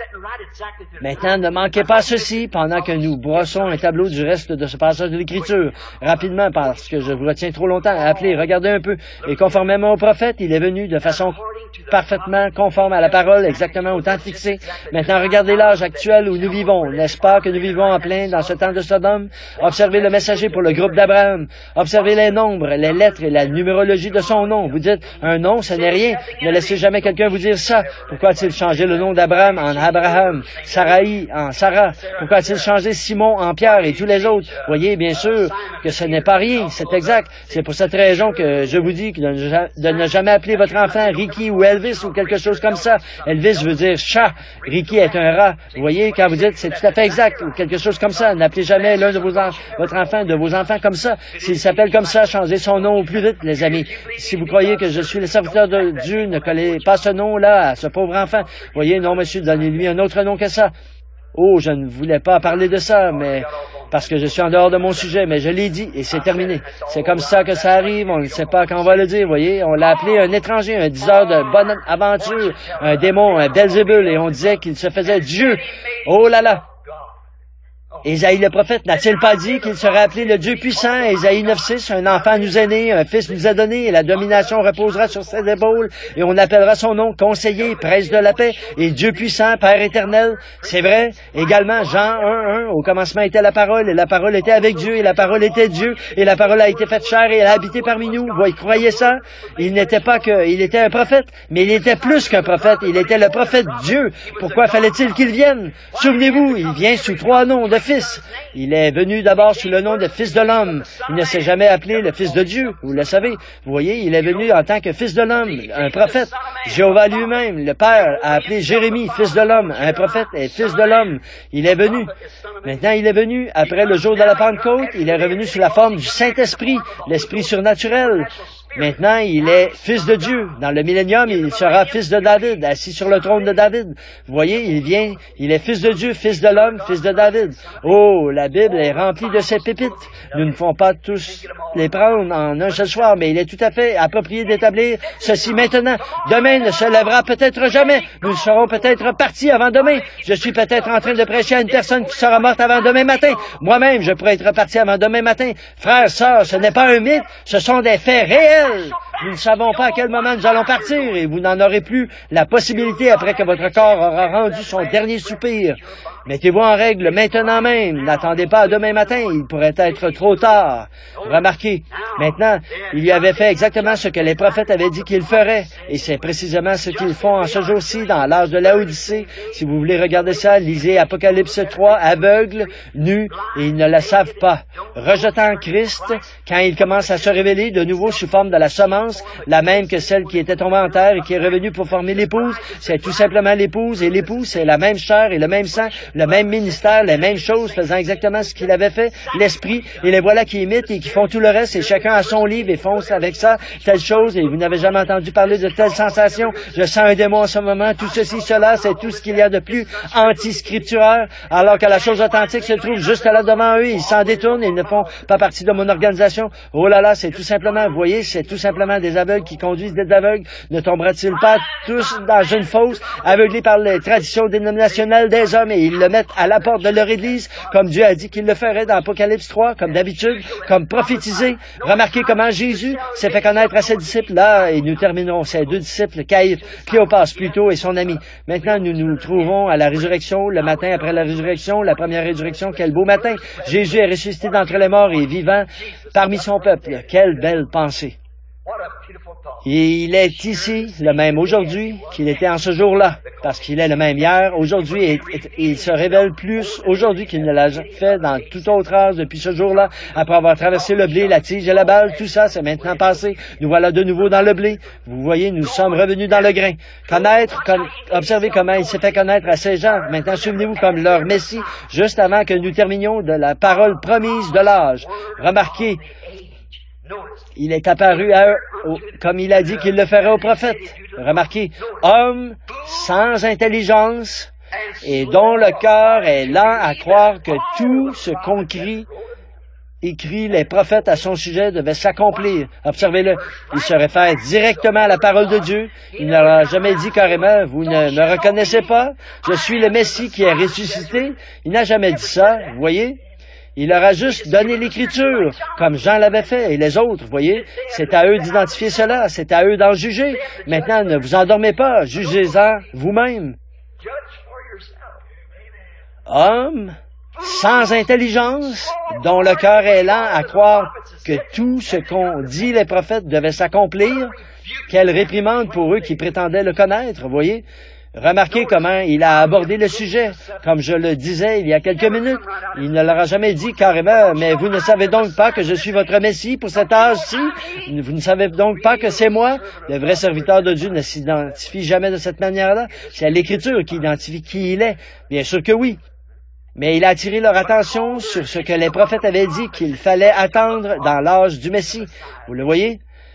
Maintenant, ne manquez pas ceci pendant que nous brossons un tableau du reste de ce passage de l'Écriture. Rapidement, parce que je vous retiens trop longtemps, appelez, regardez un peu. Et conformément au prophète, il est venu de façon parfaitement conforme à la parole, exactement au temps fixé. Maintenant, regardez l'âge actuel où nous vivons. N'est-ce pas que nous vivons en plein dans ce temps de Sodome? Observez le messager pour le groupe d'Abraham. Observez les nombres, les lettres et la numérologie de son nom. Vous dites, un nom, ce n'est rien. Ne laissez jamais quelqu'un vous dire ça. Pourquoi a-t-il changé le nom d'Abraham en Abraham, Saraï en Sarah? Pourquoi a-t-il changé Simon en Pierre et tous les autres? Voyez, bien sûr, que ce n'est pas rien. C'est exact. C'est pour cette raison que je vous dis de ne jamais appeler votre enfant Ricky ou Elvis ou quelque chose comme ça. Elvis veut dire chat. Ricky est un rat. Vous voyez, quand vous dites c'est tout à fait exact ou quelque chose comme ça, n'appelez jamais l'un de votre enfant, de vos enfants comme ça. S'il s'appelle comme ça, changez son nom au plus vite, les amis. Si vous croyez que je suis le serviteur de Dieu, ne collez pas ce nom-là à ce pauvre enfant. Voyez, non, monsieur, donnez-lui un autre nom que ça. Oh, je ne voulais pas parler de ça, mais parce que je suis en dehors de mon sujet, mais je l'ai dit et c'est terminé. C'est comme ça que ça arrive, on ne sait pas quand on va le dire, voyez. On l'a appelé un étranger, un diseur de bonne aventure, un démon, un Belzébul, et on disait qu'il se faisait Dieu. Oh là là! Ésaïe le prophète n'a-t-il pas dit qu'il serait appelé le Dieu puissant? Ésaïe 9:6, un enfant nous est né, un fils nous est donné, et la domination reposera sur ses épaules, et on appellera son nom Conseiller, Prince de la paix, et Dieu puissant, Père éternel. C'est vrai. Également, Jean 1:1, au commencement était la parole, et la parole était avec Dieu, et la parole était Dieu, et la parole a été faite chair, et elle a habité parmi nous. Vous croyez ça? Il n'était pas il était un prophète, mais il était plus qu'un prophète, il était le prophète Dieu. Pourquoi fallait-il qu'il vienne? Souvenez-vous, il vient sous 3 noms de fils. Il est venu d'abord sous le nom de Fils de l'homme. Il ne s'est jamais appelé le Fils de Dieu, vous le savez. Vous voyez, il est venu en tant que Fils de l'homme, un prophète. Jéhovah lui-même, le Père, a appelé Jérémie Fils de l'homme, un prophète et Fils de l'homme. Il est venu. Maintenant, il est venu, après le jour de la Pentecôte, il est revenu sous la forme du Saint-Esprit, l'Esprit surnaturel. Maintenant, il est fils de Dieu. Dans le millénium, il sera fils de David, assis sur le trône de David. Vous voyez, il est fils de Dieu, fils de l'homme, fils de David. Oh, la Bible est remplie de ces pépites. Nous ne pouvons pas tous les prendre en un seul soir, mais il est tout à fait approprié d'établir ceci maintenant. Demain ne se lèvera peut-être jamais. Nous serons peut-être partis avant demain. Je suis peut-être en train de prêcher à une personne qui sera morte avant demain matin. Moi-même, je pourrais être parti avant demain matin. Frères, sœurs, ce n'est pas un mythe, ce sont des faits réels. Nous ne savons pas à quel moment nous allons partir et vous n'en aurez plus la possibilité après que votre corps aura rendu son dernier soupir. Mettez-vous en règle maintenant même. N'attendez pas à demain matin. Il pourrait être trop tard. Remarquez, maintenant, il lui avait fait exactement ce que les prophètes avaient dit qu'il ferait. Et c'est précisément ce qu'ils font en ce jour-ci, dans l'âge de Laodicée. Si vous voulez regarder ça, lisez Apocalypse 3, aveugles, nus, et ils ne le savent pas. Rejetant Christ, quand il commence à se révéler de nouveau sous forme de la semence, la même que celle qui était tombée en terre et qui est revenue pour former l'épouse, c'est tout simplement l'épouse, et l'épouse, c'est la même chair et le même sang, le même ministère, les mêmes choses, faisant exactement ce qu'il avait fait, l'esprit, et les voilà qui imitent et qui font tout le reste, et chacun a son livre et fonce avec ça, telle chose, et vous n'avez jamais entendu parler de telle sensation, je sens un démon en ce moment, tout ceci, cela, c'est tout ce qu'il y a de plus anti-scripturaire, alors que la chose authentique se trouve juste là devant eux, ils s'en détournent, ils ne font pas partie de mon organisation. Oh là là, c'est tout simplement, vous voyez, c'est tout simplement des aveugles qui conduisent des aveugles. Ne tombera-t-il pas tous dans une fosse, aveuglés par les traditions dénominationnelles des hommes, et ils le mettent à la porte de leur église, comme Dieu a dit qu'il le ferait dans Apocalypse 3, comme d'habitude, comme prophétisé. Remarquez comment Jésus s'est fait connaître à ses disciples là, et nous terminerons ces 2 disciples, Cléopas plutôt et son ami. Maintenant, nous nous trouvons à la résurrection, le matin après la résurrection, la première résurrection. Quel beau matin! Jésus est ressuscité d'entre les morts et vivant parmi son peuple. Quelle belle pensée! Et il est ici, le même aujourd'hui qu'il était en ce jour-là, parce qu'il est le même hier, aujourd'hui, et il se révèle plus aujourd'hui qu'il ne l'a fait dans tout autre âge depuis ce jour-là, après avoir traversé le blé, la tige et la balle, tout ça, c'est maintenant passé. Nous voilà de nouveau dans le blé. Vous voyez, nous sommes revenus dans le grain. Observez comment il s'est fait connaître à ces gens. Maintenant, souvenez-vous comme leur Messie, juste avant que nous terminions de la parole promise de l'âge. Remarquez, il est apparu à eux, comme il a dit qu'il le ferait aux prophètes. Remarquez, homme sans intelligence et dont le cœur est lent à croire que tout ce qu'on crie écrit les prophètes à son sujet devaient s'accomplir. Observez-le. Il se réfère directement à la parole de Dieu. Il n'aura jamais dit carrément, vous ne me reconnaissez pas, je suis le Messie qui est ressuscité. Il n'a jamais dit ça, vous voyez. Il leur a juste donné l'Écriture, comme Jean l'avait fait, et les autres, vous voyez. C'est à eux d'identifier cela, c'est à eux d'en juger. Maintenant, ne vous endormez pas, jugez-en vous-même. Homme sans intelligence, dont le cœur est lent à croire que tout ce qu'ont dit les prophètes devait s'accomplir, quelle réprimande pour eux qui prétendaient le connaître, vous voyez. Remarquez comment il a abordé le sujet. Comme je le disais il y a quelques minutes, il ne leur a jamais dit carrément, mais vous ne savez donc pas que je suis votre Messie pour cet âge-ci? Vous ne savez donc pas que c'est moi? Le vrai serviteur de Dieu ne s'identifie jamais de cette manière-là. C'est l'Écriture qui identifie qui il est. Bien sûr que oui. Mais il a attiré leur attention sur ce que les prophètes avaient dit qu'il fallait attendre dans l'âge du Messie. Vous le voyez?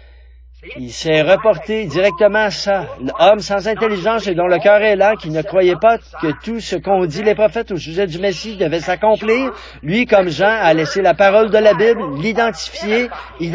Il s'est reporté directement à ça. L'homme sans intelligence et dont le cœur est lent, qui ne croyait pas que tout ce qu'ont dit les prophètes au sujet du Messie devait s'accomplir, lui, comme Jean, a laissé la parole de la Bible identifier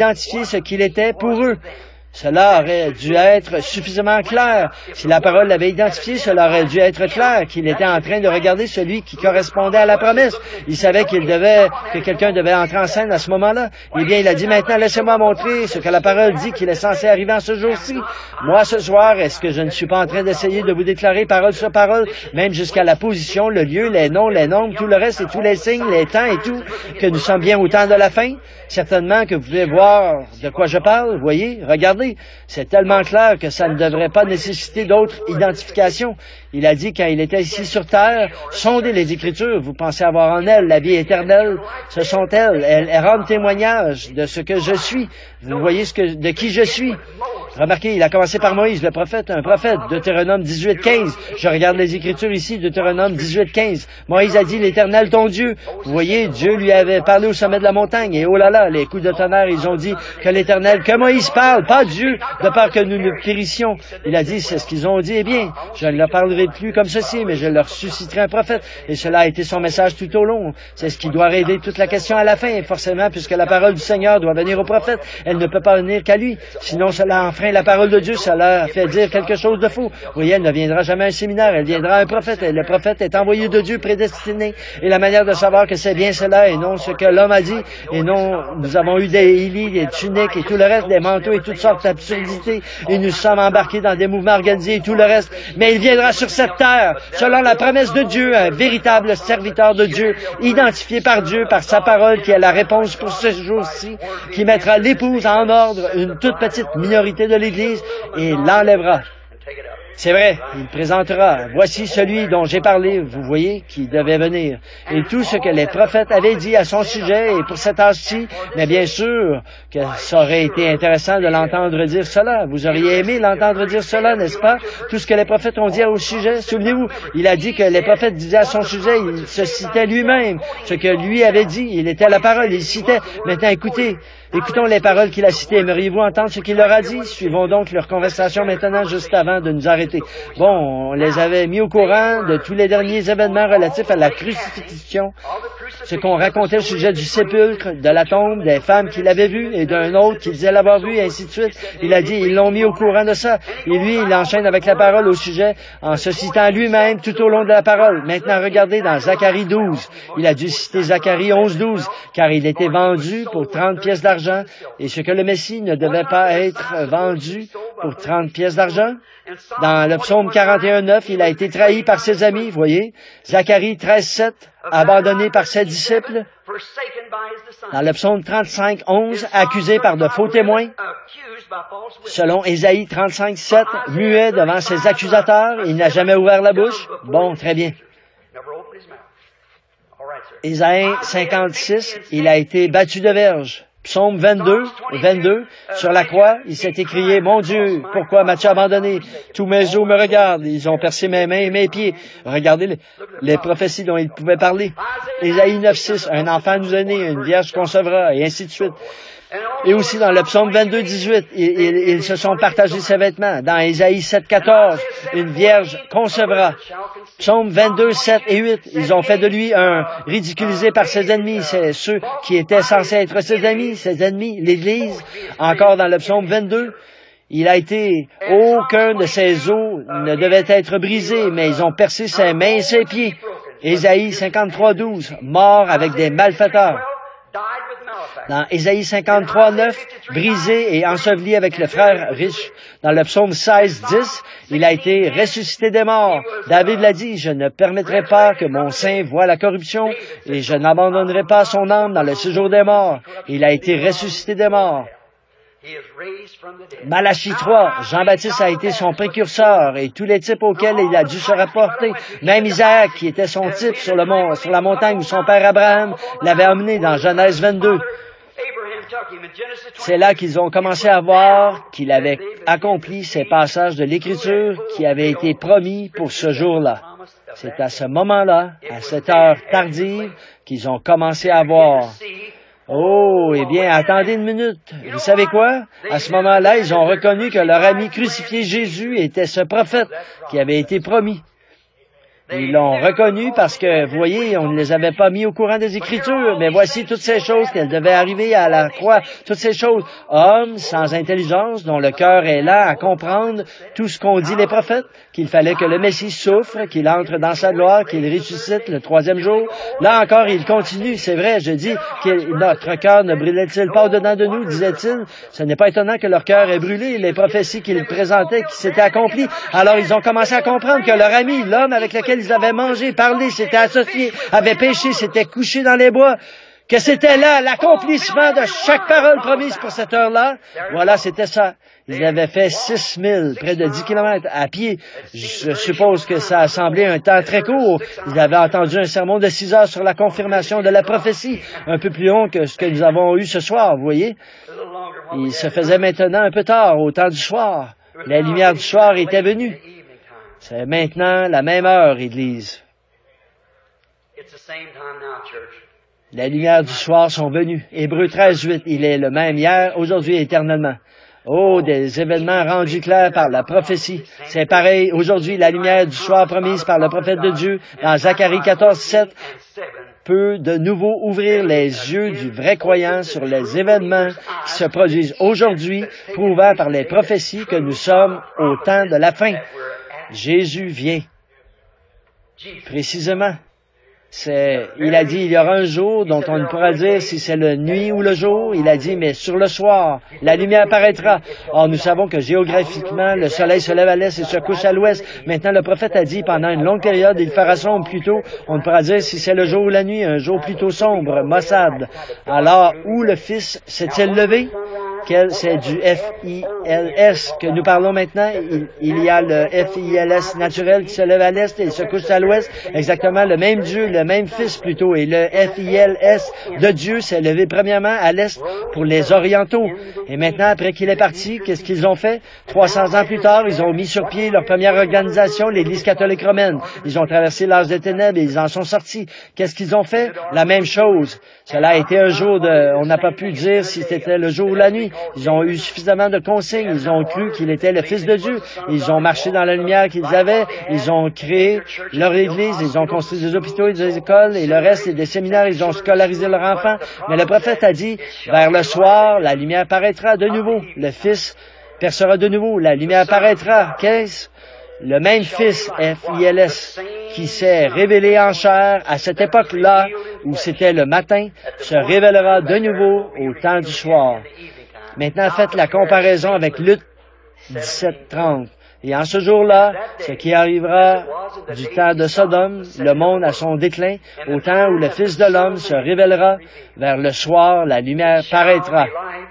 ce qu'il était pour eux. Cela aurait dû être suffisamment clair. Si la parole l'avait identifié, cela aurait dû être clair qu'il était en train de regarder celui qui correspondait à la promesse. Il savait que quelqu'un devait entrer en scène à ce moment-là. Eh bien, il a dit maintenant, laissez-moi montrer ce que la parole dit qu'il est censé arriver en ce jour-ci. Moi, ce soir, est-ce que je ne suis pas en train d'essayer de vous déclarer parole sur parole, même jusqu'à la position, le lieu, les noms, les nombres, tout le reste et tous les signes, les temps et tout, que nous sommes bien au temps de la fin? Certainement que vous pouvez voir de quoi je parle, vous voyez, regardez. C'est tellement clair que ça ne devrait pas nécessiter d'autres identifications. Il a dit quand il était ici sur terre, sondez les Écritures, vous pensez avoir en elles la vie éternelle. Ce sont elles. Elles rendent témoignage de ce que je suis. Vous voyez de qui je suis. Remarquez, il a commencé par Moïse, le prophète, un prophète, Deutéronome 18:15. Je regarde les Écritures ici, Deutéronome 18:15. Moïse a dit, l'Éternel ton Dieu. Vous voyez, Dieu lui avait parlé au sommet de la montagne, et oh là là, les coups de tonnerre, ils ont dit que l'Éternel, que Moïse parle, pas Dieu, de peur que nous ne périssions. Il a dit, c'est ce qu'ils ont dit, eh bien, je ne leur parlerai plus comme ceci, mais je leur susciterai un prophète. Et cela a été son message tout au long. C'est ce qui doit régler toute la question à la fin, et forcément, puisque la parole du Seigneur doit venir au prophète, elle ne peut pas venir qu'à lui. Sinon, cela enfreint la parole de Dieu, cela fait dire quelque chose de faux. Vous voyez, elle ne viendra jamais à un séminaire, elle viendra à un prophète. Et le prophète est envoyé de Dieu, prédestiné. Et la manière de savoir que c'est bien cela, et non ce que l'homme a dit, et non, nous avons eu des lits, des tuniques, et tout le reste, des manteaux, et toutes sortes d'absurdités, et nous sommes embarqués dans des mouvements organisés, et tout le reste. Mais il viendra sur cette terre, selon la promesse de Dieu, un véritable serviteur de Dieu, identifié par Dieu, par sa parole, qui est la réponse pour ce jour-ci, qui mettra l'épouse en ordre, une toute petite minorité de l'Église, et l'enlèvera. C'est vrai, il présentera. Voici celui dont j'ai parlé, vous voyez, qui devait venir. Et tout ce que les prophètes avaient dit à son sujet et pour cet âge-ci, mais bien sûr que ça aurait été intéressant de l'entendre dire cela. Vous auriez aimé l'entendre dire cela, n'est-ce pas? Tout ce que les prophètes ont dit au sujet. Souvenez-vous, il a dit que les prophètes disaient à son sujet, il se citait lui-même. Ce que lui avait dit, il était la parole, il citait. Maintenant, écoutons les paroles qu'il a citées. Aimeriez-vous entendre ce qu'il leur a dit? Suivons donc leur conversation maintenant, juste avant de nous arrêter. Bon, on les avait mis au courant de tous les derniers événements relatifs à la crucifixion, ce qu'on racontait au sujet du sépulcre, de la tombe, des femmes qu'il avait vues et d'un autre qui disait l'avoir vu, et ainsi de suite. Il a dit, ils l'ont mis au courant de ça. Et lui, il enchaîne avec la parole au sujet en se citant lui-même tout au long de la parole. Maintenant, regardez dans Zacharie 12. Il a dû citer Zacharie 11:12, car il était vendu pour 30 pièces d'argent, et ce que le Messie ne devait pas être vendu pour 30 pièces d'argent. Dans le psaume 41:9, il a été trahi par ses amis, vous voyez. Zacharie 13:7, abandonné par ses disciples. Dans le psaume 35:11, accusé par de faux témoins. Selon Ésaïe 35:7, muet devant ses accusateurs, il n'a jamais ouvert la bouche. Bon, très bien. Ésaïe 56, il a été battu de verge. Psaume 22, sur la croix, il s'est écrié, « Mon Dieu, pourquoi m'as-tu abandonné? Tous mes os me regardent, ils ont percé mes mains et mes pieds. » Regardez les prophéties dont il pouvait parler. Ésaïe 9:6, « Un enfant nous est né, une vierge concevra, et ainsi de suite. » Et aussi dans le psaume 22, 18, ils se sont partagés ses vêtements. Dans Ésaïe 7, 14, une vierge concevra. Psaume 22, 7 et 8, ils ont fait de lui un ridiculisé par ses ennemis. C'est ceux qui étaient censés être ses ennemis, l'Église. Encore dans le psaume 22, il a été, aucun de ses os ne devait être brisé, mais ils ont percé ses mains et ses pieds. Ésaïe 53, 12, mort avec des malfaiteurs. Dans Ésaïe 53, 9, brisé et enseveli avec le frère riche. Dans le psaume 16, 10, il a été ressuscité des morts. David l'a dit, je ne permettrai pas que mon sein voie la corruption et je n'abandonnerai pas son âme dans le séjour des morts. Il a été ressuscité des morts. Malachie 3, Jean-Baptiste a été son précurseur et tous les types auxquels il a dû se rapporter. Même Isaac, qui était son type sur la montagne où son père Abraham l'avait emmené dans Genèse 22. C'est là qu'ils ont commencé à voir qu'il avait accompli ces passages de l'Écriture qui avaient été promis pour ce jour-là. C'est à ce moment-là, à cette heure tardive, qu'ils ont commencé à voir. Oh, eh bien, attendez une minute. Vous savez quoi? À ce moment-là, ils ont reconnu que leur ami crucifié Jésus était ce prophète qui avait été promis. Ils l'ont reconnu parce que, vous voyez, on ne les avait pas mis au courant des Écritures, mais voici toutes ces choses qu'elles devaient arriver à la croix, toutes ces choses. Hommes sans intelligence, dont le cœur est là à comprendre tout ce qu'ont dit les prophètes, qu'il fallait que le Messie souffre, qu'il entre dans sa gloire, qu'il ressuscite le troisième jour. Là encore, il continue, c'est vrai, je dis, que notre cœur ne brûlait-il pas au-dedans de nous, disait-il. Ce n'est pas étonnant que leur cœur ait brûlé, les prophéties qu'ils présentaient, qui s'étaient accomplies. Alors ils ont commencé à comprendre que leur ami, l'homme avec lequel ils avaient mangé, parlé, s'étaient associés, avaient péché, s'étaient couchés dans les bois, que c'était là l'accomplissement de chaque parole promise pour cette heure-là. Voilà, c'était ça. Ils avaient fait 6000, près de 10 kilomètres à pied. Je suppose que ça a semblé un temps très court. Ils avaient entendu un sermon de 6 heures sur la confirmation de la prophétie, un peu plus long que ce que nous avons eu ce soir, vous voyez. Il se faisait maintenant un peu tard, au temps du soir. La lumière du soir était venue. C'est maintenant la même heure, Église. La lumière du soir sont venues. Hébreux 13, 8, il est le même hier, aujourd'hui et éternellement. Oh, des événements rendus clairs par la prophétie. C'est pareil, aujourd'hui, la lumière du soir promise par le prophète de Dieu, dans Zacharie 14, 7, peut de nouveau ouvrir les yeux du vrai croyant sur les événements qui se produisent aujourd'hui, prouvant par les prophéties que nous sommes au temps de la fin. Jésus vient. Précisément. Il a dit, il y aura un jour dont on ne pourra dire si c'est la nuit ou le jour. Il a dit, mais sur le soir, la lumière paraîtra. Or, nous savons que géographiquement, le soleil se lève à l'est et se couche à l'ouest. Maintenant, le prophète a dit, pendant une longue période, il fera sombre plus tôt. On ne pourra dire si c'est le jour ou la nuit, un jour plutôt sombre, maussade. Alors, où le Fils s'est-il levé? C'est du F-I-L-S que nous parlons maintenant. Il y a le F-I-L-S naturel qui se lève à l'est et se couche à l'ouest. Exactement le même Dieu, le même Fils plutôt. Et le F-I-L-S de Dieu s'est levé premièrement à l'est pour les orientaux. Et maintenant, après qu'il est parti, qu'est-ce qu'ils ont fait? 300 ans plus tard, ils ont mis sur pied leur première organisation, l'Église catholique romaine. Ils ont traversé l'âge des ténèbres et ils en sont sortis. Qu'est-ce qu'ils ont fait? La même chose. Cela a été un jour on n'a pas pu dire si c'était le jour ou la nuit. Ils ont eu suffisamment de consignes. Ils ont cru qu'il était le Fils de Dieu. Ils ont marché dans la lumière qu'ils avaient. Ils ont créé leur Église. Ils ont construit des hôpitaux et des écoles et le reste et des séminaires. Ils ont scolarisé leurs enfants. Mais le prophète a dit, vers le soir, la lumière paraîtra de nouveau. Le Fils percera de nouveau. La lumière paraîtra. Qu'est-ce? Le même Fils, F-I-L-S, qui s'est révélé en chair à cette époque-là, où c'était le matin, se révélera de nouveau au temps du soir. Maintenant, faites la comparaison avec Luc 17:30. Et en ce jour-là, ce qui arrivera du temps de Sodome, le monde à son déclin, au temps où le Fils de l'homme se révélera, vers le soir, la lumière paraîtra.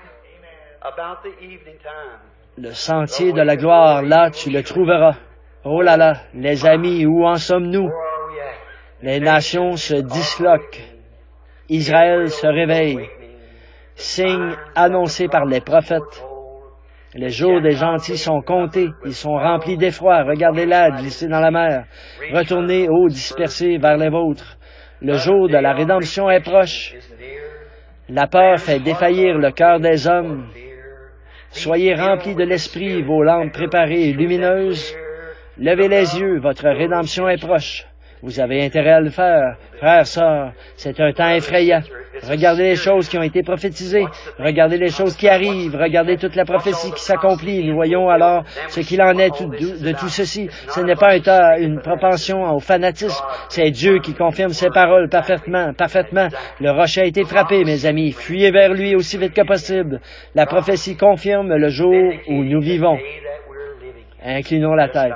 Le sentier de la gloire, là, tu le trouveras. Oh là là, les amis, où en sommes-nous? Les nations se disloquent. Israël se réveille. Signe annoncé par les prophètes. Les jours des gentils sont comptés. Ils sont remplis d'effroi. Regardez-la glisser dans la mer. Retournez, ô dispersés, vers les vôtres. Le jour de la rédemption est proche. La peur fait défaillir le cœur des hommes. Soyez remplis de l'Esprit, vos lampes préparées et lumineuses. Levez les yeux, votre rédemption est proche. Vous avez intérêt à le faire. Frères, sœurs, c'est un temps effrayant. Regardez les choses qui ont été prophétisées. Regardez les choses qui arrivent. Regardez toute la prophétie qui s'accomplit. Nous voyons alors ce qu'il en est de tout ceci. Ce n'est pas une propension au fanatisme. C'est Dieu qui confirme ses paroles parfaitement. Le rocher a été frappé, mes amis. Fuyez vers lui aussi vite que possible. La prophétie confirme le jour où nous vivons. Inclinons la tête.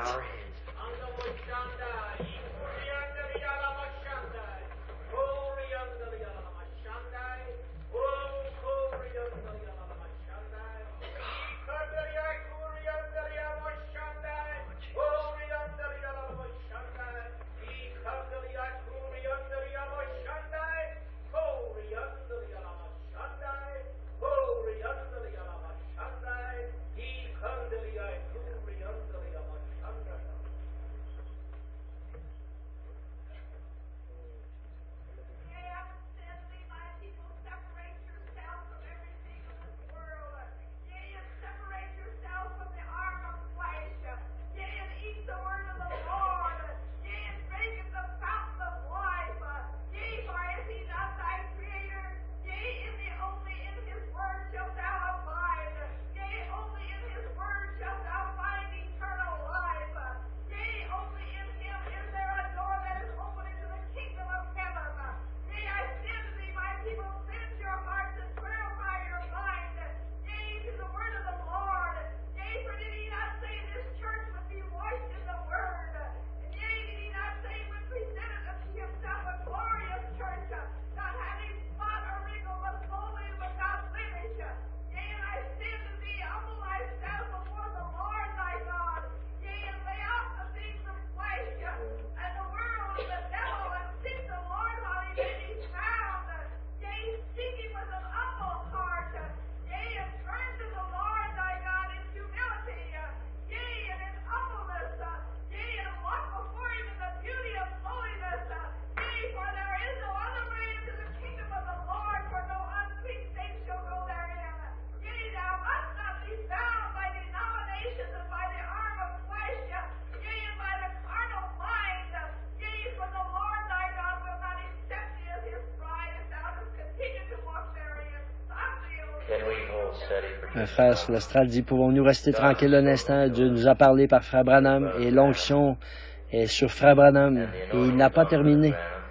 Frère Lestrade dit, pouvons-nous rester tranquilles un instant? Dieu nous a parlé par Frère Branham et l'onction est sur Frère Branham et il n'a pas terminé.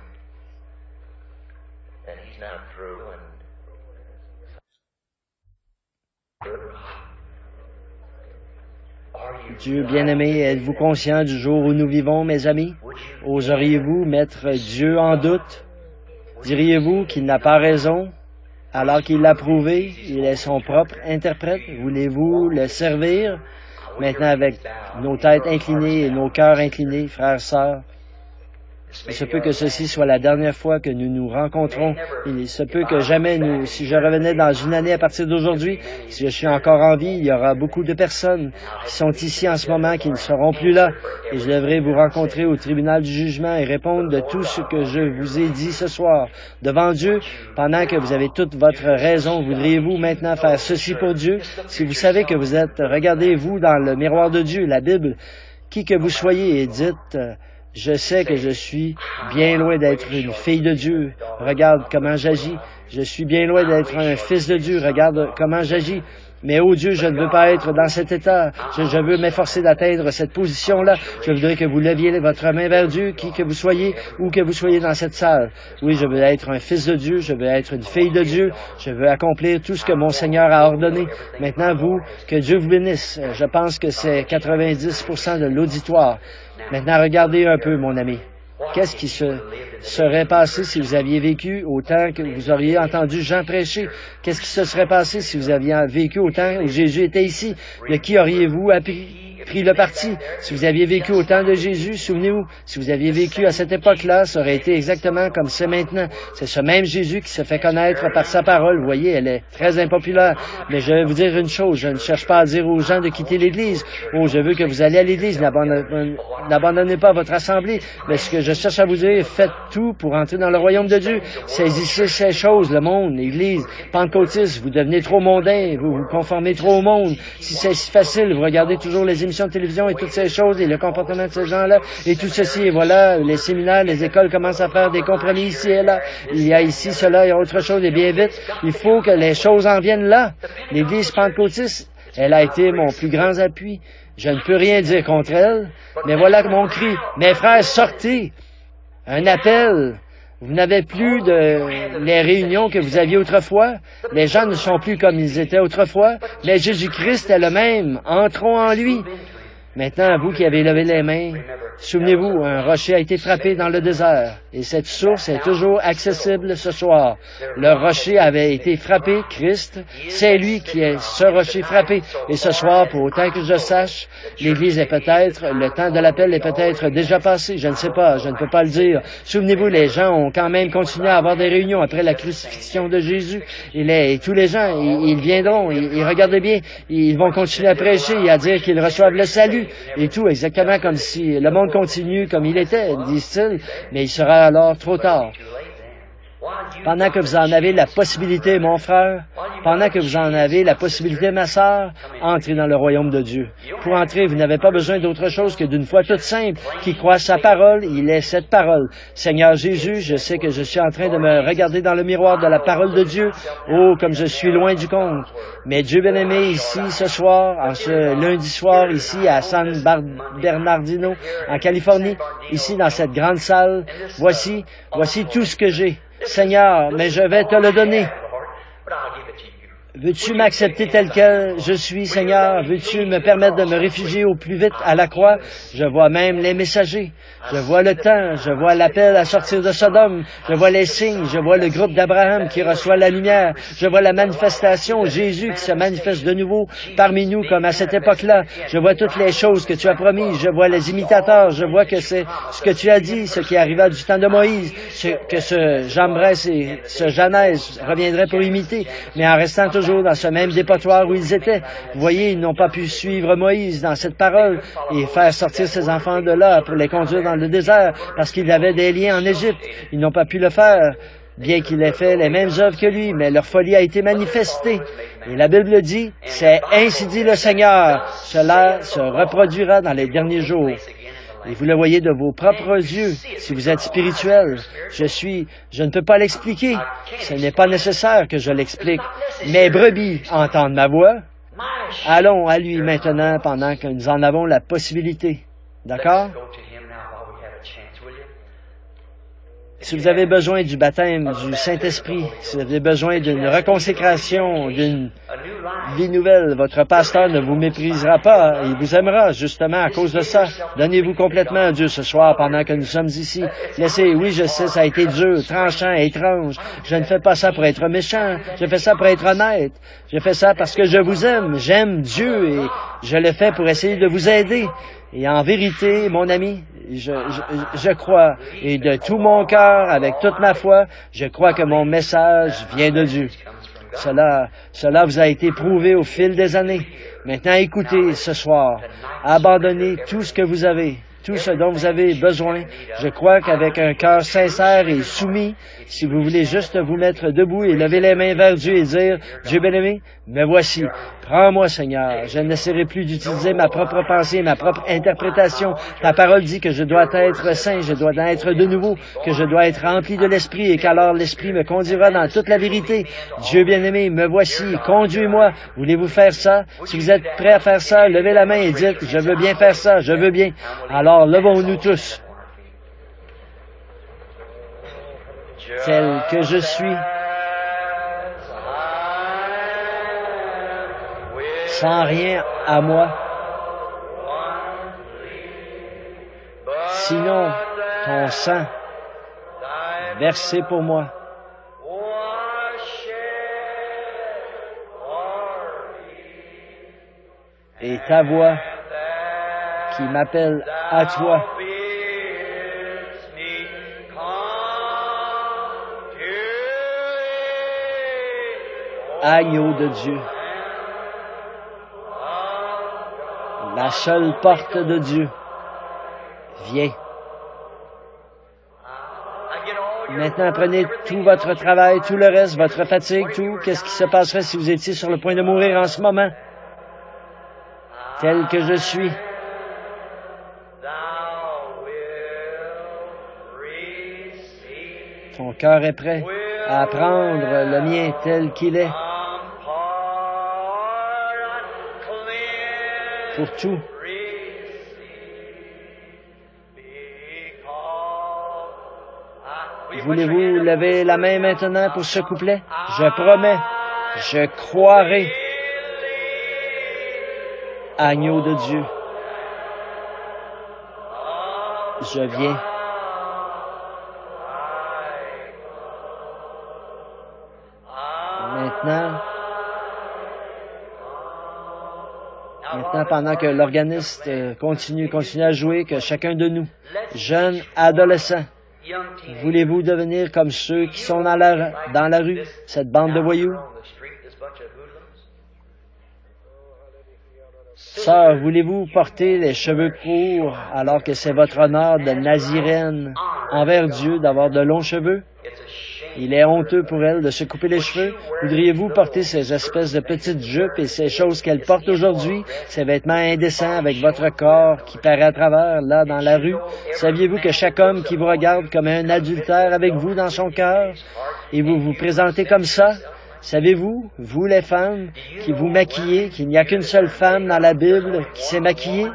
Dieu bien-aimé, êtes-vous conscient du jour où nous vivons, mes amis? Oseriez-vous mettre Dieu en doute? Diriez-vous qu'il n'a pas raison? Alors qu'il l'a prouvé, il est son propre interprète. Voulez-vous le servir? Maintenant, avec nos têtes inclinées et nos cœurs inclinés, frères, sœurs, il se peut que ceci soit la dernière fois que nous nous rencontrons. Il se peut que jamais si je revenais dans une année à partir d'aujourd'hui, si je suis encore en vie, il y aura beaucoup de personnes qui sont ici en ce moment qui ne seront plus là. Et je devrais vous rencontrer au tribunal du jugement et répondre de tout ce que je vous ai dit ce soir devant Dieu, pendant que vous avez toute votre raison. Voudriez-vous maintenant faire ceci pour Dieu? Si vous savez que vous êtes, regardez-vous dans le miroir de Dieu, la Bible, qui que vous soyez, et dites... Je sais que je suis bien loin d'être une fille de Dieu. Regarde comment j'agis. Je suis bien loin d'être un fils de Dieu. Regarde comment j'agis. Mais, oh Dieu, je ne veux pas être dans cet état. Je veux m'efforcer d'atteindre cette position-là. Je voudrais que vous leviez votre main vers Dieu, qui que vous soyez, ou que vous soyez dans cette salle. Oui, je veux être un fils de Dieu. Je veux être une fille de Dieu. Je veux accomplir tout ce que mon Seigneur a ordonné. Maintenant, vous, que Dieu vous bénisse. Je pense que c'est 90% de l'auditoire. Maintenant, regardez un peu, mon ami. Qu'est-ce qui se serait passé si vous aviez vécu au temps que vous auriez entendu Jean prêcher? Qu'est-ce qui se serait passé si vous aviez vécu au temps où Jésus était ici? De qui auriez-vous appris? pris le parti. Si vous aviez vécu au temps de Jésus, souvenez-vous, si vous aviez vécu à cette époque-là, ça aurait été exactement comme c'est maintenant. C'est ce même Jésus qui se fait connaître par sa parole. Vous voyez, elle est très impopulaire. Mais je vais vous dire une chose, je ne cherche pas à dire aux gens de quitter l'Église. Oh, je veux que vous alliez à l'Église, n'abandonnez pas votre assemblée. Mais ce que je cherche à vous dire, faites tout pour entrer dans le royaume de Dieu. Saisissez ces choses, le monde, l'Église, pentecôtiste, vous devenez trop mondain, vous vous conformez trop au monde. Si c'est si facile, vous regardez toujours les émissions de télévision et toutes ces choses et le comportement de ces gens-là et tout ceci. Et voilà, les séminaires, les écoles commencent à faire des compromis ici et là. Il y a ici cela, il y a autre chose et bien vite. Il faut que les choses en viennent là. L'Église pentecôtiste, elle a été mon plus grand appui. Je ne peux rien dire contre elle, mais voilà mon cri. Mes frères, sortez! Un appel. Vous n'avez plus les réunions que vous aviez autrefois. Les gens ne sont plus comme ils étaient autrefois. Mais Jésus-Christ est le même. Entrons en lui. Maintenant, vous qui avez levé les mains, souvenez-vous, un rocher a été frappé dans le désert et cette source est toujours accessible ce soir. Le rocher avait été frappé, Christ, c'est lui qui est ce rocher frappé. Et ce soir, pour autant que je sache, l'Église est peut-être, le temps de l'appel est peut-être déjà passé, je ne sais pas, je ne peux pas le dire. Souvenez-vous, les gens ont quand même continué à avoir des réunions après la crucifixion de Jésus. Et tous les gens, ils viendront, ils regardez bien, ils vont continuer à prêcher et à dire qu'ils reçoivent le salut. Et tout, exactement comme si le monde continue comme il était, disent-ils, mais il sera alors trop tard. Pendant que vous en avez la possibilité, mon frère, pendant que vous en avez la possibilité, ma sœur, entrez dans le royaume de Dieu. Pour entrer, vous n'avez pas besoin d'autre chose que d'une foi toute simple, qui croit sa parole, il est cette parole. Seigneur Jésus, je sais que je suis en train de me regarder dans le miroir de la parole de Dieu. Oh, comme je suis loin du compte. Mais Dieu bien-aimé, ici, ce soir, en ce lundi soir, ici, à San Bernardino, en Californie, ici, dans cette grande salle, voici tout ce que j'ai. Seigneur, mais je vais te le donner. Veux-tu m'accepter tel que je suis, Seigneur? Veux-tu me permettre de me réfugier au plus vite à la croix? Je vois même les messagers. Je vois le temps. Je vois l'appel à sortir de Sodome. Je vois les signes. Je vois le groupe d'Abraham qui reçoit la lumière. Je vois la manifestation, Jésus qui se manifeste de nouveau parmi nous comme à cette époque-là. Je vois toutes les choses que tu as promises. Je vois les imitateurs. Je vois que c'est ce que tu as dit, ce qui arriva du temps de Moïse, que ce Jambres et ce Janès reviendraient pour imiter, mais en restant toujours dans ce même dépotoir où ils étaient. Vous voyez, ils n'ont pas pu suivre Moïse dans cette parole et faire sortir ses enfants de là pour les conduire dans le désert parce qu'ils avaient des liens en Égypte. Ils n'ont pas pu le faire, bien qu'il ait fait les mêmes œuvres que lui, mais leur folie a été manifestée. Et la Bible dit, c'est ainsi dit le Seigneur, cela se reproduira dans les derniers jours. Et vous le voyez de vos propres yeux, si vous êtes spirituel. Je ne peux pas l'expliquer. Ce n'est pas nécessaire que je l'explique. Mes brebis entendent ma voix. Allons à lui maintenant pendant que nous en avons la possibilité. D'accord? Si vous avez besoin du baptême du Saint-Esprit, si vous avez besoin d'une reconsécration, d'une vie nouvelle, votre pasteur ne vous méprisera pas, il vous aimera justement à cause de ça. Donnez-vous complètement à Dieu ce soir pendant que nous sommes ici. Laissez, oui, je sais, ça a été dur, tranchant, étrange. Je ne fais pas ça pour être méchant, je fais ça pour être honnête. Je fais ça parce que je vous aime, j'aime Dieu et je le fais pour essayer de vous aider. Et en vérité, mon ami, je crois, et de tout mon cœur, avec toute ma foi, je crois que mon message vient de Dieu. Cela vous a été prouvé au fil des années. Maintenant, écoutez ce soir, abandonnez tout ce que vous avez, tout ce dont vous avez besoin. Je crois qu'avec un cœur sincère et soumis, si vous voulez juste vous mettre debout et lever les mains vers Dieu et dire, Dieu bien-aimé, me voici. Prends-moi, Seigneur. Je n'essaierai plus d'utiliser ma propre pensée, ma propre interprétation. Ta parole dit que je dois être saint, je dois être de nouveau, que je dois être rempli de l'Esprit et qu'alors l'Esprit me conduira dans toute la vérité. Dieu bien-aimé, me voici. Conduis-moi. Voulez-vous faire ça? Si vous êtes prêt à faire ça, levez la main et dites, je veux bien faire ça, je veux bien. Alors, levons-nous tous. Tel que je suis, sans rien à moi, sinon ton sang versé pour moi. Et ta voix qui m'appelle à toi. Agneau de Dieu. La seule porte de Dieu. Viens. Maintenant, prenez tout votre travail, tout le reste, votre fatigue, tout. Qu'est-ce qui se passerait si vous étiez sur le point de mourir en ce moment? Tel que je suis. Ton cœur est prêt à prendre le mien tel qu'il est. Pour tout. Voulez-vous lever la main maintenant pour ce couplet? Je promets, je croirai. Agneau de Dieu. Je viens. Maintenant, pendant que l'organiste continue à jouer, que chacun de nous, jeunes, adolescents, voulez-vous devenir comme ceux qui sont dans la rue, cette bande de voyous? Sœur, voulez-vous porter les cheveux courts alors que c'est votre honneur de naziréenne envers Dieu d'avoir de longs cheveux? Il est honteux pour elle de se couper les cheveux. Voudriez-vous porter ces espèces de petites jupes et ces choses qu'elle porte aujourd'hui, ces vêtements indécents avec votre corps qui paraît à travers, là, dans la rue? Saviez-vous que chaque homme qui vous regarde comme un adultère avec vous dans son cœur, et vous vous présentez comme ça? Savez-vous, vous les femmes, qui vous maquillez, qu'il n'y a qu'une seule femme dans la Bible qui s'est maquillée?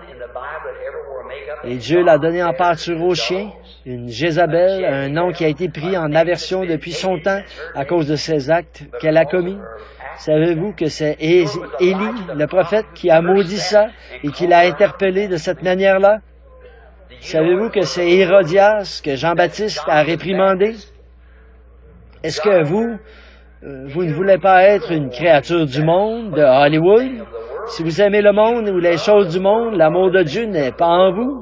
Et Dieu l'a donné en pâture aux chiens, une Jézabel, un nom qui a été pris en aversion depuis son temps à cause de ses actes qu'elle a commis. Savez-vous que c'est Élie, le prophète, qui a maudit ça et qui l'a interpellé de cette manière-là? Savez-vous que c'est Hérodias que Jean-Baptiste a réprimandé? Est-ce que vous ne voulez pas être une créature du monde, de Hollywood? Si vous aimez le monde ou les choses du monde, l'amour de Dieu n'est pas en vous.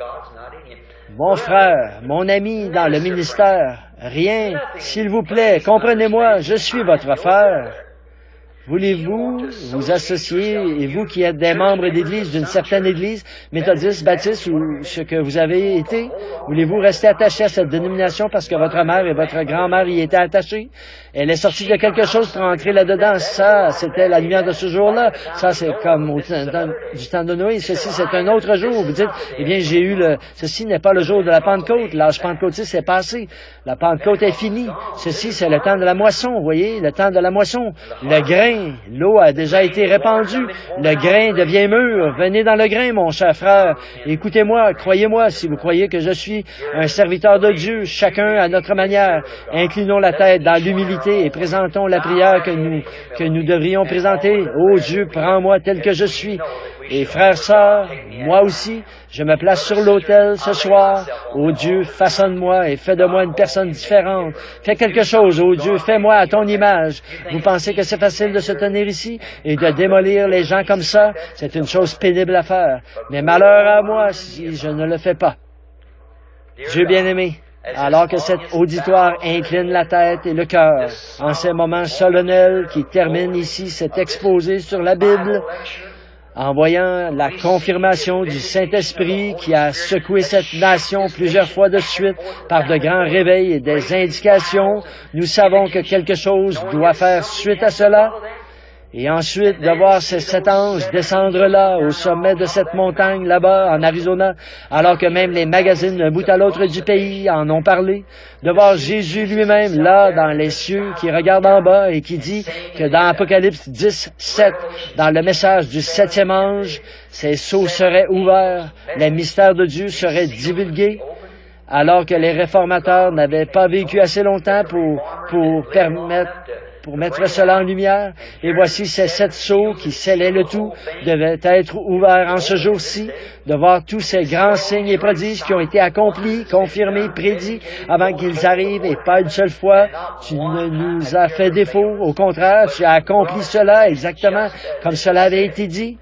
Mon frère, mon ami dans le ministère, rien, s'il vous plaît, comprenez-moi, je suis votre frère. Voulez-vous vous associer, et vous qui êtes des membres d'Église, d'une certaine Église, méthodiste, baptiste ou ce que vous avez été, voulez-vous rester attaché à cette dénomination parce que votre mère et votre grand-mère y étaient attachées? Elle est sortie de quelque chose pour entrer là-dedans. Ça, c'était la lumière de ce jour-là. Ça, c'est comme du temps de Noé. Ceci, c'est un autre jour. Vous dites, eh bien, ceci n'est pas le jour de la Pentecôte. L'âge pentecôtiste est passé. La Pentecôte est finie. Ceci, c'est le temps de la moisson. Vous voyez, le temps de la moisson. Le grain, l'eau a déjà été répandue. Le grain devient mûr. Venez dans le grain, mon cher frère. Écoutez-moi, croyez-moi, si vous croyez que je suis un serviteur de Dieu, chacun à notre manière. Inclinons la tête dans l'humilité et présentons la prière que nous devrions présenter. Ô Dieu, prends-moi tel que je suis. Et frères, sœurs, moi aussi, je me place sur l'autel ce soir. Ô Dieu, façonne-moi et fais de moi une personne différente. Fais quelque chose, ô Dieu, fais-moi à ton image. Vous pensez que c'est facile de se tenir ici et de démolir les gens comme ça? C'est une chose pénible à faire. Mais malheur à moi si je ne le fais pas. Dieu bien-aimé, alors que cet auditoire incline la tête et le cœur en ces moments solennels qui terminent ici cet exposé sur la Bible, en voyant la confirmation du Saint-Esprit qui a secoué cette nation plusieurs fois de suite par de grands réveils et des indications, nous savons que quelque chose doit faire suite à cela. Et ensuite, de voir ces 7 anges descendre là, au sommet de cette montagne, là-bas, en Arizona, alors que même les magazines d'un bout à l'autre du pays en ont parlé, de voir Jésus lui-même là, dans les cieux, qui regarde en bas et qui dit que dans Apocalypse 10, 7, dans le message du 7e ange, ces sceaux seraient ouverts, les mystères de Dieu seraient divulgués, alors que les réformateurs n'avaient pas vécu assez longtemps pour mettre cela en lumière. Et voici ces 7 sceaux qui scellaient le tout devaient être ouverts en ce jour-ci, de voir tous ces grands signes et prodiges qui ont été accomplis, confirmés, prédits avant qu'ils arrivent, et pas une seule fois tu ne nous as fait défaut. Au contraire, tu as accompli cela exactement comme cela avait été dit.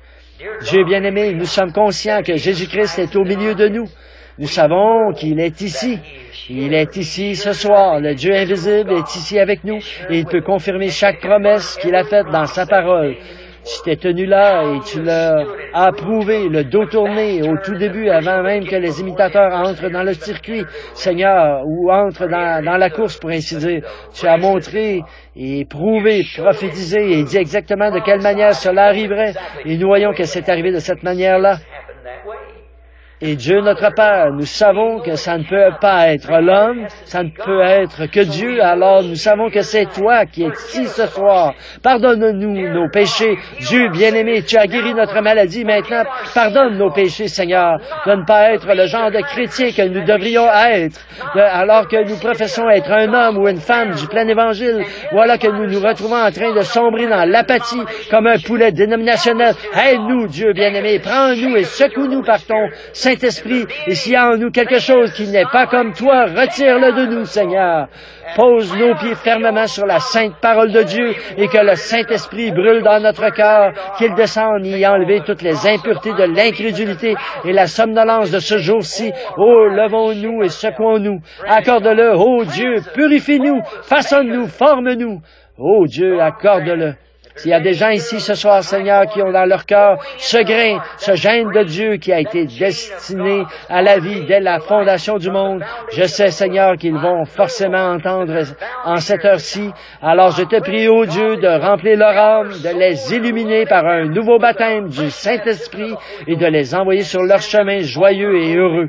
Dieu bien-aimé, nous sommes conscients que Jésus-Christ est au milieu de nous. Nous savons qu'il est ici. Il est ici ce soir. Le Dieu invisible est ici avec nous et il peut confirmer chaque promesse qu'il a faite dans sa parole. Tu t'es tenu là et tu leur as prouvé le dos tourné au tout début, avant même que les imitateurs entrent dans le circuit, Seigneur, ou entrent dans la course, pour ainsi dire. Tu as montré et prouvé, prophétisé et dit exactement de quelle manière cela arriverait. Et nous voyons que c'est arrivé de cette manière-là. Et Dieu notre Père, nous savons que ça ne peut pas être l'homme, ça ne peut être que Dieu, alors nous savons que c'est toi qui es ici ce soir. Pardonne-nous nos péchés. Dieu bien-aimé, tu as guéri notre maladie maintenant. Pardonne nos péchés, Seigneur, de ne pas être le genre de chrétien que nous devrions être, alors que nous professons être un homme ou une femme du plein évangile. Voilà que nous nous retrouvons en train de sombrer dans l'apathie comme un poulet dénominationnel. Aide-nous, Dieu bien-aimé, prends-nous et secoue-nous par ton Saint-Esprit, et s'il y a en nous quelque chose qui n'est pas comme toi, retire-le de nous, Seigneur. Pose nos pieds fermement sur la sainte parole de Dieu et que le Saint-Esprit brûle dans notre cœur, qu'il descende y enlever toutes les impuretés de l'incrédulité et la somnolence de ce jour-ci. Oh, levons-nous et secouons-nous. Accorde-le, oh Dieu, purifie-nous, façonne-nous, forme-nous. Oh Dieu, accorde-le. S'il y a des gens ici ce soir, Seigneur, qui ont dans leur cœur ce grain, ce gène de Dieu qui a été destiné à la vie dès la fondation du monde, je sais, Seigneur, qu'ils vont forcément entendre en cette heure-ci. Alors je te prie, ô Dieu, de remplir leur âme, de les illuminer par un nouveau baptême du Saint-Esprit et de les envoyer sur leur chemin joyeux et heureux.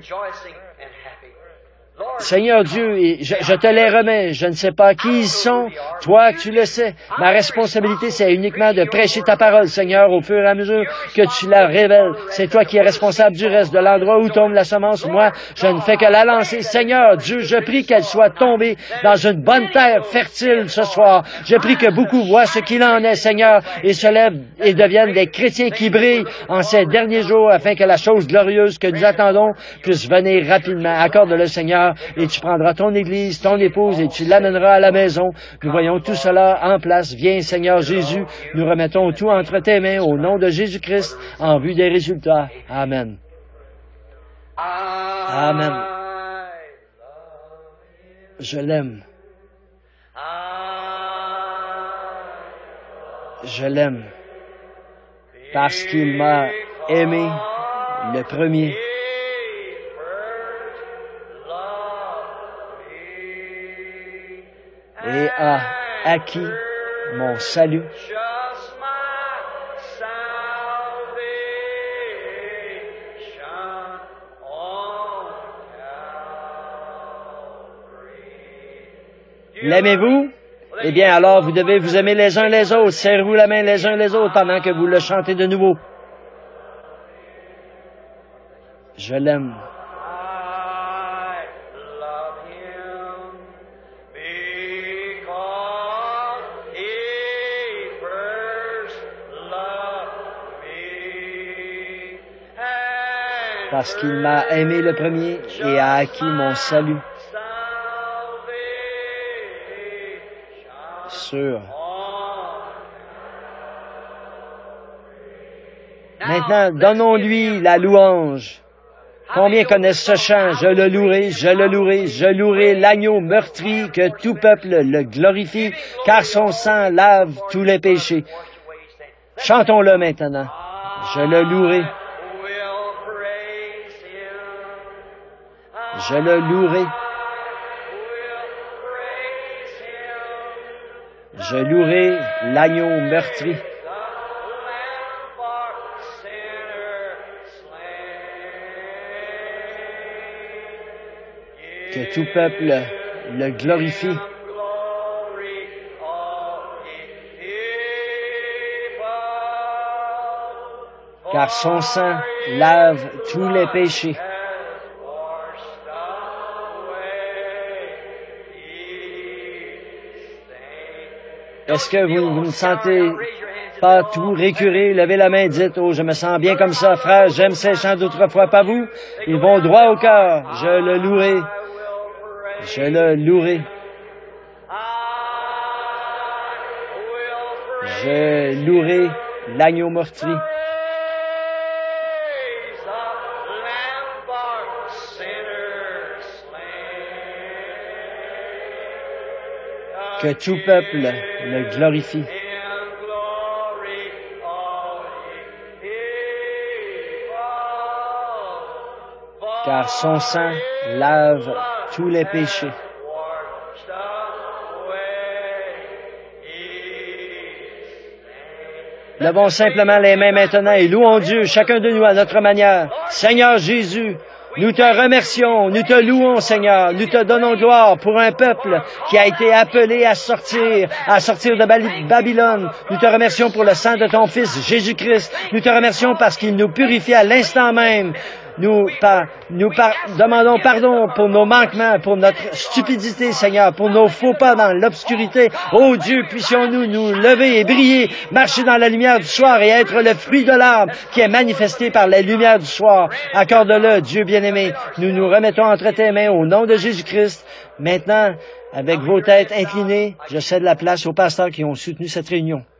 Seigneur Dieu, je te les remets. Je ne sais pas qui ils sont. Toi, tu le sais. Ma responsabilité, c'est uniquement de prêcher ta parole, Seigneur, au fur et à mesure que tu la révèles. C'est toi qui es responsable du reste, de l'endroit où tombe la semence. Moi, je ne fais que la lancer. Seigneur Dieu, je prie qu'elle soit tombée dans une bonne terre fertile ce soir. Je prie que beaucoup voient ce qu'il en est, Seigneur, et se lèvent et deviennent des chrétiens qui brillent en ces derniers jours afin que la chose glorieuse que nous attendons puisse venir rapidement. Accorde-le, Seigneur, et tu prendras ton Église, ton épouse, et tu l'amèneras à la maison. Nous voyons tout cela en place. Viens, Seigneur Jésus, nous remettons tout entre tes mains au nom de Jésus-Christ en vue des résultats. Amen. Amen. Je l'aime. Je l'aime parce qu'il m'a aimé le premier. Et a acquis mon salut. L'aimez-vous? Eh bien, alors, vous devez vous aimer les uns les autres. Serrez-vous la main les uns les autres pendant que vous le chantez de nouveau. Je l'aime. Parce qu'il m'a aimé le premier et a acquis mon salut. Sûr. Maintenant, donnons-lui la louange. Combien connaissent ce chant? Je le louerai, je le louerai, je louerai l'agneau meurtri, que tout peuple le glorifie, car son sang lave tous les péchés. Chantons-le maintenant. Je le louerai. Je le louerai. Je louerai l'agneau meurtri. Que tout peuple le glorifie. Car son sang lave tous les péchés. Est-ce que vous ne sentez pas tout récuré? Levez la main, dites, oh, je me sens bien comme ça, frère, j'aime ces chants d'autrefois, pas vous? Ils vont droit au cœur. Je le louerai. Je le louerai. Je louerai l'agneau meurtri. Que tout peuple le glorifie. Car son sang lave tous les péchés. Levons simplement les mains maintenant et louons Dieu, chacun de nous à notre manière. Seigneur Jésus, nous te remercions, nous te louons, Seigneur, nous te donnons gloire pour un peuple qui a été appelé à sortir de Babylone. Nous te remercions pour le sang de ton Fils, Jésus-Christ. Nous te remercions parce qu'il nous purifie à l'instant même. Nous demandons pardon pour nos manquements, pour notre stupidité, Seigneur, pour nos faux pas dans l'obscurité. Oh Dieu, puissions-nous nous lever et briller, marcher dans la lumière du soir et être le fruit de l'arbre qui est manifesté par la lumière du soir. Accorde-le, Dieu bien-aimé. Nous nous remettons entre tes mains au nom de Jésus-Christ. Maintenant, avec vos têtes inclinées, je cède la place aux pasteurs qui ont soutenu cette réunion.